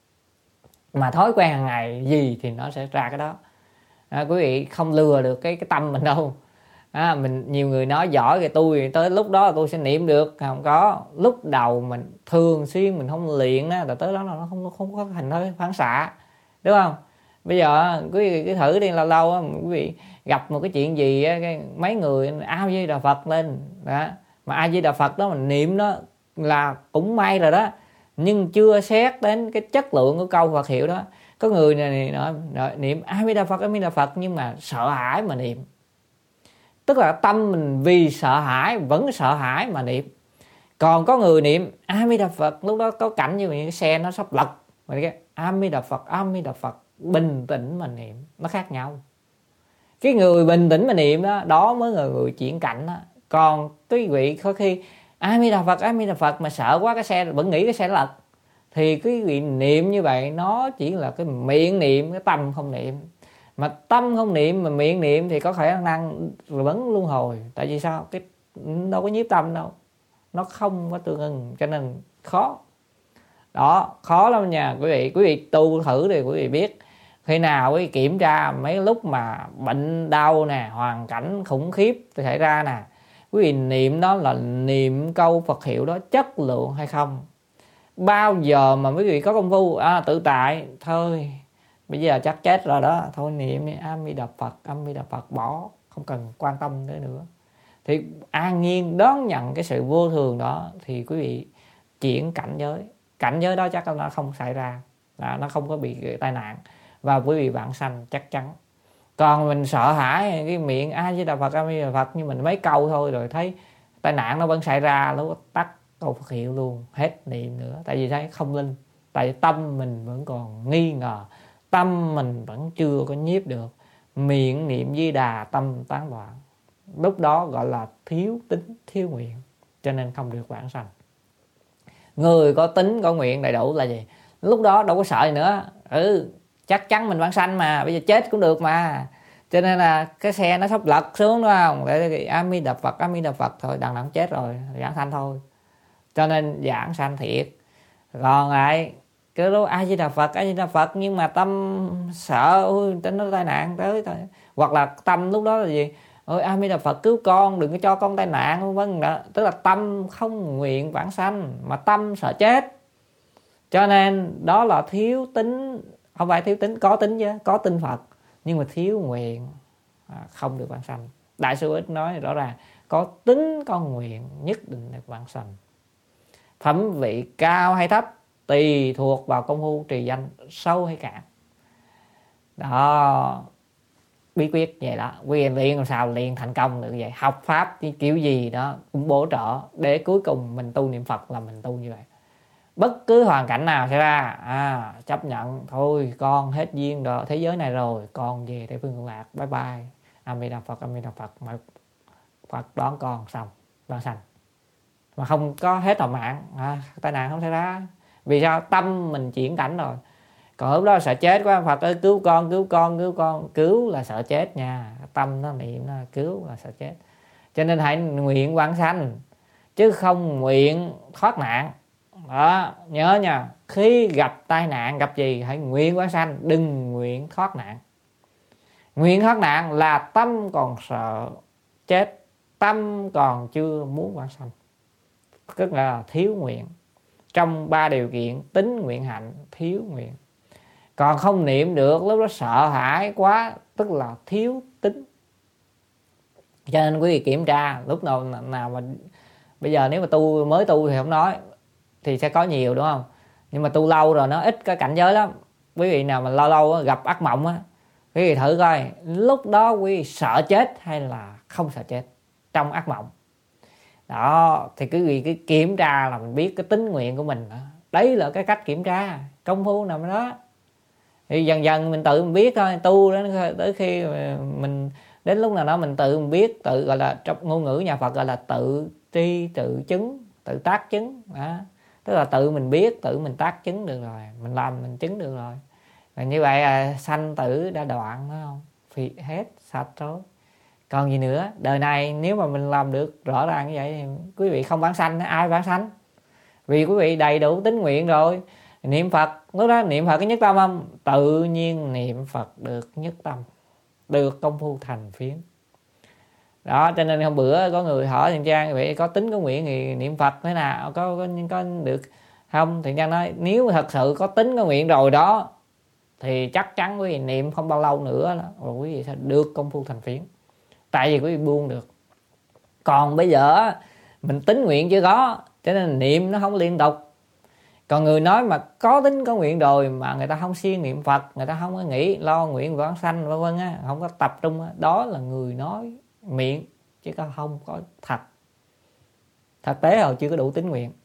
Mà thói quen hàng ngày gì thì nó sẽ ra cái đó. À, quý vị không lừa được cái cái tâm mình đâu. À, mình nhiều người nói giỏi thì tôi tới lúc đó là tôi sẽ niệm được, không có. Lúc đầu mình thường xuyên mình không luyện đó, là tới đó là nó không không có thành thói phản xạ, đúng không? Bây giờ quý vị cứ thử đi, lâu lâu quý vị gặp một cái chuyện gì cái mấy người A Di Đà Phật lên đó, mà A Di Đà Phật đó mình niệm đó là cũng may rồi đó, nhưng chưa xét đến cái chất lượng của câu Phật hiệu đó. Có người này nói niệm A Di Đà Phật A Di Đà Phật nhưng mà sợ hãi mà niệm, tức là tâm mình vì sợ hãi vẫn sợ hãi mà niệm. Còn có người niệm A Di Đà Phật lúc đó có cảnh như vậy, cái xe nó sắp lật mà cái A Di Đà Phật A Di Đà Phật bình tĩnh mà niệm, nó khác nhau. Cái người bình tĩnh mà niệm đó, đó mới là người chuyển cảnh đó. Còn quý vị có khi A Di Đà Phật A Di Đà Phật mà sợ quá cái xe vẫn nghĩ cái xe lật, thì quý vị niệm như vậy nó chỉ là cái miệng niệm, cái tâm không niệm. Mà tâm không niệm mà miệng niệm thì có khả năng vẫn luân hồi. Tại vì sao? Cái đâu có nhiếp tâm đâu, nó không có tương ưng, cho nên khó. Đó, khó lắm nha quý vị. Quý vị tu thử thì quý vị biết. Khi nào quý vị kiểm tra mấy lúc mà bệnh đau nè, hoàn cảnh khủng khiếp xảy ra nè, quý vị niệm đó là niệm câu Phật hiệu đó chất lượng hay không. Bao giờ mà quý vị có công phu à, tự tại thôi, bây giờ chắc chết rồi đó, thôi niệm A Di Đà Phật A Di Đà Phật, bỏ, không cần quan tâm tới nữa, thì an nhiên đón nhận cái sự vô thường đó, thì quý vị chuyển cảnh giới. Cảnh giới đó chắc nó không xảy ra, nó không có bị tai nạn, và quý vị vãng sanh chắc chắn. Còn mình sợ hãi cái miệng A Di Đà Phật A Di Đà Phật nhưng mình mấy câu thôi rồi thấy tai nạn nó vẫn xảy ra, lúc tắt câu Phật hiệu luôn, hết niệm nữa. Tại vì thấy không linh, tại vì tâm mình vẫn còn nghi ngờ, tâm mình vẫn chưa có nhiếp được. Miệng niệm Di Đà tâm tán loạn, lúc đó gọi là thiếu tính thiếu nguyện, cho nên không được vãng sanh. Người có tính có nguyện đầy đủ là gì? Lúc đó đâu có sợ gì nữa. Ừ, chắc chắn mình vãng sanh mà, bây giờ chết cũng được mà. Cho nên là cái xe nó sắp lật xuống đúng không, để A Di Đà Phật, A Di Đà Phật thôi, đằng nào chết rồi, giảng sanh thôi. Cho nên giảng sanh thiệt. Còn lại cái đó A Di Đà Phật, A Di Đà Phật, nhưng mà tâm sợ ôi tính nó tai nạn tới thôi. Hoặc là tâm lúc đó là gì, ôi A Di Đà Phật cứu con, đừng có cho con tai nạn, vân vân. Tức là tâm không nguyện vãng sanh mà tâm sợ chết. Cho nên đó là thiếu tính, không phải thiếu tính, có tính chứ, có tin Phật nhưng mà thiếu nguyện, à, không được vãng sanh. Đại sư Ích nói rõ ràng, có tính có nguyện nhất định được vãng sanh. Phẩm vị cao hay thấp tùy thuộc vào công phu trì danh sâu hay cạn. Đó, bí quyết vậy đó. Quyền luyện làm sao luyện thành công được vậy. Học pháp kiểu gì đó cũng bổ trợ để cuối cùng mình tu niệm Phật là mình tu như vậy. Bất cứ hoàn cảnh nào xảy ra, à, chấp nhận thôi, con hết duyên đó thế giới này rồi, con về Tây phương cực lạc, bye bye, A Di Đà Phật, A Di Đà Phật, mà Phật đón con xong vãng sanh, mà không có hết thọ mạng, à, tai nạn không xảy ra. Vì sao? Tâm mình chuyển cảnh rồi. Còn lúc đó sợ chết quá, Phật ơi cứu con, cứu con, cứu con. Cứu là sợ chết nha, tâm nó niệm nó cứu là sợ chết. Cho nên hãy nguyện vãng sanh chứ không nguyện thoát nạn. Đó, nhớ nha, khi gặp tai nạn, gặp gì hãy nguyện vãng sanh, đừng nguyện thoát nạn. Nguyện thoát nạn là tâm còn sợ chết, tâm còn chưa muốn vãng sanh, tức là thiếu nguyện. Trong ba điều kiện tính nguyện hạnh, thiếu nguyện. Còn không niệm được, lúc đó sợ hãi quá, tức là thiếu tính. Cho nên quý vị kiểm tra lúc nào nào mà bây giờ nếu mà tu mới tu thì không nói, thì sẽ có nhiều đúng không, nhưng mà tu lâu rồi nó ít cái cảnh giới lắm. Quý vị nào mà lâu lâu gặp ác mộng á, quý vị thử coi lúc đó quý vị sợ chết hay là không sợ chết trong ác mộng. Đó, thì quý vị cứ kiểm tra là mình biết cái tính nguyện của mình đó. Đấy là cái cách kiểm tra, công phu nằm đó. Thì dần dần mình tự mình biết thôi, tu đến tới khi mình đến lúc nào đó mình tự mình biết, tự gọi là trong ngôn ngữ nhà Phật gọi là tự tri tự chứng, tự tác chứng đó. Tức là tự mình biết, tự mình tác chứng được rồi, mình làm mình chứng được rồi. Và như vậy à, sanh tử đã đoạn phải không? Thì hết sạch rồi. Còn gì nữa, đời này nếu mà mình làm được rõ ràng như vậy thì quý vị không vãng sanh, ai vãng sanh? Vì quý vị đầy đủ tín nguyện rồi. Niệm Phật, lúc đó niệm Phật cái nhất tâm không? Tự nhiên niệm Phật được nhất tâm, được công phu thành phiến. Đó, cho nên hôm bữa có người hỏi Thiện Trang vậy có tính có nguyện thì niệm Phật thế nào, có có, có được không? Thiện Trang nói nếu thật sự có tính có nguyện rồi đó thì chắc chắn quý vị niệm không bao lâu nữa đó, rồi quý vị sẽ được công phu thành phiến. Tại vì quý vị buông được. Còn bây giờ mình tính nguyện chưa có, cho nên niệm nó không liên tục. Còn người nói mà có tính có nguyện rồi mà người ta không siêng niệm Phật, người ta không có nghĩ lo nguyện vãng sanh vân vân á, không có tập trung á, đó là người nói miệng chứ không có thật. Thực tế họ chưa có đủ tín nguyện.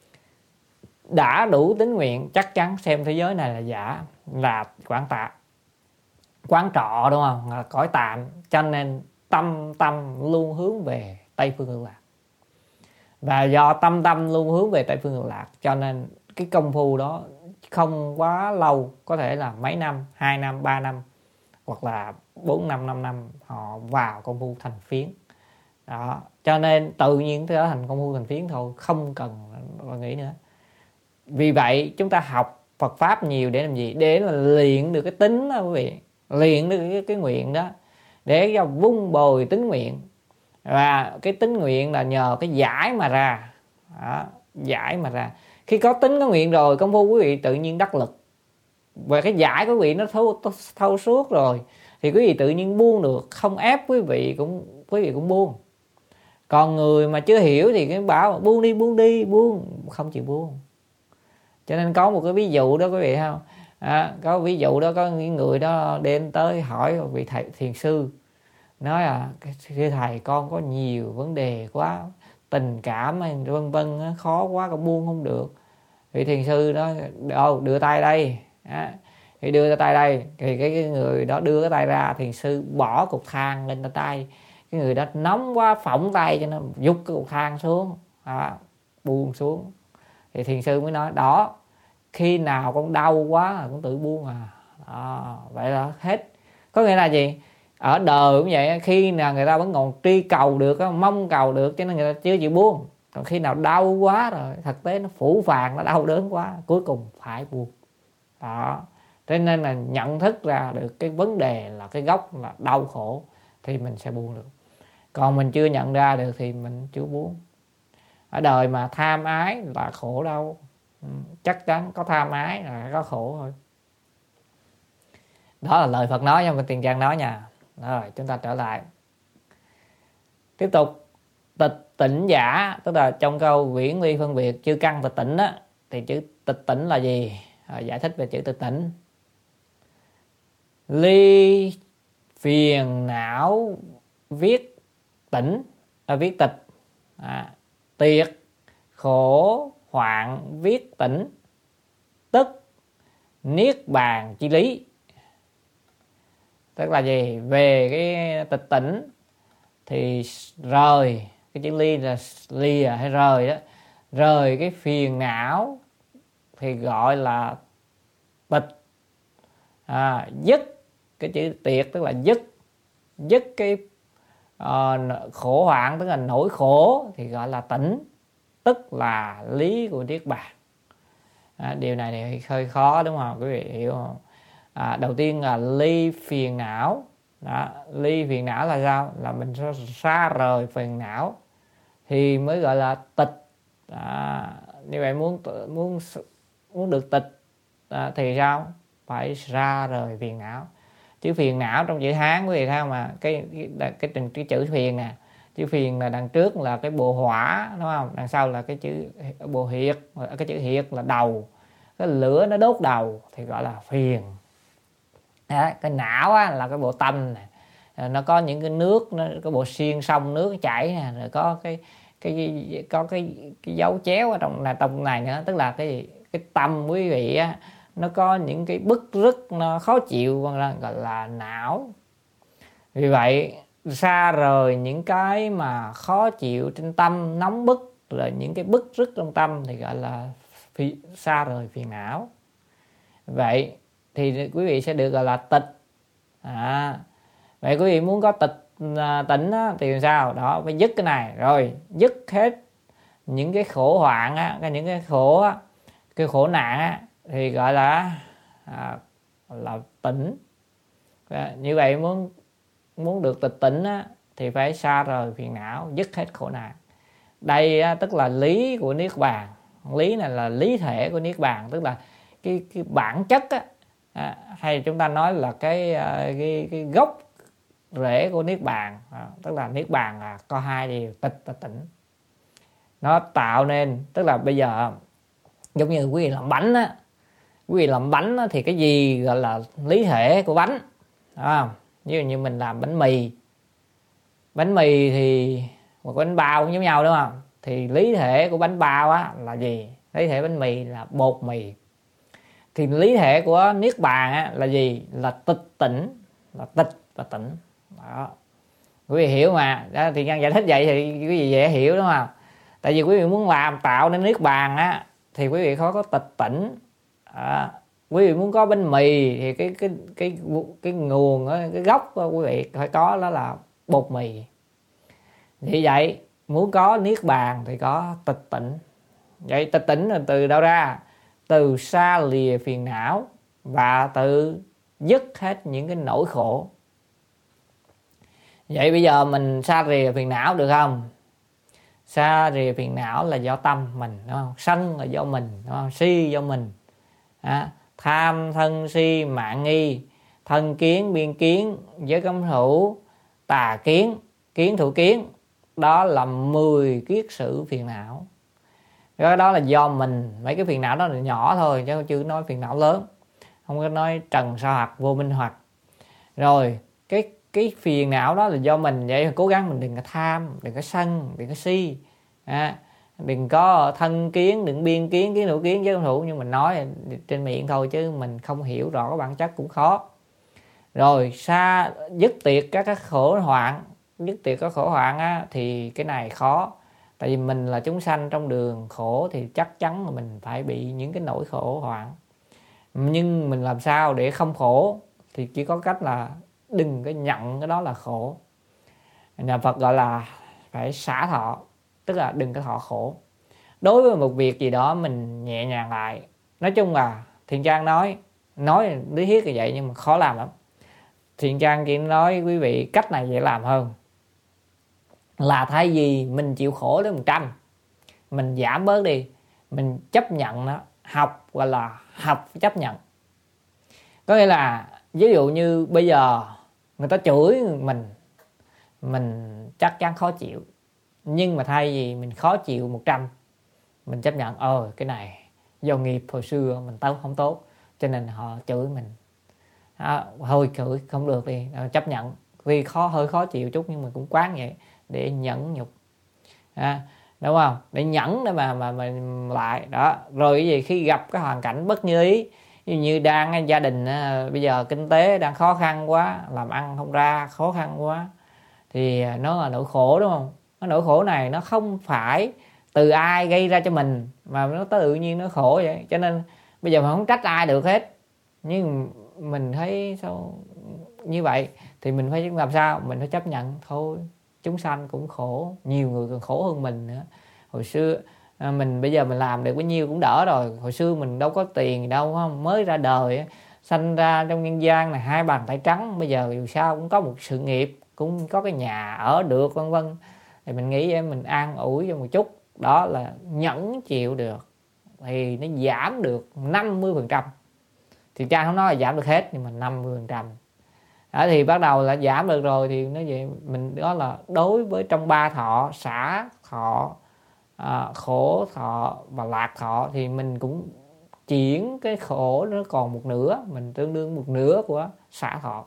Đã đủ tín nguyện chắc chắn xem thế giới này là giả, là quán tạ, quán trọ đúng không, là cõi tạm. Cho nên tâm tâm luôn hướng về Tây phương cực lạc. Và do tâm tâm luôn hướng về Tây phương cực lạc, cho nên cái công phu đó không quá lâu, có thể là mấy năm, hai năm, ba năm hoặc là bốn năm, năm năm họ vào công phu thành phiến. Đó, cho nên tự nhiên trở thành công phu thành phiến thôi, không cần nghĩ nữa. Vì vậy chúng ta học Phật pháp nhiều để làm gì? Để là luyện được cái tính đó quý vị, luyện được cái, cái nguyện đó, để cho vun bồi tính nguyện. Và cái tính nguyện là nhờ cái giải mà ra. Đó, giải mà ra. Khi có tính có nguyện rồi, công phu quý vị tự nhiên đắc lực. Và cái giải của quý vị nó thâu, thâu suốt rồi thì quý vị tự nhiên buông được, không ép quý vị cũng quý vị cũng buông. Còn người mà chưa hiểu thì cái bảo buông đi, buông đi, buông, không chịu buông. Cho nên có một cái ví dụ đó quý vị không? À, có ví dụ đó, có những người đó đến tới hỏi vị thầy thiền sư, nói là thưa thầy con có nhiều vấn đề quá, tình cảm vân vân khó quá, con buông không được. Vị thiền sư đó đâu đưa tay đây, à, thì đưa tay đây thì cái, cái người đó đưa cái tay ra, thiền sư bỏ cục than lên tay, cái người đó nóng quá phỏng tay cho nó giục cái cục than xuống, à, buông xuống. Thì thiền sư mới nói đó, khi nào con đau quá con tự buông à. Đó, vậy là hết. Có nghĩa là gì? Ở đời cũng vậy, khi nào người ta vẫn còn tri cầu được, mong cầu được, cho nên người ta chưa chịu buông. Còn khi nào đau quá rồi, thực tế nó phủ phàng, nó đau đớn quá, cuối cùng phải buông. Đó. Cho nên là nhận thức ra được cái vấn đề là cái gốc là đau khổ thì mình sẽ buông được. Còn mình chưa nhận ra được thì mình chưa buông. Ở đời mà tham ái là khổ đau. Chắc chắn có tham ái là có khổ thôi. Đó là lời Phật nói nha, mình Tiền Giang nói nha. Rồi chúng ta trở lại. Tiếp tục. Tịch tỉnh giả, tức là trong câu viễn ly phân biệt chư căn tịch tỉnh á, thì chữ tịch tỉnh là gì? À, giải thích về chữ tịch tỉnh. Ly phiền não viết tỉnh, à, viết tịch, à, tiệt khổ hoạn viết tỉnh, tức niết bàn chi lý. Tức là gì? Về cái tịch tỉnh thì rời, cái chữ ly là ly à, hay rời đó, rời cái phiền não thì gọi là tịch. À, dứt cái chữ tiệt tức là dứt, dứt cái uh, khổ hoạn tức là nỗi khổ thì gọi là tỉnh, tức là lý của niết bàn. À, điều này thì hơi khó đúng không quý vị, hiểu không? À, đầu tiên là ly phiền não. Đó, ly phiền não là sao? Là mình xa rời phiền não thì mới gọi là tịch. À, như vậy muốn muốn muốn được tịch à, thì sao? Phải ra rời phiền não. Chữ phiền não trong chữ Hán quý vị thấy không, mà cái cái, cái, cái, cái chữ phiền nè, chữ phiền là đằng trước là cái bộ hỏa đúng không? Đằng sau là cái chữ bộ hiệt, cái chữ hiệt là đầu, cái lửa nó đốt đầu thì gọi là phiền. Đó, cái não á, là cái bộ tâm này, nó có những cái nước, nó có bộ xiên sông nước chảy nè, rồi có cái cái có cái cái dấu chéo ở trong là trong này nữa, tức là cái gì? Cái tâm quý vị á, nó có những cái bứt rứt nó khó chịu gọi là não. Vì vậy xa rời những cái mà khó chịu trên tâm, nóng bức, rồi những cái bứt rứt trong tâm thì gọi là phi, xa rời phiền não. Vậy thì quý vị sẽ được gọi là tịch. À, vậy quý vị muốn có tịch à, tỉnh á, thì làm sao? Đó, phải dứt cái này, rồi dứt hết những cái khổ hoạn á, những cái khổ á, cái khổ nạn á, thì gọi là à, là tỉnh. À, như vậy muốn muốn được tịch tỉnh á, thì phải xa rời phiền não, dứt hết khổ nạn. Đây á, tức là lý của niết bàn. Lý này là lý thể của niết bàn, tức là cái, cái bản chất á, à, hay chúng ta nói là cái cái, cái gốc rễ của niết bàn. À, tức là niết bàn là có hai điều, tịch và tỉnh. Nó tạo nên, tức là bây giờ giống như quý vị làm bánh á, quý vị làm bánh á, thì cái gì gọi là lý thể của bánh, đúng không? Như như mình làm bánh mì, bánh mì thì một bánh bao cũng giống nhau đúng không? Thì lý thể của bánh bao á là gì? Lý thể bánh mì là bột mì. Thì lý thể của niết bàn á là gì? Là tịch tỉnh, là tịch và tỉnh. Đó, quý vị hiểu mà. Đó, thì nhân giải thích vậy thì quý vị dễ hiểu đúng không? Tại vì quý vị muốn làm tạo nên niết bàn á thì quý vị khó có tịch tỉnh. À, quý vị muốn có bánh mì thì cái cái cái cái nguồn đó, cái gốc đó, quý vị phải có đó là bột mì. Vì vậy muốn có niết bàn thì có tịch tỉnh. Vậy tịch tỉnh là từ đâu ra? Từ xa lìa phiền não và từ dứt hết những cái nỗi khổ. Vậy bây giờ mình xa rìa phiền não được không? Xa rìa phiền não là do tâm mình, đúng không? Sân là do mình, đúng không? Si do mình. À, tham thân si mạng nghi, thân kiến biên kiến, giới cấm thủ, tà kiến, kiến thủ kiến, đó là mười kiết sử phiền não. Cái đó là do mình. Mấy cái phiền não đó là nhỏ thôi chứ chưa nói phiền não lớn, không có nói trần sa hoặc vô minh hoặc. Rồi cái cái phiền não đó là do mình, vậy cố gắng mình đừng có tham, đừng có sân, đừng có si, à, đừng có thân kiến, đừng biên kiến, kiến thủ kiến, giới cấm thủ. Nhưng mình nói trên miệng thôi chứ mình không hiểu rõ cái bản chất cũng khó. Rồi xa dứt tiệt các cái khổ hoạn, dứt tiệt các khổ hoạn á, thì cái này khó. Tại vì mình là chúng sanh trong đường khổ thì chắc chắn là mình phải bị những cái nỗi khổ hoạn. Nhưng mình làm sao để không khổ thì chỉ có cách là đừng có nhận cái đó là khổ. Nhà Phật gọi là phải xả thọ, tức là đừng có thọ khổ. Đối với một việc gì đó mình nhẹ nhàng lại. Nói chung là Thiện Trang nói nói lý thuyết là vậy nhưng mà khó làm lắm. Thiện Trang chỉ nói quý vị cách này dễ làm hơn, là thay vì mình chịu khổ đến một trăm, mình giảm bớt đi, mình chấp nhận nó. Học gọi là học chấp nhận. Có nghĩa là ví dụ như bây giờ người ta chửi mình, mình chắc chắn khó chịu, nhưng mà thay vì mình khó chịu một trăm, mình chấp nhận ờ cái này do nghiệp hồi xưa mình tao không tốt cho nên họ chửi mình, à, thôi chửi không được đi, chấp nhận. Vì khó, hơi khó chịu chút nhưng mà cũng quán vậy để nhẫn nhục, à, đúng không? Để nhẫn để mà mà mình lại đó. Rồi cái gì khi gặp cái hoàn cảnh bất như ý, như, như đang gia đình bây giờ kinh tế đang khó khăn quá, làm ăn không ra, khó khăn quá, thì nó là nỗi khổ, đúng không? Cái nỗi khổ này nó không phải từ ai gây ra cho mình, mà nó tự nhiên nó khổ vậy. Cho nên bây giờ mình không trách ai được hết, nhưng mình thấy sao như vậy thì mình phải làm sao? Mình phải chấp nhận thôi. Chúng sanh cũng khổ, nhiều người còn khổ hơn mình nữa. Hồi xưa à, mình bây giờ mình làm được bao nhiêu cũng đỡ rồi. Hồi xưa mình đâu có tiền đâu, không? Mới ra đời, sanh ra trong nhân gian này hai bàn tay trắng. Bây giờ dù sao cũng có một sự nghiệp, cũng có cái nhà ở được, vân vân. Thì mình nghĩ vậy, mình an ủi cho một chút. Đó là nhẫn chịu được thì nó giảm được năm mươi phần trăm. Thì cha không nói là giảm được hết, nhưng mà năm mươi phần trăm. Đó, thì bắt đầu là giảm được rồi thì nó vậy. Mình đó là đối với trong ba thọ, xả thọ, à, khổ thọ và lạc thọ, thì mình cũng chuyển cái khổ nó còn một nửa, mình tương đương một nửa của xả thọ.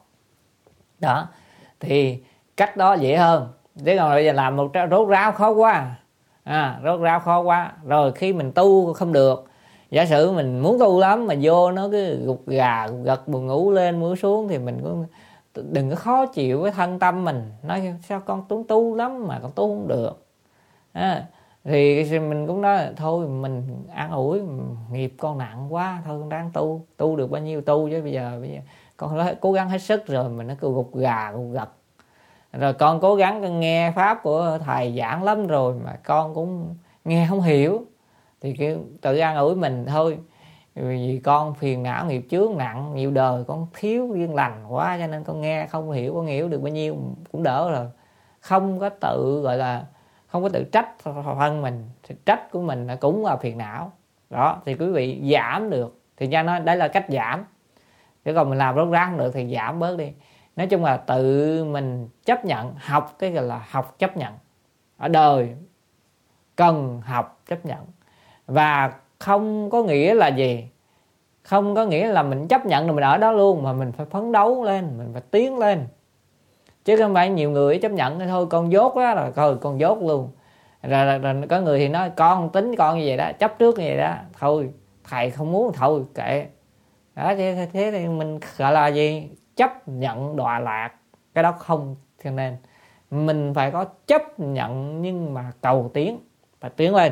Đó, thì cách đó dễ hơn. Chứ còn bây giờ làm một rốt ráo khó quá, à, rốt ráo khó quá. Rồi khi mình tu không được, giả sử mình muốn tu lắm mà vô nó cứ gục gà gục gật, buồn ngủ lên ngủ xuống, thì mình cũng đừng có khó chịu với thân tâm mình, nói sao con tu tu lắm mà con tu không được, à, thì mình cũng nói thôi mình an ủi, nghiệp con nặng quá thôi con đang tu, tu được bao nhiêu tu, chứ bây giờ bây giờ con cố gắng hết sức rồi mình nó cứ gục gà gục gật. Rồi con cố gắng con nghe pháp của thầy giảng lắm rồi mà con cũng nghe không hiểu, thì kiểu tự an ủi mình thôi, vì con phiền não nghiệp chướng nặng, nhiều đời con thiếu duyên lành quá cho nên con nghe không hiểu, con hiểu được bao nhiêu cũng đỡ rồi. Không có tự gọi là không có tự trách thân mình, thì trách của mình cũng là phiền não. Đó, thì quý vị giảm được thì nha, nói đây là cách giảm. Chứ còn mình làm rốt ráo không được thì giảm bớt đi. Nói chung là tự mình chấp nhận, học cái gọi là học chấp nhận. Ở đời cần học chấp nhận. Và không có nghĩa là gì? Không có nghĩa là mình chấp nhận rồi mình ở đó luôn, mà mình phải phấn đấu lên, mình phải tiến lên. Chứ không phải nhiều người chấp nhận thôi con dốt đó, rồi thôi con dốt luôn. Rồi, rồi, rồi có người thì nói con tính con như vậy đó, chấp trước như vậy đó, thôi thầy không muốn thôi kệ. Đó, thế, thế thì mình gọi là gì? Chấp nhận đọa lạc. Cái đó không. Cho nên mình phải có chấp nhận nhưng mà cầu tiến, phải tiến lên.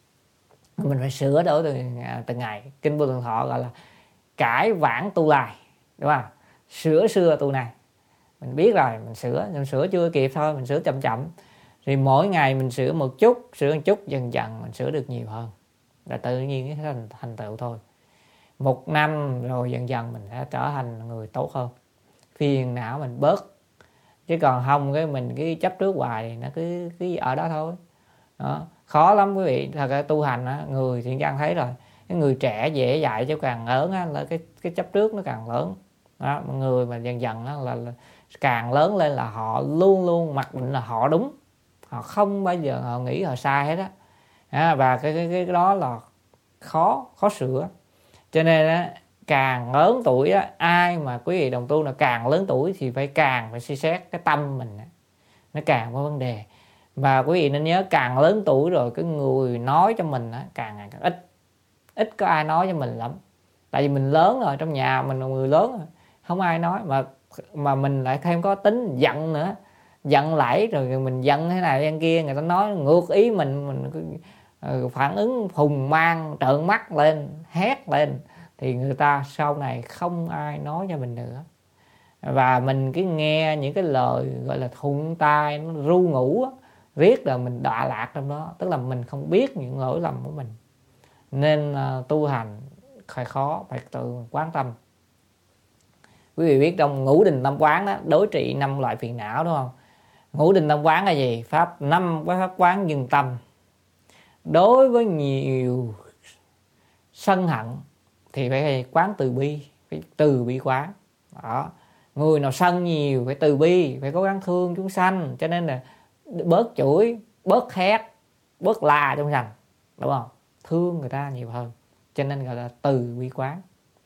Mình phải sửa đổi từ, từ ngày. Kinh Vô Lượng Thọ gọi là cải vãng tu lai, đúng không? Sửa xưa tu này. Mình biết rồi, mình sửa, mình sửa chưa kịp thôi, mình sửa chậm chậm. Thì mỗi ngày mình sửa một chút, sửa một chút, dần dần mình sửa được nhiều hơn. Là tự nhiên cái thành, thành tựu thôi. Một năm rồi dần dần mình sẽ trở thành người tốt hơn. Phiền não mình bớt. Chứ còn không cái mình cứ chấp trước hoài, nó cứ, cứ ở đó thôi. Đó. Khó lắm quý vị. Thật ra tu hành á, người Thiện Trang thấy rồi, cái người trẻ dễ dạy chứ càng lớn á, là cái, cái chấp trước nó càng lớn. Đó. Người mà dần dần á, là, là càng lớn lên là họ luôn luôn mặc định là họ đúng, họ không bao giờ họ nghĩ họ sai hết á. À, và cái, cái, cái đó là khó khó sửa. Cho nên á, càng lớn tuổi á, ai mà quý vị đồng tu là càng lớn tuổi thì phải càng phải suy xét cái tâm mình á, nó càng có vấn đề. Và quý vị nên nhớ, càng lớn tuổi rồi cái người nói cho mình á, càng ngày càng ít. Ít có ai nói cho mình lắm. Tại vì mình lớn rồi, trong nhà mình là người lớn rồi, không ai nói. Mà mà mình lại thêm có tính giận nữa, giận lẫy, rồi mình giận thế này thế kia, người ta nói ngược ý mình, mình cứ phản ứng hùng mang, trợn mắt lên, hét lên, thì người ta sau này không ai nói cho mình nữa. Và mình cứ nghe những cái lời gọi là thuận tai, nó ru ngủ á, riết là mình đọa lạc trong đó. Tức là mình không biết những lỗi lầm của mình. Nên uh, tu hành phải khó, phải tự quán tâm. Quý vị biết trong ngũ đình tâm quán đó, đối trị năm loại phiền não đúng không? Ngũ đình tâm quán là gì? Pháp năm cái pháp quán dừng tâm. Đối với nhiều sân hận thì phải quán từ bi, phải từ bi quán. Đó. Người nào sân nhiều phải từ bi, phải cố gắng thương chúng sanh. Cho nên là bớt chửi, bớt hét, bớt la chúng sanh, đúng không? Thương người ta nhiều hơn. Cho nên gọi là từ bi quán.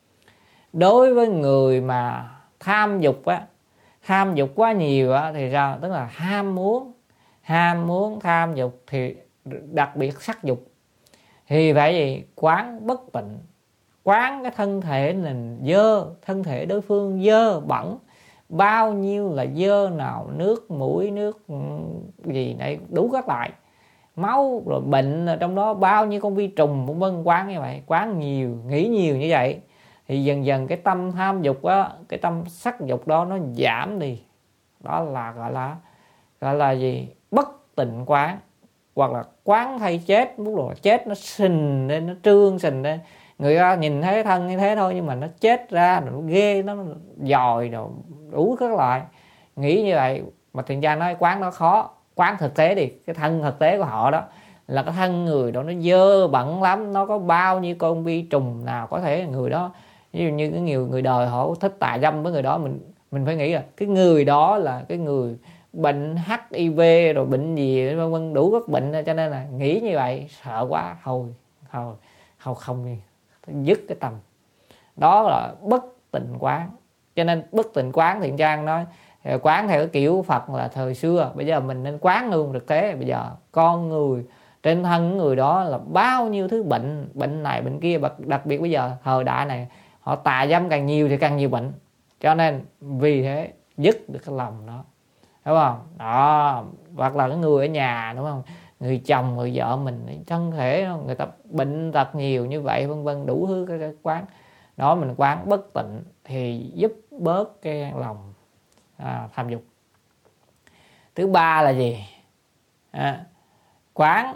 Đối với người mà tham dục á, tham dục quá nhiều á, thì sao? Tức là ham muốn, ham muốn, tham dục, thì đặc biệt sắc dục, thì phải gì? Quán bất tịnh. Quán cái thân thể mình dơ, thân thể đối phương dơ bẩn, bao nhiêu là dơ nào, nước mũi, nước gì này đủ các loại, máu rồi bệnh trong đó, bao nhiêu con vi trùng vân vân. Quán như vậy, quán nhiều, nghĩ nhiều như vậy, thì dần dần cái tâm tham dục á, cái tâm sắc dục đó nó giảm đi. Đó là gọi là gọi là gì? Bất tịnh quán. Hoặc là quán thay chết, lúc là chết nó sình lên, nó trương sình lên, người ta nhìn thấy thân như thế thôi, nhưng mà nó chết ra, nó ghê, nó dòi đồ đủ các loại. Nghĩ như vậy mà thiền gia nói quán nó khó. Quán thực tế đi, cái thân thực tế của họ đó là cái thân người đó nó dơ bẩn lắm, nó có bao nhiêu con vi trùng nào có thể người đó, ví dụ như cái nhiều người đời họ thích tà dâm với người đó, mình mình phải nghĩ là cái người đó là cái người bệnh hát i vê rồi bệnh gì vân vân đủ các bệnh. Cho nên là nghĩ như vậy sợ quá, thôi thôi không không dứt cái tâm đó là bất tịnh quán. Cho nên bất tịnh quán thiện trang nói quán theo cái kiểu Phật là thời xưa, bây giờ mình nên quán luôn thực tế. Bây giờ con người trên thân người đó là bao nhiêu thứ bệnh, bệnh này bệnh kia, đặc biệt bây giờ thời đại này họ tà dâm càng nhiều thì càng nhiều bệnh. Cho nên vì thế dứt được cái lòng đó, đúng không? Đó, hoặc là cái người ở nhà, đúng không? Người chồng, người vợ mình thân thể người ta bệnh tật nhiều như vậy vân vân đủ thứ cái, cái quán đó, mình quán bất tịnh thì giúp bớt cái lòng à, tham dục. Thứ ba là gì? À, quán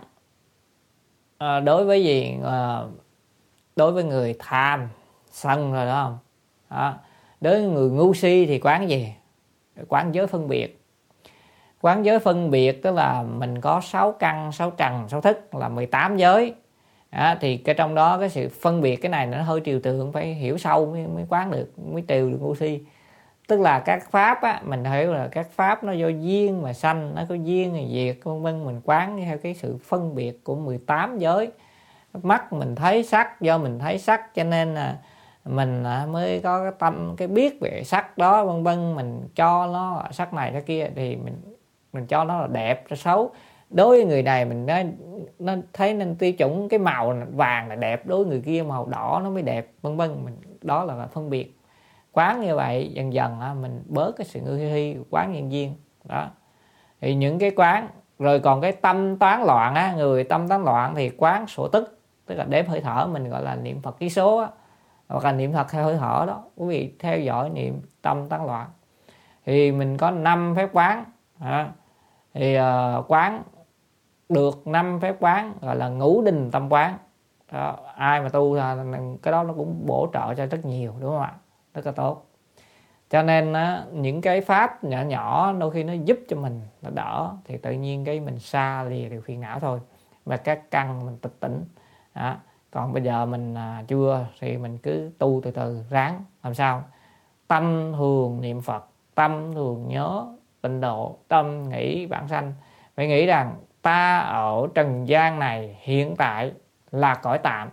à, đối với gì? À, đối với người tham sân rồi đó không? Đó. Đối với người ngu si thì quán gì? Quán giới phân biệt. Quán giới phân biệt tức là mình có sáu căn, sáu trần, sáu thức là mười tám giới. À, thì cái trong đó cái sự phân biệt cái này nó hơi trừu tượng, phải hiểu sâu mới, mới quán được, mới trừ được ngu si. Tức là các pháp á, mình hiểu là các pháp nó do duyên mà sanh, nó có duyên thì diệt vân vân, mình quán theo cái sự phân biệt của mười tám giới. Mắt mình thấy sắc, do mình thấy sắc cho nên là mình mới có cái tâm, cái biết về sắc đó vân vân, mình cho nó sắc này cái kia, thì mình mình cho nó là đẹp hay xấu. Đối với người này mình nói nó thấy nên tiêu chuẩn cái màu vàng là đẹp, đối với người kia màu đỏ nó mới đẹp vân vân, mình đó là phân biệt. Quán như vậy dần dần mình bớt cái sự ngư hi, quán nhân duyên đó. Thì những cái quán rồi còn cái tâm toán loạn á, người tâm toán loạn thì quán sổ tức, tức là đếm hơi thở, mình gọi là niệm Phật ký số á, hoặc là niệm Phật theo hơi thở đó. Quý vị theo dõi niệm tâm tán loạn thì mình có năm phép quán à, thì uh, quán được năm phép quán gọi là ngũ đình tâm quán đó. Ai mà tu là cái đó nó cũng bổ trợ cho rất nhiều, đúng không ạ? Rất là tốt. Cho nên uh, những cái pháp nhỏ nhỏ đôi khi nó giúp cho mình nó đỡ, thì tự nhiên cái mình xa lìa được phiền não thôi, và các căn mình tịch tỉnh đó. Còn bây giờ mình à, chưa thì mình cứ tu từ từ, ráng làm sao tâm thường niệm Phật, tâm thường nhớ tịnh độ, tâm nghĩ vãng sanh. Phải nghĩ rằng ta ở trần gian này hiện tại là cõi tạm,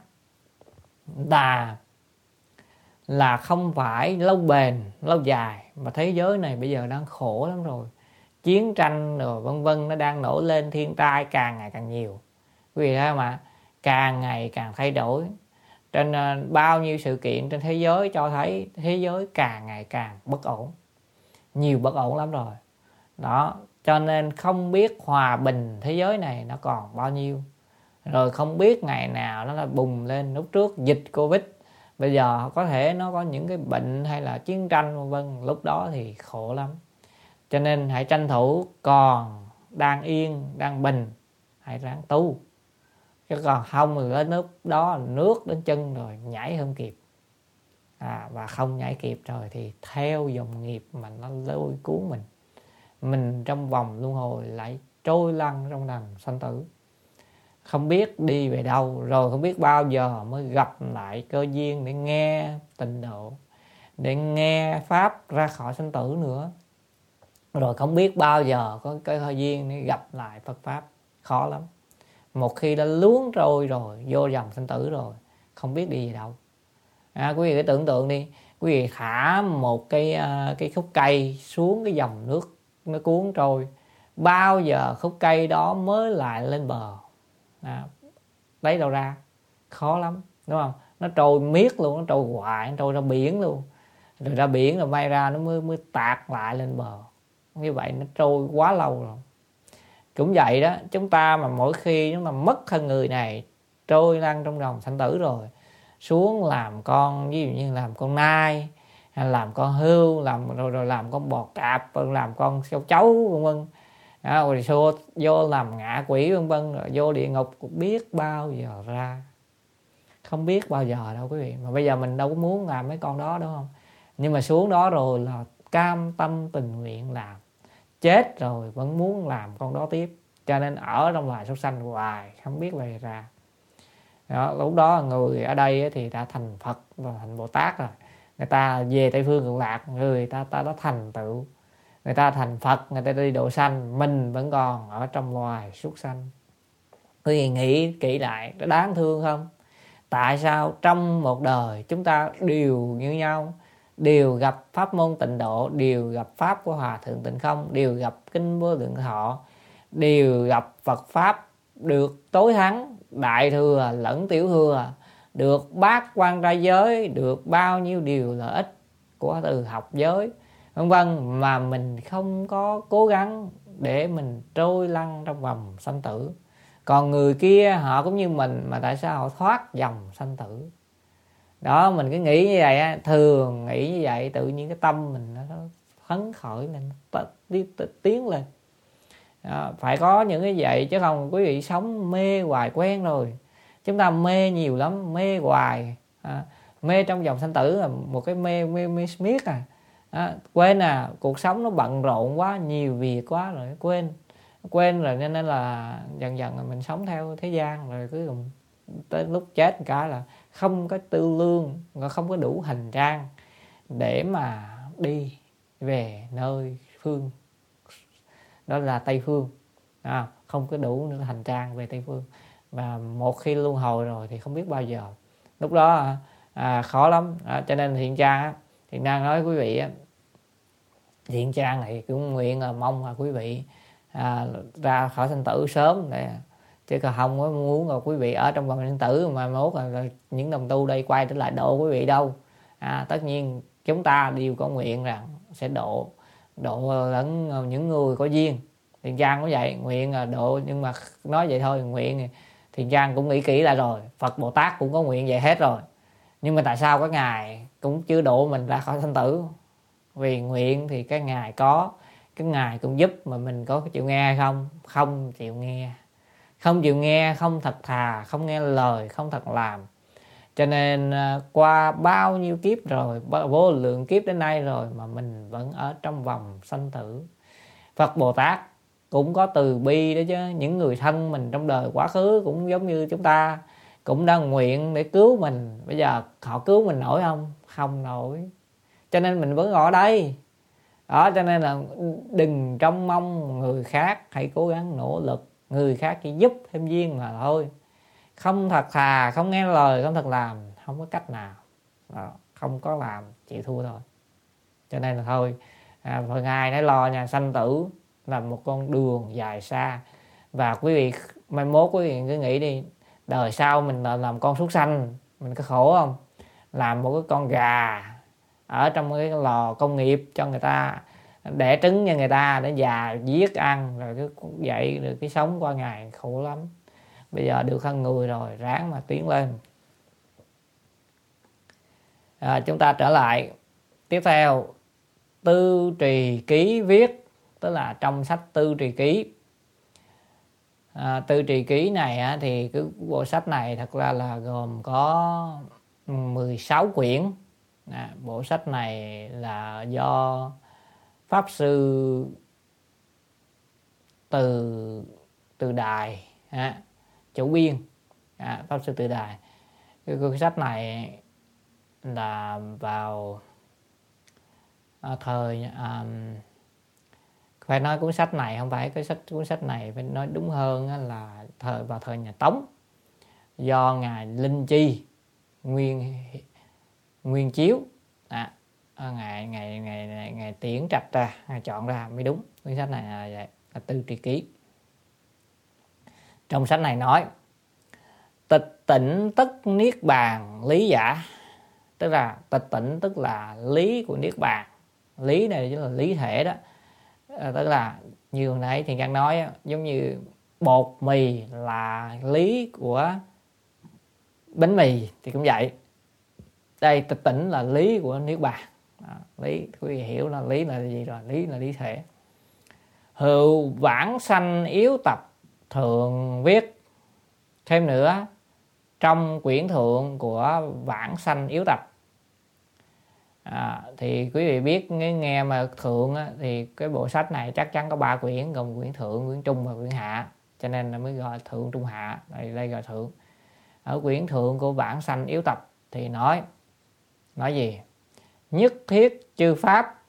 ta là không phải lâu bền lâu dài, mà thế giới này bây giờ đang khổ lắm rồi, chiến tranh rồi vân vân nó đang nổi lên, thiên tai càng ngày càng nhiều. Quý vị thấy mà càng ngày càng thay đổi. Trên uh, bao nhiêu sự kiện trên thế giới cho thấy thế giới càng ngày càng bất ổn, nhiều bất ổn lắm rồi đó. Cho nên không biết hòa bình thế giới này nó còn bao nhiêu, rồi không biết ngày nào nó là bùng lên. Lúc trước dịch Covid Bây giờ có thể nó có những cái bệnh hay là chiến tranh vân vân, lúc đó thì khổ lắm. Cho nên hãy tranh thủ còn đang yên, đang bình, hãy ráng tu. Chứ còn không thì đến lúc đó nước đến chân rồi nhảy không kịp. À, và không nhảy kịp rồi thì theo dòng nghiệp mà nó lôi cuốn mình. Mình trong vòng luân hồi lại trôi lăn trong đầm sanh tử. Không biết đi về đâu, rồi không biết bao giờ mới gặp lại cơ duyên để nghe tịnh độ, để nghe Pháp ra khỏi sanh tử nữa. Rồi không biết bao giờ có cái cơ duyên để gặp lại Phật Pháp. Khó lắm. Một khi đã luống trôi rồi, vô dòng sanh tử rồi, không biết đi về đâu. À, quý vị cứ tưởng tượng đi, quý vị thả một cái uh, cái khúc cây xuống cái dòng nước nó cuốn trôi, bao giờ khúc cây đó mới lại lên bờ? À, lấy đâu ra? Khó lắm, đúng không? Nó trôi miết luôn, nó trôi hoài, nó trôi ra biển luôn, rồi ra biển rồi may ra nó mới mới tạt lại lên bờ. Như vậy nó trôi quá lâu rồi. Cũng vậy đó, chúng ta mà mỗi khi chúng ta mất thân người này, trôi lăn trong dòng sanh tử rồi, xuống làm con, ví dụ như làm con nai, hay làm con hươu, làm rồi rồi làm con bò cạp, làm con châu chấu vân vân, rồi xô vô làm ngạ quỷ vân vân, rồi vô địa ngục cũng biết bao giờ ra, không biết bao giờ đâu quý vị. Mà bây giờ mình đâu có muốn làm mấy con đó đúng không? Nhưng mà xuống đó rồi là cam tâm tình nguyện làm, chết rồi vẫn muốn làm con đó tiếp, cho nên ở trong loài súc sanh hoài không biết về ra. Đó, lúc đó người ở đây thì đã thành Phật và thành Bồ Tát rồi, người ta về Tây Phương Cực Lạc, người ta ta đã thành tựu, người ta thành Phật, người ta đi độ sanh, mình vẫn còn ở trong loài súc sanh. Quý vị nghĩ kỹ lại, có đáng thương không? Tại sao trong một đời chúng ta đều như nhau, đều gặp pháp môn tịnh độ, đều gặp pháp của Hòa Thượng Tịnh Không, đều gặp kinh Vô Lượng Thọ, đều gặp Phật Pháp được tối thắng, đại thừa lẫn tiểu thừa, được bát quan trai giới, được bao nhiêu điều lợi ích của từ học giới vân vân, mà mình không có cố gắng để mình trôi lăn trong vòng sanh tử. Còn người kia họ cũng như mình, mà tại sao họ thoát dòng sanh tử? Đó, mình cứ nghĩ như vậy á, thường nghĩ như vậy, tự nhiên cái tâm mình nó phấn khởi lên, tiến lên. Đó, phải có những cái vậy, chứ không quý vị sống mê hoài quen rồi. Chúng ta mê nhiều lắm, mê hoài, à, mê trong dòng sanh tử là một cái mê mê mê miết à. À, quên à, cuộc sống nó bận rộn quá, nhiều việc quá rồi quên quên rồi, nên là dần dần là mình sống theo thế gian, rồi cứ tới lúc chết cả là không có tư lương, không có đủ hành trang để mà đi về nơi phương, đó là Tây Phương. À, không có đủ hành trang về Tây Phương, và một khi luân hồi rồi thì không biết bao giờ. Lúc đó à, khó lắm. À, cho nên Thiện Trang Thiện Trang nói quý vị, Thiện Trang này cũng nguyện là mong là quý vị à, ra khỏi sanh tử sớm để, chứ còn không có muốn là quý vị ở trong vòng sanh tử mà mốt là, là những đồng tu đây quay trở lại độ quý vị đâu. À, tất nhiên chúng ta đều có nguyện rằng sẽ độ độ lẫn những người có duyên. Thiện Trang cũng vậy, nguyện là độ, nhưng mà nói vậy thôi, nguyện Thiện Trang cũng nghĩ kỹ lại rồi, Phật Bồ Tát cũng có nguyện vậy hết rồi, nhưng mà tại sao các ngài cũng chưa độ mình ra khỏi sanh tử? Vì nguyện thì các ngài có, các ngài cũng giúp, mà mình có chịu nghe hay không? Không chịu nghe, không chịu nghe, không thật thà, không nghe lời, không thật làm. Cho nên qua bao nhiêu kiếp rồi, vô lượng kiếp đến nay rồi, mà mình vẫn ở trong vòng sanh tử. Phật Bồ Tát cũng có từ bi đó chứ, những người thân mình trong đời quá khứ cũng giống như chúng ta, cũng đang nguyện để cứu mình. Bây giờ họ cứu mình nổi không? Không nổi. Cho nên mình vẫn ở đây. Đó, cho nên là đừng trông mong người khác, hãy cố gắng nỗ lực. Người khác chỉ giúp thêm duyên mà thôi. Không thật thà, không nghe lời, không thật làm, không có cách nào. Đó, không có làm, chịu thua thôi. Cho nên là thôi, à, phần ai nãy lo nha, sanh tử là một con đường dài xa. Và quý vị mai mốt quý vị cứ nghĩ đi, đời sau mình làm con súc sanh, mình có khổ không? Làm một cái con gà ở trong cái lò công nghiệp cho người ta đẻ trứng cho người ta để già giết ăn, rồi cứ vậy rồi cái sống qua ngày khổ lắm. Bây giờ được thân người rồi, ráng mà tiến lên. À, chúng ta trở lại tiếp theo, Tư Trì Ký viết, tức là trong sách Tư Trì Ký. À, Tư Trì Ký này á, thì cái bộ sách này thật ra là gồm có mười sáu quyển. À, bộ sách này là do Pháp Sư Từ Từ Đài à, chủ biên, à, Pháp Sư Từ Đài. Cái cuốn sách này là vào à, thời à, phải nói cuốn sách này không phải cái sách cuốn sách này phải nói đúng hơn là thời vào thời nhà Tống, do ngài Linh Chi Nguyên Nguyên Chiếu à, ngài ngài ngài ngài, ngài tuyển trạch ra, ngài chọn ra mới đúng. Cuốn sách này là vậy, là Tư Trì Ký. Trong sách này nói tịch tỉnh tất niết bàn lý giả, tức là tịch tỉnh tức là lý của niết bàn. Lý này chính là lý thể đó, à, tức là như hồi nãy Thiền Trang nói, giống như bột mì là lý của bánh mì thì cũng vậy. Đây tịch tỉnh là lý của niết bàn. À, lý quý vị hiểu là lý là gì rồi, lý là lý thể. Hữu vãng sanh yếu tập thượng viết. Thêm nữa, trong quyển thượng của vãng sanh yếu tập, à, thì quý vị biết nghe, nghe mà thượng á, thì cái bộ sách này chắc chắn có ba quyển, gồm quyển thượng, quyển trung và quyển hạ, cho nên là mới gọi thượng trung hạ. Đây, đây gọi thượng. Ở quyển thượng của vãng sanh yếu tập thì nói nói gì? Nhất thiết chư pháp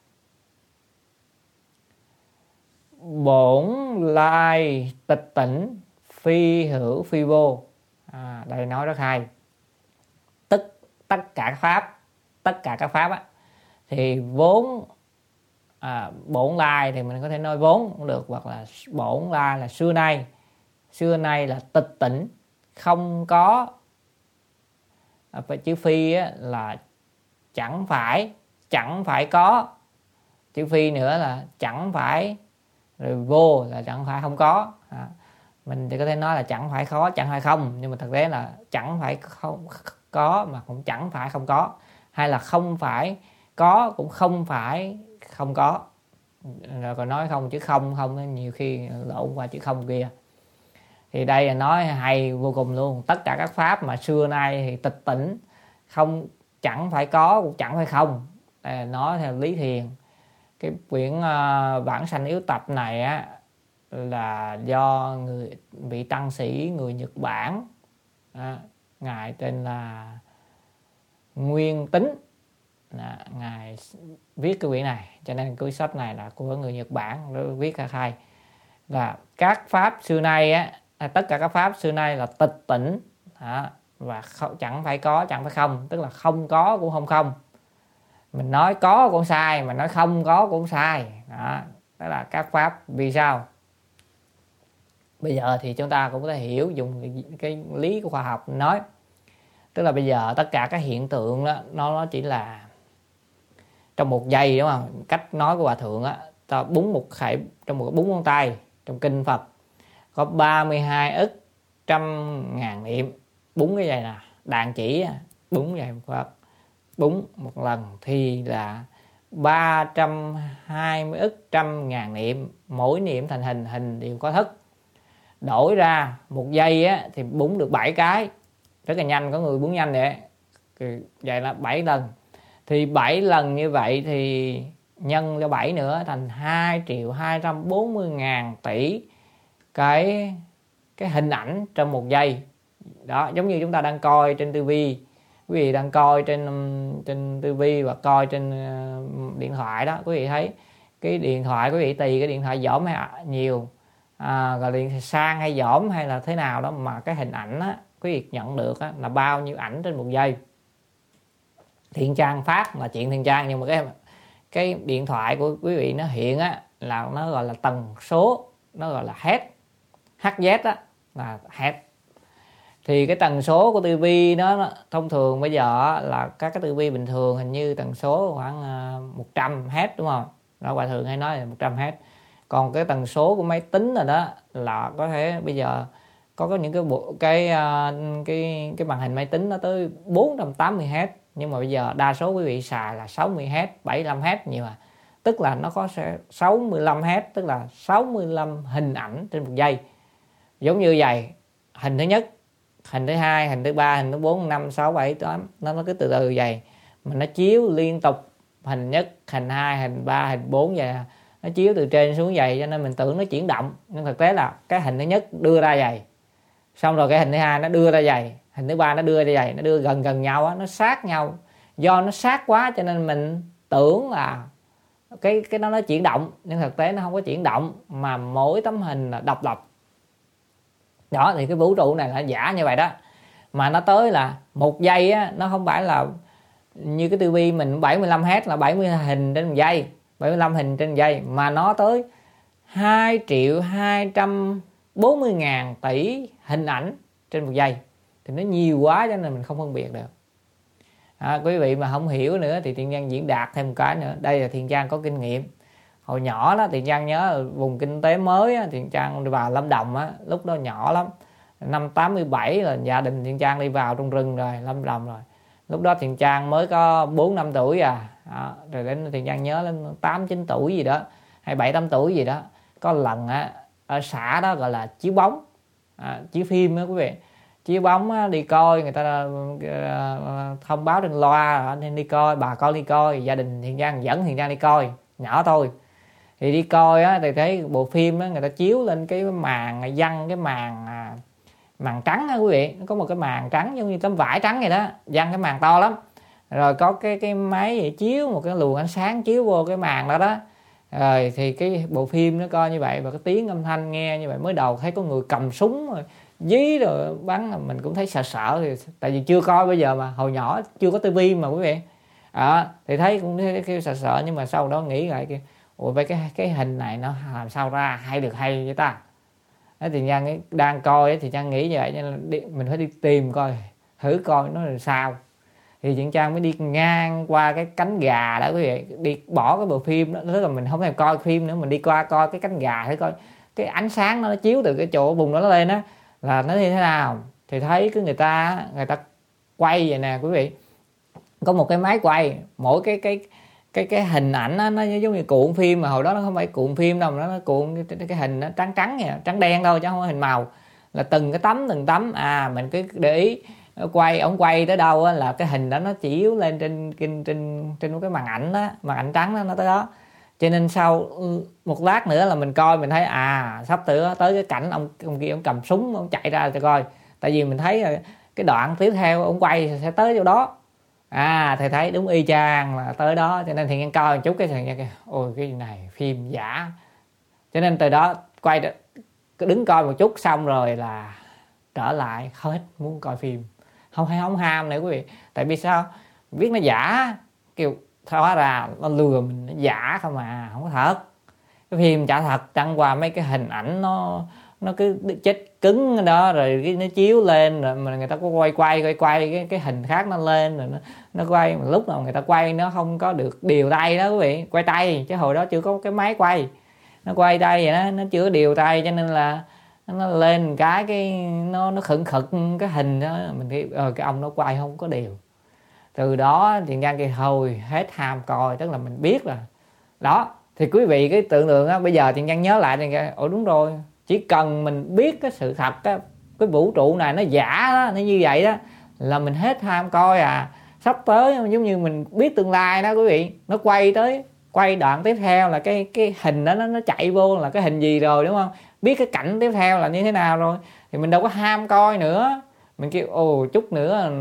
bổn lai tịch tỉnh phi hữu phi vô. À, đây nói rất hay. Tất tất cả các pháp, tất cả các pháp á, thì vốn à, bổn lai thì mình có thể nói vốn cũng được, hoặc là bổn lai là xưa nay. Xưa nay là tịch tỉnh, không có à, chữ phi á, là chẳng phải, chẳng phải có. Chữ phi nữa là chẳng phải, rồi vô là chẳng phải không có. À, mình thì có thể nói là chẳng phải khó, chẳng phải không, nhưng mà thực tế là chẳng phải không có mà cũng chẳng phải không có, hay là không phải có cũng không phải không có. Rồi còn nói không, chứ không không nhiều khi lộn qua chữ không kia. Thì đây là nói hay vô cùng luôn. Tất cả các pháp mà xưa nay thì tịch tỉnh, không, chẳng phải có cũng chẳng phải không. Đây là nói theo Lý Thiền. Cái quyển uh, vãng sanh yếu tập này á, là do người vị tăng sĩ người Nhật Bản, à, ngài tên là Nguyên Tính, à, ngài viết cái quyển này, cho nên cuốn sách này là của người Nhật Bản viết khá hay. Là các pháp xưa nay á, à, tất cả các pháp xưa nay là tịch tỉnh, à, và không, chẳng phải có chẳng phải không, tức là không có cũng không không. Mình nói có cũng sai, mà nói không có cũng sai. Đó, đó là các pháp. Vì sao? Bây giờ thì chúng ta cũng có thể hiểu, dùng cái lý của khoa học nói, tức là bây giờ tất cả các hiện tượng đó, nó nó chỉ là trong một giây, đúng không? Cách nói của Hòa Thượng á, ta búng một khải trong một búng ngón tay trong kinh Phật có ba mươi hai ức trăm ngàn niệm. Búng cái vậy nè, đàn chỉ búng vậy một Phật, búng một lần thì là ba trăm hai mươi ức trăm ngàn niệm. Mỗi niệm thành hình, hình đều có thức. Đổi ra một giây á, thì búng được bảy cái, rất là nhanh, có người búng nhanh vậy. Vậy là bảy lần. Thì bảy lần như vậy thì nhân cho bảy nữa thành hai triệu hai trăm bốn mươi ngàn tỷ cái cái hình ảnh trong một giây. Đó, giống như chúng ta đang coi trên tivi, quý vị đang coi trên trên tivi và coi trên uh, điện thoại đó, quý vị thấy cái điện thoại, quý vị tùy cái điện thoại dỏm hay nhiều, à, gọi điện thoại sang hay dỏm hay là thế nào đó, mà cái hình ảnh á, quý vị nhận được á, là bao nhiêu ảnh trên một giây. Thiện Trang phát là chuyện Thiện Trang, nhưng mà cái cái điện thoại của quý vị nó hiện á, là nó gọi là tần số, nó gọi là hertz, hát dét á, là hertz. Thì cái tần số của tivi nó thông thường bây giờ là các cái tivi bình thường hình như tần số khoảng một trăm héc, đúng không? Đó, Hòa Thượng hay nói là một trăm héc. Còn cái tần số của máy tính rồi đó là có thể bây giờ có có những cái bộ cái cái cái màn hình máy tính nó tới bốn trăm tám mươi héc. nhưng mà bây giờ đa số quý vị xài là sáu mươi héc, bảy mươi lăm héc nhiều à. Tức là nó có sáu mươi lăm héc, tức là sáu mươi lăm hình ảnh trên một giây. Giống như vậy, hình thứ nhất, hình thứ hai, hình thứ ba, hình thứ bốn, năm, sáu, bảy, tám, nó nó cứ từ từ vậy. Mà nó chiếu liên tục hình nhất, hình hai, hình ba, hình bốn vậy. Nó chiếu từ trên xuống vậy, cho nên mình tưởng nó chuyển động. Nhưng thực tế là cái hình thứ nhất đưa ra vậy, xong rồi cái hình thứ hai nó đưa ra vậy, hình thứ ba nó đưa ra vậy, nó đưa gần gần nhau á, nó sát nhau. Do nó sát quá cho nên mình tưởng là cái cái nó nó chuyển động, nhưng thực tế nó không có chuyển động, mà mỗi tấm hình là độc lập. Đó, thì cái vũ trụ này là giả như vậy đó. Mà nó tới là một giây á, nó không phải là như cái tivi mình bảy mươi lăm héc là bảy mươi hình trên một giây, bảy mươi lăm hình trên một giây, mà nó tới hai triệu hai trăm bốn mươi ngàn tỷ hình ảnh trên một giây. Thì nó nhiều quá cho nên mình không phân biệt được. À, quý vị mà không hiểu nữa thì Thiện Nhân diễn đạt thêm một cái nữa. Đây là Thiện Trang có kinh nghiệm. Hồi nhỏ đó Thiện Trang nhớ vùng kinh tế mới á, Thiện Trang đi vào Lâm Đồng á, lúc đó nhỏ lắm, năm tám mươi bảy là gia đình Thiện Trang đi vào trong rừng rồi, Lâm Đồng rồi. Lúc đó Thiện Trang mới có bốn năm tuổi à. À, rồi đến Thiện Trang nhớ lên tám chín tuổi gì đó, hay bảy tám tuổi gì đó. Có lần á, ở xã đó gọi là chiếu bóng, à, chiếu phim á quý vị. Chiếu bóng á, đi coi, người ta uh, thông báo trên loa nên đi coi, bà con đi coi, gia đình Thiện Trang dẫn Thiện Trang đi coi, nhỏ thôi. Thì đi coi á, thì thấy bộ phim á, người ta chiếu lên cái màn văng, cái màn à, màn trắng á quý vị. Nó có một cái màn trắng giống như tấm vải trắng vậy đó, văng cái màn to lắm. Rồi có cái cái máy vậy chiếu một cái luồng ánh sáng chiếu vô cái màn đó đó. Rồi thì cái bộ phim nó coi như vậy, và cái tiếng âm thanh nghe như vậy, mới đầu thấy có người cầm súng rồi dí rồi bắn, mình cũng thấy sợ sợ. Thì tại vì chưa coi bây giờ mà, hồi nhỏ chưa có tivi mà quý vị. À, thì thấy cũng thấy sợ sợ, nhưng mà sau đó nghĩ lại kìa, ủa vậy cái cái hình này nó làm sao ra hay được hay vậy ta. Thế thì Trang đang coi thì Trang nghĩ như vậy, nên mình phải đi tìm coi, thử coi nó là sao. Thì Chuyện Trang mới đi ngang qua cái cánh gà đó quý vị, đi bỏ cái bộ phim đó, tức là mình không thèm coi phim nữa, mình đi qua coi cái cánh gà để coi cái ánh sáng nó chiếu từ cái chỗ vùng đó nó lên á là nó như thế nào. Thì thấy cái người ta người ta quay vậy nè quý vị, có một cái máy quay, mỗi cái cái cái cái hình ảnh đó, nó giống như cuộn phim, mà hồi đó nó không phải cuộn phim đâu, mà nó cuộn cái, cái hình nó trắng trắng vậy, trắng đen thôi chứ không có hình màu, là từng cái tấm từng tấm. À mình cứ để ý quay, ông quay tới đâu á, là cái hình đó nó chỉ chiếu lên trên trên trên trên cái màn ảnh đó, màn ảnh trắng đó, nó tới đó. Cho nên sau một lát nữa là mình coi, mình thấy à sắp tới tới cái cảnh ông ông kia ông cầm súng ông chạy ra cho coi. Tại vì mình thấy cái đoạn tiếp theo ông quay sẽ tới chỗ đó. À thầy thấy đúng y chang là tới đó, cho nên thì nghe coi một chút cái thằng kia, ôi cái này phim giả. Cho nên từ đó quay đứng coi một chút xong rồi là trở lại hết muốn coi phim, không hay không ham nữa quý vị. Tại vì sao? Biết nó giả, kiểu hóa ra nó lừa mình, nó giả không à, không có thật. Cái phim chả thật, chẳng qua mấy cái hình ảnh nó nó cứ chết cứng đó, rồi cái nó chiếu lên, rồi mà người ta có quay quay quay quay cái cái hình khác nó lên, rồi nó nó quay. Mà lúc nào người ta quay nó không có được điều tay đó quý vị, quay tay, chứ hồi đó chưa có cái máy quay, nó quay tay vậy đó, nó chưa điều tay, cho nên là nó lên cái cái nó nó khựng khựng cái hình đó, mình thấy ờ, cái ông nó quay không có điều. Từ đó thì Trang kia thôi hết ham coi, tức là mình biết là đó. Thì quý vị cái tưởng tượng á, bây giờ thì Trang nhớ lại thì ồ đúng rồi, chỉ cần mình biết cái sự thật á, cái vũ trụ này nó giả đó, nó như vậy đó, là mình hết ham coi à. Sắp tới giống như mình biết tương lai đó quý vị, nó quay tới quay đoạn tiếp theo là cái cái hình đó nó nó chạy vô là cái hình gì rồi đúng không, biết cái cảnh tiếp theo là như thế nào rồi, thì mình đâu có ham coi nữa. Mình kêu ồ chút nữa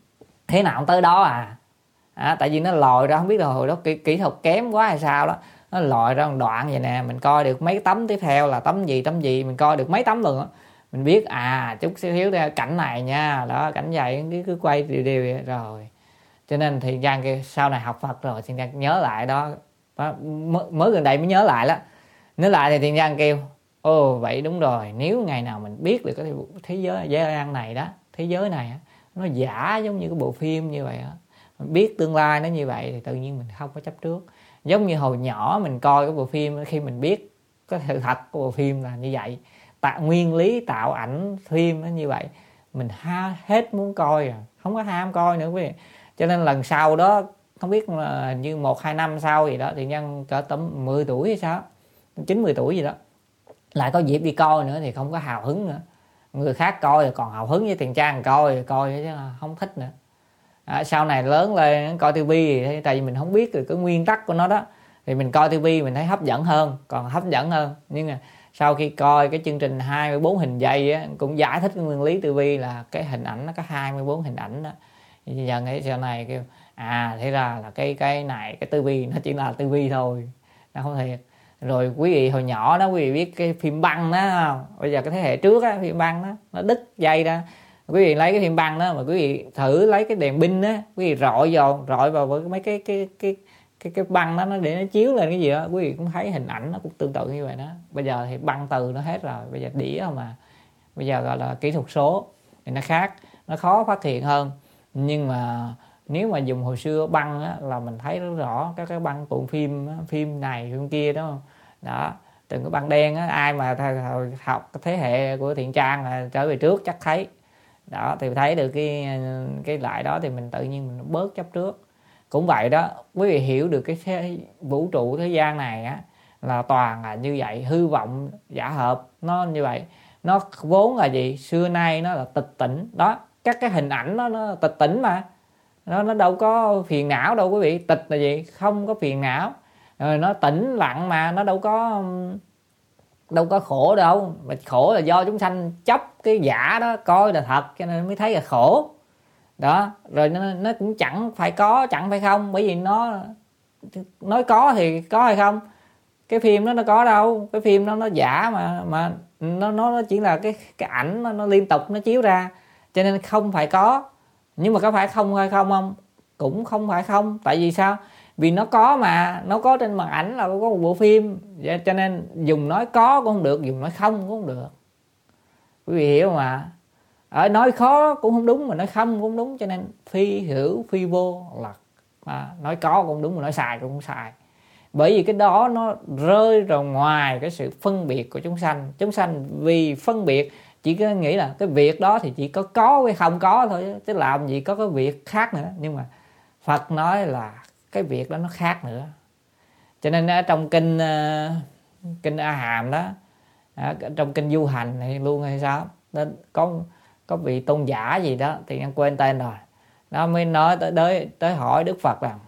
thế nào tới đó à. À, tại vì nó lòi ra, không biết là hồi đó kỹ, kỹ thuật kém quá hay sao đó, nó lòi ra một đoạn vậy nè, mình coi được mấy tấm tiếp theo là tấm gì tấm gì, mình coi được mấy tấm luôn á. Mình biết à chút xíu ra cảnh này nha, đó cảnh vậy cứ, cứ quay đều đều vậy rồi. Cho nên thì Giang kia sau này học Phật rồi thì Giang nhớ lại đó, đó mới, mới gần đây mới nhớ lại đó. Nhớ lại thì Thiện Giang kêu ồ vậy đúng rồi, nếu ngày nào mình biết được cái thế giới thế gian này đó, thế giới này nó giả giống như cái bộ phim như vậy á, mình biết tương lai nó như vậy thì tự nhiên mình không có chấp trước. Giống như hồi nhỏ mình coi cái bộ phim, khi mình biết cái sự thật của bộ phim là như vậy, tạo nguyên lý tạo ảnh phim nó như vậy, mình ha hết muốn coi à, không có ham coi nữa quý vị. Cho nên lần sau đó không biết là như một hai năm sau gì đó, thì nhân cỡ tầm mười tuổi hay sao, chín mười tuổi gì đó, lại có dịp đi coi nữa thì không có hào hứng nữa. Người khác coi thì còn hào hứng, với Tiền Trang coi coi chứ không thích nữa. À, sau này lớn lên coi tivi thì tại vì mình không biết được cái nguyên tắc của nó đó, thì mình coi tivi mình thấy hấp dẫn hơn, còn hấp dẫn hơn. Nhưng mà sau khi coi cái chương trình hai mươi bốn hình giây á, cũng giải thích cái nguyên lý tivi là cái hình ảnh nó có hai mươi bốn hình ảnh đó. Thì giờ nghĩ sau này kêu à thế ra là cái cái này cái tivi nó chỉ là tivi thôi, nó không thiệt. Rồi quý vị hồi nhỏ đó quý vị biết cái phim băng đó không? Bây giờ cái thế hệ trước á, phim băng đó nó đứt dây ra, quý vị lấy cái phim băng đó mà quý vị thử lấy cái đèn pin á, quý vị rọi vào rọi vào với mấy cái cái cái cái cái băng đó nó để nó chiếu lên cái gì đó, quý vị cũng thấy hình ảnh nó cũng tương tự như vậy đó. Bây giờ thì băng từ nó hết rồi, bây giờ đĩa không mà, bây giờ gọi là kỹ thuật số thì nó khác, nó khó phát hiện hơn. Nhưng mà nếu mà dùng hồi xưa băng á, là mình thấy rất rõ các cái băng cuộn phim á, phim này phim kia đó không? Đó, từng cái băng đen á, ai mà học cái thế hệ của Thiện Trang là trở về trước chắc thấy đó, thì thấy được cái cái loại đó thì mình tự nhiên mình bớt chấp trước. Cũng vậy đó, quý vị hiểu được cái thế, vũ trụ thế gian này á là toàn là như vậy, hư vọng giả hợp, nó như vậy. Nó vốn là gì? Xưa nay nó là tịch tỉnh đó, các cái hình ảnh đó nó tịch tỉnh mà, nó nó đâu có phiền não đâu quý vị. Tịch là gì? Không có phiền não. Rồi nó tĩnh lặng mà, nó đâu có đâu có khổ đâu. Mà khổ là do chúng sanh chấp cái giả đó coi là thật, cho nên mới thấy là khổ đó. Rồi nó, nó cũng chẳng phải có chẳng phải không, bởi vì nó nói có thì có hay không, cái phim đó nó có đâu, cái phim đó nó giả mà mà nó nó chỉ là cái cái ảnh nó, nó liên tục nó chiếu ra, cho nên không phải có. Nhưng mà có phải không hay không không? Cũng không phải không. Tại vì sao? Vì nó có mà, nó có trên màn ảnh là có một bộ phim, cho nên dùng nói có cũng không được, dùng nói không cũng không được. Quý vị hiểu mà. Ở nói khó cũng không đúng, mà nói không cũng không đúng, cho nên phi hữu phi vô là à, nói có cũng đúng mà nói sai cũng không sai. Bởi vì cái đó nó rơi ra ngoài cái sự phân biệt của chúng sanh. Chúng sanh vì phân biệt chỉ có nghĩ là cái việc đó thì chỉ có có hay không có thôi, chứ làm gì có cái việc khác nữa. Nhưng mà Phật nói là cái việc đó nó khác nữa. Cho nên ở trong kinh uh, kinh A Hàm đó, à, trong kinh Du Hành này luôn hay sao đó, có có vị tôn giả gì đó thì em quên tên rồi, nó mới nói tới tới, tới hỏi Đức Phật rằng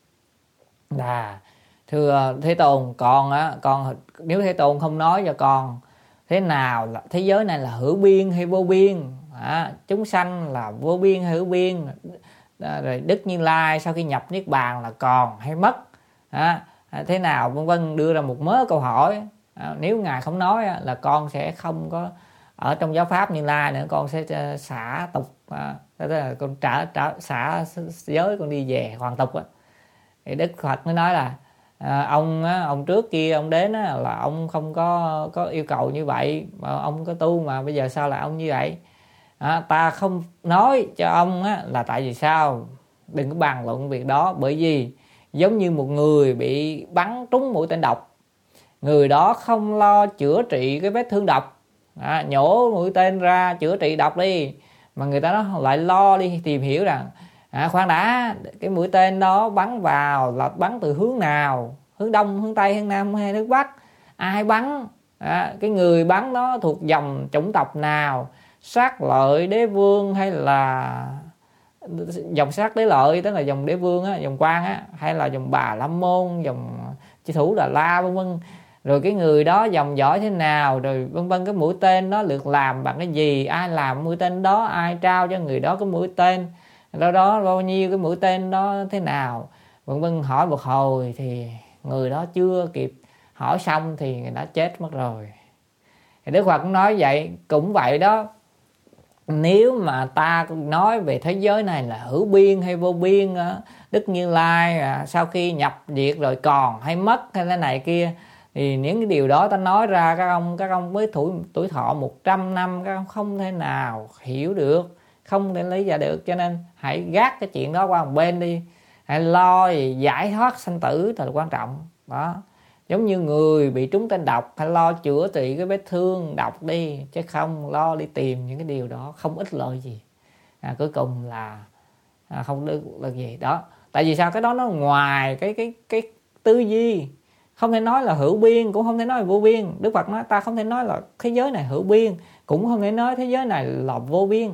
là thưa Thế Tôn, con á con nếu Thế Tôn không nói cho con thế nào là thế giới này là hữu biên hay vô biên, à, chúng sanh là vô biên hay hữu biên, à, rồi Đức Như Lai sau khi nhập niết bàn là còn hay mất, à, thế nào vân vân, đưa ra một mớ câu hỏi. À, nếu ngài không nói là con sẽ không có ở trong giáo pháp Như Lai nữa, con sẽ xả tục, à, tức là con trả trả xả giới, con đi về hoàn tục á. Thì Đức Phật mới nói là à, ông á, ông trước kia ông đến á, là ông không có có yêu cầu như vậy, mà ông có tu mà bây giờ sao là ông như vậy? À, ta không nói cho ông á, là tại vì sao? Đừng có bàn luận việc đó, bởi vì giống như một người bị bắn trúng mũi tên độc, người đó không lo chữa trị cái vết thương độc, à, nhổ mũi tên ra chữa trị độc đi, mà người ta nó lại lo đi tìm hiểu rằng à, khoan đã, cái mũi tên đó bắn vào là bắn từ hướng nào, hướng đông, hướng tây, hướng nam hay hướng bắc, ai bắn, à, cái người bắn đó thuộc dòng chủng tộc nào, Sát Lợi Đế Vương hay là dòng Sát Đế Lợi, tức là dòng Đế Vương á, dòng Quan á, hay là dòng Bà La Môn, dòng Chi Thủ Đà La vân vân, rồi cái người đó dòng dõi thế nào, rồi vân vân, cái mũi tên đó được làm bằng cái gì, ai làm mũi tên đó, ai trao cho người đó cái mũi tên đó, đó bao nhiêu, cái mũi tên đó thế nào, vân vân. Hỏi một hồi thì người đó chưa kịp hỏi xong thì người đã chết mất rồi. Thì Đức Phật cũng nói vậy, cũng vậy đó. Nếu mà ta nói về thế giới này là hữu biên hay vô biên, Đức Như Lai à, sau khi nhập diệt rồi còn hay mất hay thế này kia, thì những cái điều đó ta nói ra các ông các ông với tuổi tuổi thọ một trăm năm các ông không thể nào hiểu được, không thể lý giải được. Cho nên hãy gác cái chuyện đó qua một bên đi, hãy lo giải thoát sanh tử thật là quan trọng đó. Giống như người bị trúng tên độc, hãy lo chữa trị cái vết thương độc đi, chứ không lo đi tìm những cái điều đó không ích lợi gì. À, cuối cùng là à, không được là gì đó. Tại vì sao? Cái đó nó ngoài cái cái cái tư duy. Không thể nói là hữu biên, cũng không thể nói là vô biên. Đức Phật nói ta không thể nói là thế giới này hữu biên, cũng không thể nói thế giới này là vô biên.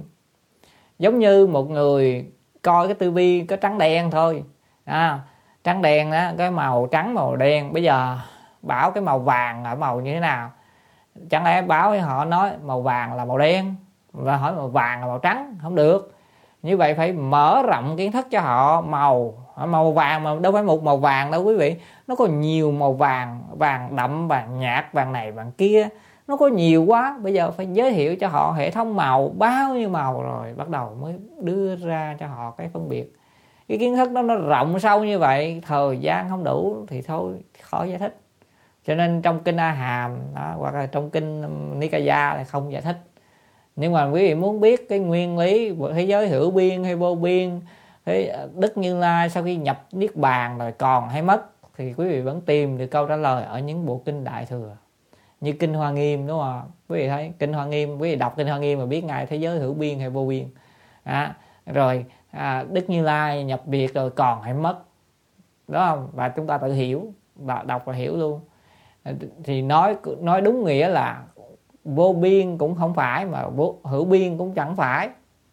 Giống như một người coi cái tivi có trắng đen thôi, à, trắng đen đó, cái màu trắng màu đen. Bây giờ bảo cái màu vàng là màu như thế nào? Chẳng lẽ báo với họ nói màu vàng là màu đen và hỏi màu vàng là màu trắng? Không được. Như vậy phải mở rộng kiến thức cho họ. Màu màu vàng mà đâu phải một màu vàng đâu quý vị, nó có nhiều màu vàng, vàng đậm, vàng nhạt, vàng này vàng kia, nó có nhiều quá. Bây giờ phải giới thiệu cho họ hệ thống màu, bao nhiêu màu, rồi bắt đầu mới đưa ra cho họ cái phân biệt. Cái kiến thức đó nó rộng sâu như vậy, thời gian không đủ thì thôi khỏi giải thích. Cho nên trong kinh A Hàm đó, hoặc là trong kinh Nikaya thì không giải thích. Nhưng mà quý vị muốn biết cái nguyên lý thế giới hữu biên hay vô biên, thế Đức Như Lai sau khi nhập niết bàn rồi còn hay mất, thì quý vị vẫn tìm được câu trả lời ở những bộ kinh Đại Thừa, như kinh Hoa Nghiêm, đúng không? Quý vị thấy kinh Hoa Nghiêm, quý vị đọc kinh Hoa Nghiêm mà biết ngay thế giới hữu biên hay vô biên. À, rồi à, Đức Như Lai nhập biệt rồi còn hay mất, đó không? Và chúng ta tự hiểu, và đọc và hiểu luôn. Thì nói nói đúng nghĩa là vô biên cũng không phải, mà vô, hữu biên cũng chẳng phải.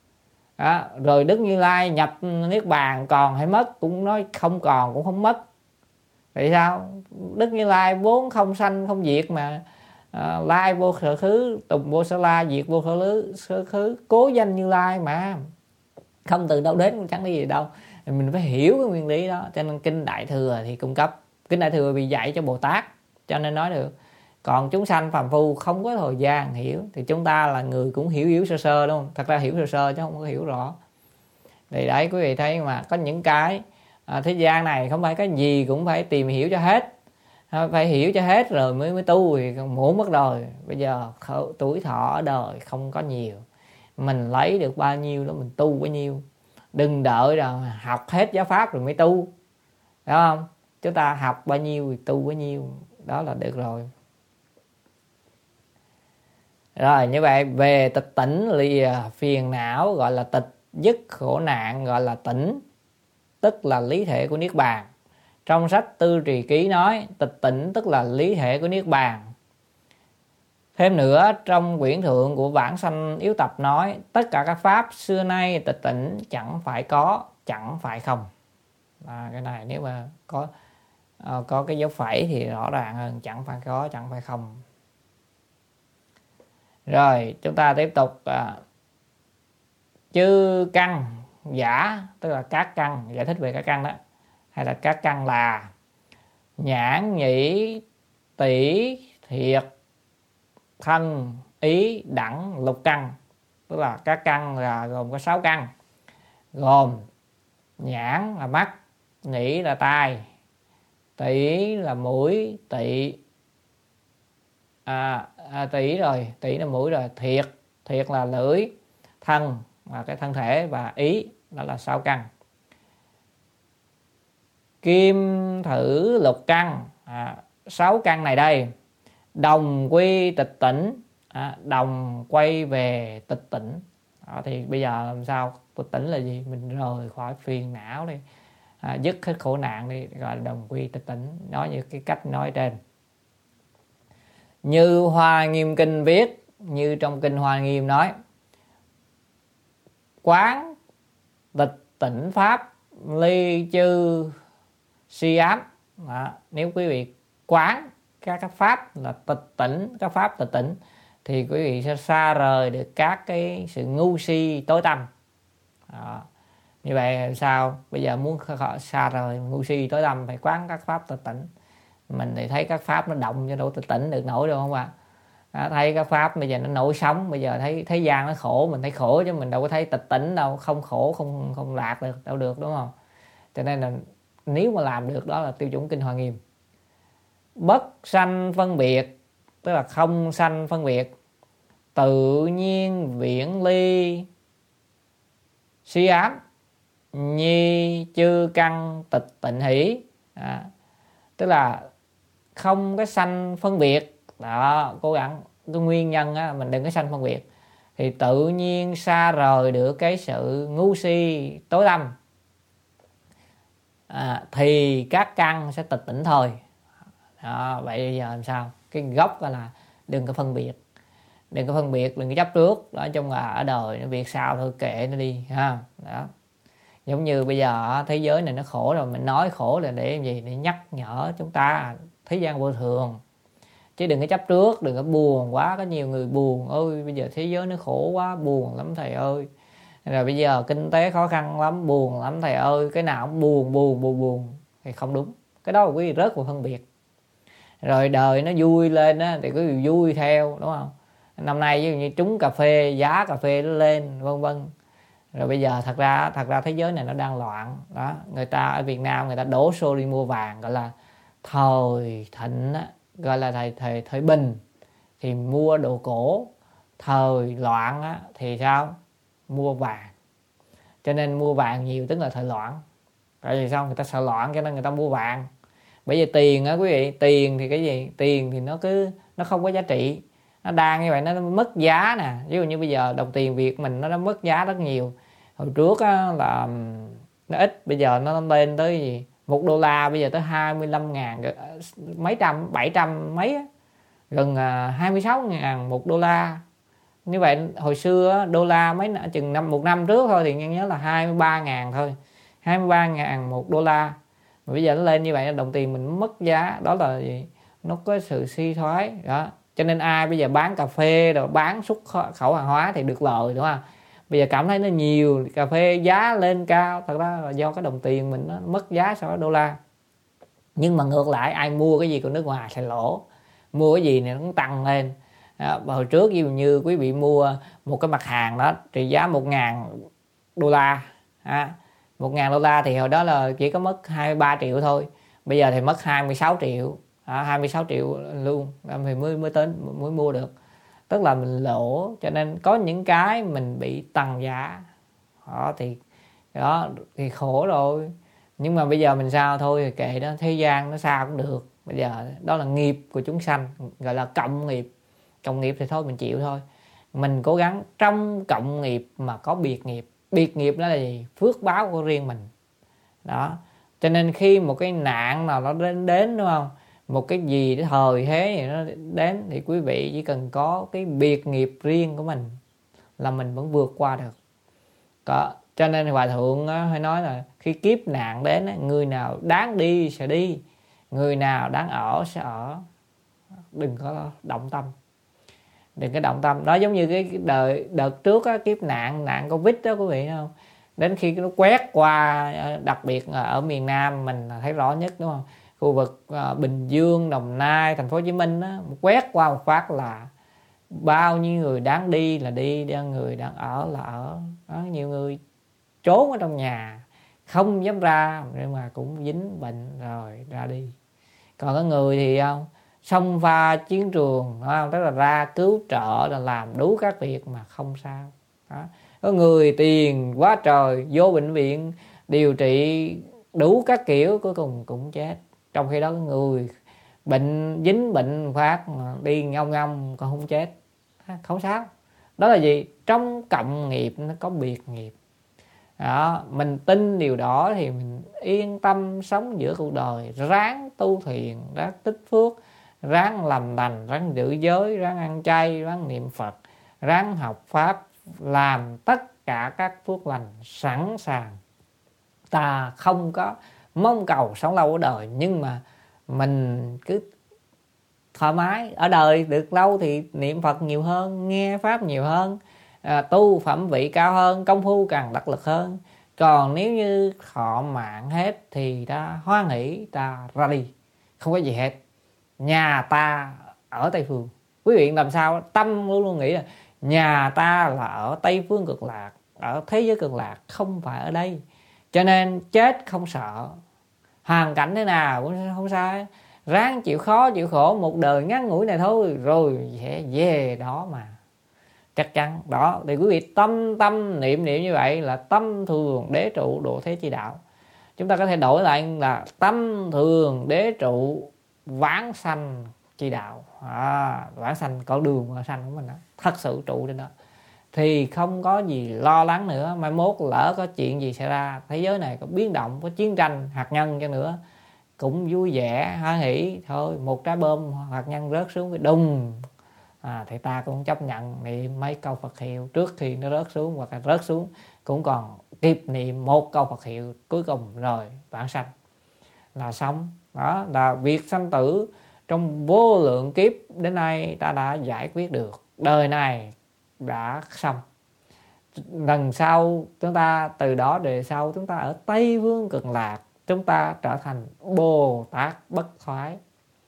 Đó. Rồi Đức Như Lai nhập niết bàn còn hay mất, cũng nói không còn cũng không mất. Vậy sao? Đức Như Lai vốn không sanh không diệt mà, à, lai vô sở khứ, tùng vô sở la, diệt vô sở lứ sở khứ, cố danh Như Lai mà, không từ đâu đến cũng chẳng đi gì đâu. Mình phải hiểu cái nguyên lý đó. Cho nên kinh Đại Thừa thì cung cấp. Kinh Đại Thừa bị dạy cho Bồ Tát cho nên nói được. Còn chúng sanh phàm phu không có thời gian hiểu, thì chúng ta là người cũng hiểu hiểu sơ sơ, đúng không? Thật ra hiểu sơ sơ chứ không có hiểu rõ. Thì đấy, quý vị thấy mà có những cái à, thế gian này không phải cái gì cũng phải tìm hiểu cho hết, phải hiểu cho hết rồi mới mới tu thì muộn mất rồi. Bây giờ tuổi thọ ở đời không có nhiều, mình lấy được bao nhiêu đó mình tu bấy nhiêu. Đừng đợi rồi học hết giáo pháp rồi mới tu, đúng không? Chúng ta học bao nhiêu thì tu bấy nhiêu, đó là được rồi. Rồi như vậy về tịch tỉnh lìa phiền não gọi là tịch, dứt khổ nạn gọi là tỉnh, tức là lý thể của niết bàn. Trong sách Tư Trì Ký nói tịch tỉnh tức là lý thể của niết bàn. Thêm nữa, trong quyển thượng của Vãng Sanh Yếu Tập nói tất cả các pháp xưa nay tịch tỉnh chẳng phải có, chẳng phải không. À, cái này nếu mà có à, có cái dấu phẩy thì rõ ràng hơn, chẳng phải có, chẳng phải không. Rồi chúng ta tiếp tục. à, Chư căn giả tức là các căn, giải thích về các căn đó, hay là các căn là nhãn nhĩ tỷ thiệt thân ý đẳng lục căn. Tức là các căn là gồm có sáu căn, gồm nhãn là mắt, nhĩ là tai, tỷ là mũi, tỵ à, à tỷ rồi tỷ là mũi rồi, thiệt thiệt là lưỡi, thân là cái thân thể, và ý đó là sáu căn. Kim thử lục căn, à, sáu căn này đây đồng quy tịch tỉnh, à, đồng quay về tịch tỉnh. Đó, thì bây giờ làm sao tịch tỉnh là gì? Mình rời khỏi phiền não đi, à, dứt hết khổ nạn đi, gọi là đồng quy tịch tỉnh. Nói như cái cách nói trên. Như Hoa Nghiêm Kinh viết, như trong kinh Hoa Nghiêm nói quán tịch tỉnh pháp ly chư si ám. Đó, nếu quý vị quán các các pháp là tịch tỉnh, các pháp tịch tỉnh, thì quý vị sẽ xa rời được các cái sự ngu si tối tăm. Đó. Như vậy sao? Bây giờ muốn xa rời ngu si tối tăm phải quán các pháp tịch tỉnh. Mình thì thấy các pháp nó động cho đâu tịch tỉnh được nổi đâu không ạ? À, thấy các pháp bây giờ nó nổi sóng, bây giờ thấy thế gian nó khổ, mình thấy khổ chứ mình đâu có thấy tịch tỉnh đâu, không khổ không không lạc được đâu được, đúng không? Cho nên là nếu mà làm được đó là tiêu chuẩn kinh Hoa Nghiêm. Bất sanh phân biệt tức là không sanh phân biệt, tự nhiên viễn ly si ám, nhi chư căn tịch tịnh hỷ. À, tức là không có sanh phân biệt. Đó, cố gắng cái nguyên nhân á, mình đừng có sanh phân biệt. thì tự nhiên xa rời được cái sự ngu si tối tăm, à, thì các căn sẽ tịch tỉnh thôi. Đó, vậy bây giờ làm sao? Cái gốc là đừng có phân biệt, đừng có phân biệt, đừng có chấp trước. Đó, trong là ở đời nó việc sao thôi kệ nó đi ha. Đó. Giống như bây giờ thế giới này nó khổ rồi, mình nói khổ là để làm gì? Để nhắc nhở chúng ta thế gian vô thường, chứ đừng có chấp trước, đừng có buồn quá. Có nhiều người buồn, ôi bây giờ thế giới nó khổ quá, buồn lắm thầy ơi. Rồi bây giờ kinh tế khó khăn lắm, buồn lắm thầy ơi. Cái nào cũng buồn buồn buồn buồn thì không đúng. Cái đó là quý vị rớt vào phân biệt. Rồi đời nó vui lên á, thì quý vị vui theo, đúng không? Năm nay ví dụ như trúng cà phê, giá cà phê nó lên, vân vân. Rồi bây giờ thật ra thật ra thế giới này nó đang loạn đó. Người ta ở Việt Nam người ta đổ xô đi mua vàng, gọi là thời thịnh á, gọi là thời thời thời bình thì mua đồ cổ, thời loạn á thì sao? Mua vàng. Cho nên mua vàng nhiều tức là thời loạn. Tại vì sao? Người ta sợ loạn cho nên người ta mua vàng. Bởi vì tiền á quý vị, tiền thì cái gì? Tiền thì nó cứ nó không có giá trị. Nó đang như vậy nó mất giá nè. Ví dụ như bây giờ đồng tiền Việt mình nó đã mất giá rất nhiều. Hồi trước á, là nó ít, bây giờ nó lên tới gì? Một đô la bây giờ tới hai mươi lăm ngàn, mấy trăm, bảy trăm mấy á. Gần hai mươi sáu ngàn một đô la. Như vậy hồi xưa đô la mấy chừng năm một năm trước thôi thì nghe nhớ là hai mươi ba ngàn thôi. hai mươi ba ngàn một đô la. Mà bây giờ nó lên như vậy đồng tiền mình mất giá. Đó là gì? Nó có sự suy thoái đó. Cho nên ai bây giờ bán cà phê rồi bán xuất khẩu hàng hóa thì được lợi, đúng không? Bây giờ cảm thấy nó nhiều, cà phê giá lên cao, thật ra là do cái đồng tiền mình nó mất giá so với đô la. Nhưng mà ngược lại ai mua cái gì của nước ngoài sẽ lỗ, mua cái gì này nó cũng tăng lên. Đó, hồi trước ví dụ như quý vị mua một cái mặt hàng đó trị giá một ngàn đô la, à, một ngàn đô la thì hồi đó là chỉ có mất hai mươi ba triệu thôi. Bây giờ thì mất hai mươi sáu triệu, à, hai mươi sáu triệu luôn thì mới mới tới mới mua được. Tức là mình lỗ. Cho nên có những cái mình bị tăng giá đó thì đó thì khổ rồi. Nhưng mà bây giờ mình sao thôi thì kệ đó, thế gian nó sao cũng được. Bây giờ đó là nghiệp của chúng sanh, gọi là cộng nghiệp. Cộng nghiệp thì thôi mình chịu thôi. Mình cố gắng trong cộng nghiệp mà có biệt nghiệp. Biệt nghiệp đó là gì? Phước báo của riêng mình. Đó. Cho nên khi một cái nạn nào nó đến đến, đúng không? Một cái gì thời thế thì nó đến thì quý vị chỉ cần có cái biệt nghiệp riêng của mình là mình vẫn vượt qua được. Có. Cho nên Hòa Thượng hay nói là khi kiếp nạn đến, người nào đáng đi sẽ đi, người nào đáng ở sẽ ở. Đừng có động tâm. Đừng có động tâm. Đó giống như cái đời đợt trước á, kiếp nạn nạn Covid đó quý vị không? Đến khi nó quét qua, đặc biệt ở miền Nam mình thấy rõ nhất, đúng không? Khu vực Bình Dương, Đồng Nai, Thành phố Hồ Chí Minh á, quét qua một phát là bao nhiêu người đáng đi là đi, người đáng ở là ở. Đó, nhiều người trốn ở trong nhà không dám ra nhưng mà cũng dính bệnh rồi ra đi. Còn có người thì không, xông pha chiến trường, không? Tức là ra cứu trợ, là làm đủ các việc mà không sao. Đó. Có người tiền quá trời vô bệnh viện điều trị đủ các kiểu cuối cùng cũng chết. Trong khi đó có người bệnh dính bệnh phát đi ngông ngông còn không chết. Không sao. Đó là gì? Trong cộng nghiệp nó có biệt nghiệp. Đó, mình tin điều đó thì mình yên tâm sống giữa cuộc đời, ráng tu thiền, ráng tích phước, ráng làm lành, ráng giữ giới, ráng ăn chay, ráng niệm Phật, ráng học Pháp, làm tất cả các phước lành sẵn sàng. Ta không có mong cầu sống lâu ở đời, nhưng mà mình cứ thoải mái. Ở đời được lâu thì niệm Phật nhiều hơn, nghe Pháp nhiều hơn, à, tu phẩm vị cao hơn, công phu càng đắc lực hơn. Còn nếu như họ mạng hết thì ta hoan hỷ, ta ra đi, không có gì hết. Nhà ta ở Tây Phương. Quý vị làm sao tâm luôn luôn nghĩ là nhà ta là ở Tây Phương Cực Lạc, ở thế giới Cực Lạc, không phải ở đây. Cho nên chết không sợ, hoàn cảnh thế nào cũng không sao. Ráng chịu khó chịu khổ một đời ngắn ngủi này thôi, rồi sẽ về đó mà. Chắc chắn đó. Thì quý vị tâm tâm niệm niệm như vậy là tâm thường đế trụ độ thế chi đạo. Chúng ta có thể đổi lại là tâm thường đế trụ vãng sanh chi đạo. À, vãng sanh con đường vãng sanh của mình đó, thật sự trụ trên đó. thì không có gì lo lắng nữa. Mai mốt lỡ có chuyện gì xảy ra, thế giới này có biến động, có chiến tranh hạt nhân cho nữa, cũng vui vẻ hoan hỉ thôi. Một trái bom hạt nhân rớt xuống cái đùng, à, thì ta cũng chấp nhận niệm mấy câu Phật hiệu trước khi nó rớt xuống, hoặc là rớt xuống cũng còn kịp niệm một câu Phật hiệu cuối cùng rồi vãng sanh là xong. Đó là việc sanh tử trong vô lượng kiếp đến nay ta đã giải quyết được, đời này đã xong. Lần sau chúng ta, từ đó đời sau chúng ta ở Tây Phương Cực Lạc, chúng ta trở thành Bồ Tát bất thoái,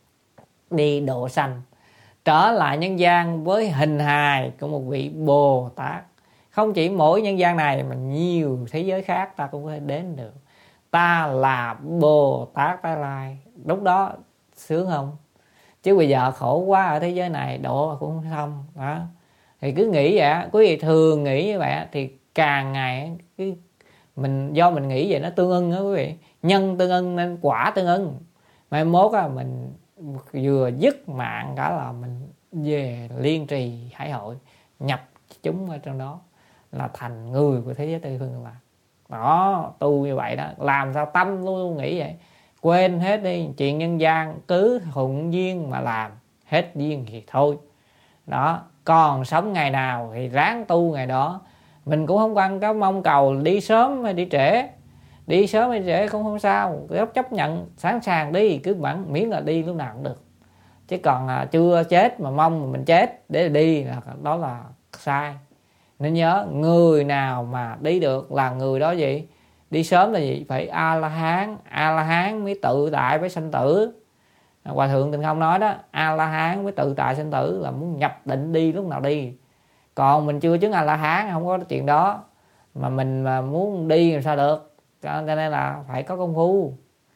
đi độ sanh, trở lại nhân gian với hình hài của một vị Bồ Tát. Không chỉ mỗi nhân gian này mà nhiều thế giới khác ta cũng có thể đến được. Ta là Bồ Tát Tái Lai, lúc đó sướng không? Chứ bây giờ khổ quá, ở thế giới này độ cũng không xong đó. Thì cứ nghĩ vậy, quý vị thường nghĩ như vậy thì càng ngày cái mình, do mình nghĩ vậy nó tương ưng đó quý vị, nhân tương ưng nên quả tương ưng. Mai mốt á, mình vừa dứt mạng cả là mình về Liên Trì Hải Hội, nhập chúng ở trong đó là thành người của thế giới Tây Phương là đó. Tu như vậy đó, làm sao tâm luôn luôn nghĩ vậy, quên hết đi chuyện nhân gian, cứ thuận duyên mà làm, hết duyên thì thôi đó. Còn sống ngày nào thì ráng tu ngày đó. Mình cũng không quan có mong cầu đi sớm hay đi trễ, đi sớm hay trễ cũng không sao, chấp nhận sẵn sàng đi, cứ bản miễn là đi lúc nào cũng được. Chứ còn à, chưa chết mà mong mình chết để đi là đó là sai. Nên nhớ, người nào mà đi được là người đó gì? Đi sớm là gì? Phải A-la-hán. A-la-hán mới tự tại với sanh tử. Hòa Thượng Tịnh Không nói đó, A-la-hán mới tự tại sanh tử, là muốn nhập định đi lúc nào đi. Còn mình chưa chứng A-la-hán không có chuyện đó, mà mình mà muốn đi làm sao được. Cho nên là phải có công phu.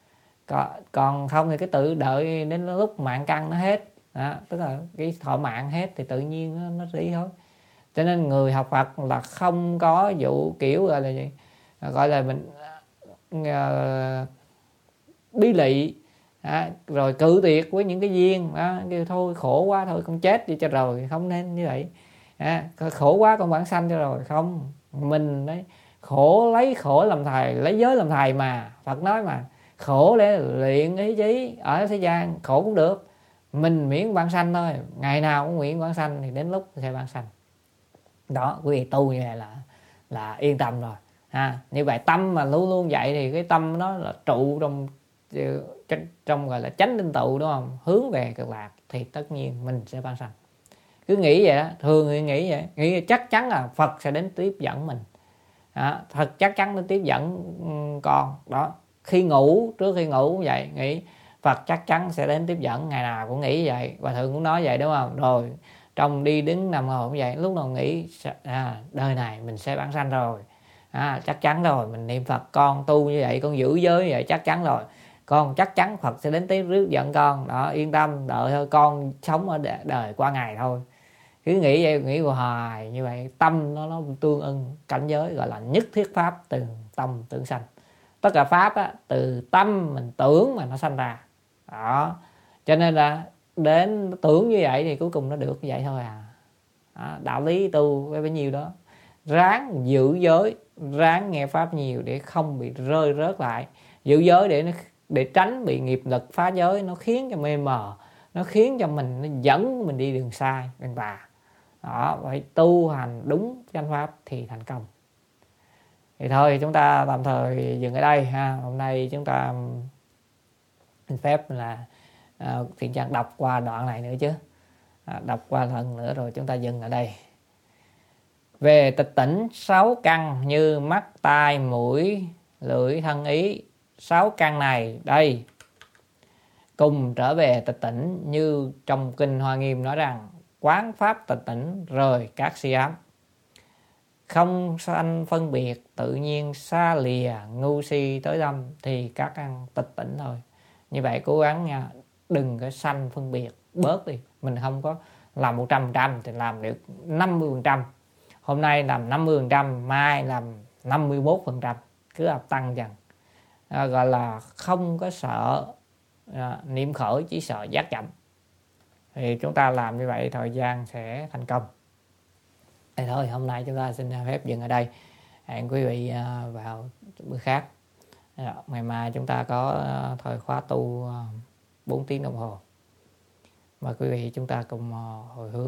Còn không thì cái tự đợi đến lúc mạng căn nó hết đó, tức là cái thọ mạng hết thì tự nhiên nó, nó đi thôi. Cho nên người học Phật là không có vụ kiểu gọi là gì, gọi là mình uh, bí lị à, rồi cự tuyệt với những cái duyên đó, kêu thôi khổ quá thôi con chết đi cho rồi, không nên như vậy à, khổ quá con vãng sanh cho rồi. Không, mình đấy khổ lấy khổ làm thầy, lấy giới làm thầy mà. Phật nói mà, khổ để luyện ý chí ở thế gian, khổ cũng được, mình miễn vãng sanh thôi, ngày nào cũng nguyện vãng sanh thì đến lúc sẽ vãng sanh đó. Quý vị tu như vậy là là yên tâm rồi ha. Như vậy tâm mà luôn luôn vậy thì cái tâm nó là trụ trong trong gọi là chánh tinh tụ, đúng không, hướng về Cực Lạc, thì tất nhiên mình sẽ vãng sanh. Cứ nghĩ vậy đó, thường người nghĩ vậy, nghĩ chắc chắn là Phật sẽ đến tiếp dẫn mình đó, thật chắc chắn đến tiếp dẫn con đó. Khi ngủ, trước khi ngủ cũng vậy, nghĩ Phật chắc chắn sẽ đến tiếp dẫn, ngày nào cũng nghĩ vậy. Hòa Thượng cũng nói vậy, đúng không? Rồi trong đi đứng nằm ngồi cũng vậy, lúc nào nghĩ à, đời này mình sẽ vãng sanh rồi à, chắc chắn rồi, mình niệm Phật, con tu như vậy, con giữ giới như vậy, chắc chắn rồi, con chắc chắn Phật sẽ đến tiếp rước dẫn con đó, yên tâm đợi thôi, con sống ở đời qua ngày thôi. Cứ nghĩ vậy, nghĩ hoài như vậy, tâm nó nó tương ưng cảnh giới, gọi là nhất thiết pháp từ tâm tưởng sanh. Tất cả pháp á, từ tâm mình tưởng mà nó sanh ra đó. Cho nên là đến tưởng như vậy thì cuối cùng nó được như vậy thôi à đó, đạo lý tu với bấy nhiêu đó. Ráng giữ giới, ráng nghe pháp nhiều để không bị rơi rớt lại. Giữ giới để nó, để tránh bị nghiệp lực phá giới, nó khiến cho mê mờ, nó khiến cho mình, nó dẫn mình đi đường sai, đường tà đó. Phải tu hành đúng chánh pháp thì thành công. Thì thôi chúng ta tạm thời dừng ở đây ha. Hôm nay chúng ta xin phép là uh, Thiện Trang đọc qua đoạn này nữa chứ à, đọc qua lần nữa rồi chúng ta dừng ở đây. Về tịch tỉnh sáu căn như mắt, tai, mũi, lưỡi, thân, ý. Sáu căn này đây cùng trở về tịch tỉnh, như trong kinh Hoa Nghiêm nói rằng quán pháp tịch tỉnh rời các si ám, không sanh phân biệt, tự nhiên xa lìa ngu si tối tâm, thì các căn tịch tỉnh thôi. Như vậy cố gắng nha, đừng có sanh phân biệt, bớt đi. Mình không có làm một trăm phần trăm thì làm được năm mươi phần trăm. Hôm nay làm năm mươi phần trăm, mai làm năm mươi mốt phần trăm, cứ tăng dần. À, gọi là không có sợ à, niệm khởi, chỉ sợ giác chậm. Thì chúng ta làm như vậy thời gian sẽ thành công. Thế thôi, hôm nay chúng ta xin phép dừng ở đây. Hẹn quý vị vào bữa khác. Ngày mai chúng ta có thời khóa tu bốn tiếng đồng hồ. Mời quý vị chúng ta cùng hồi hướng.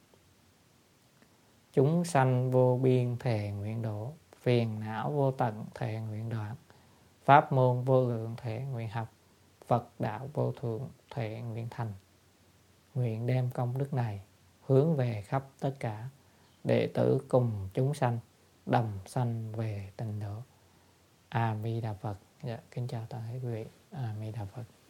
Chúng sanh vô biên thề nguyện độ, phiền não vô tận thề nguyện đoạn, pháp môn vô lượng thề nguyện học, Phật đạo vô thượng thệ nguyện thành. Nguyện đem công đức này hướng về khắp tất cả đệ tử cùng chúng sanh đồng sanh về tịnh độ. A Di Đà Phật. Dạ, kính chào toàn thể quý vị. A Di Đà Phật.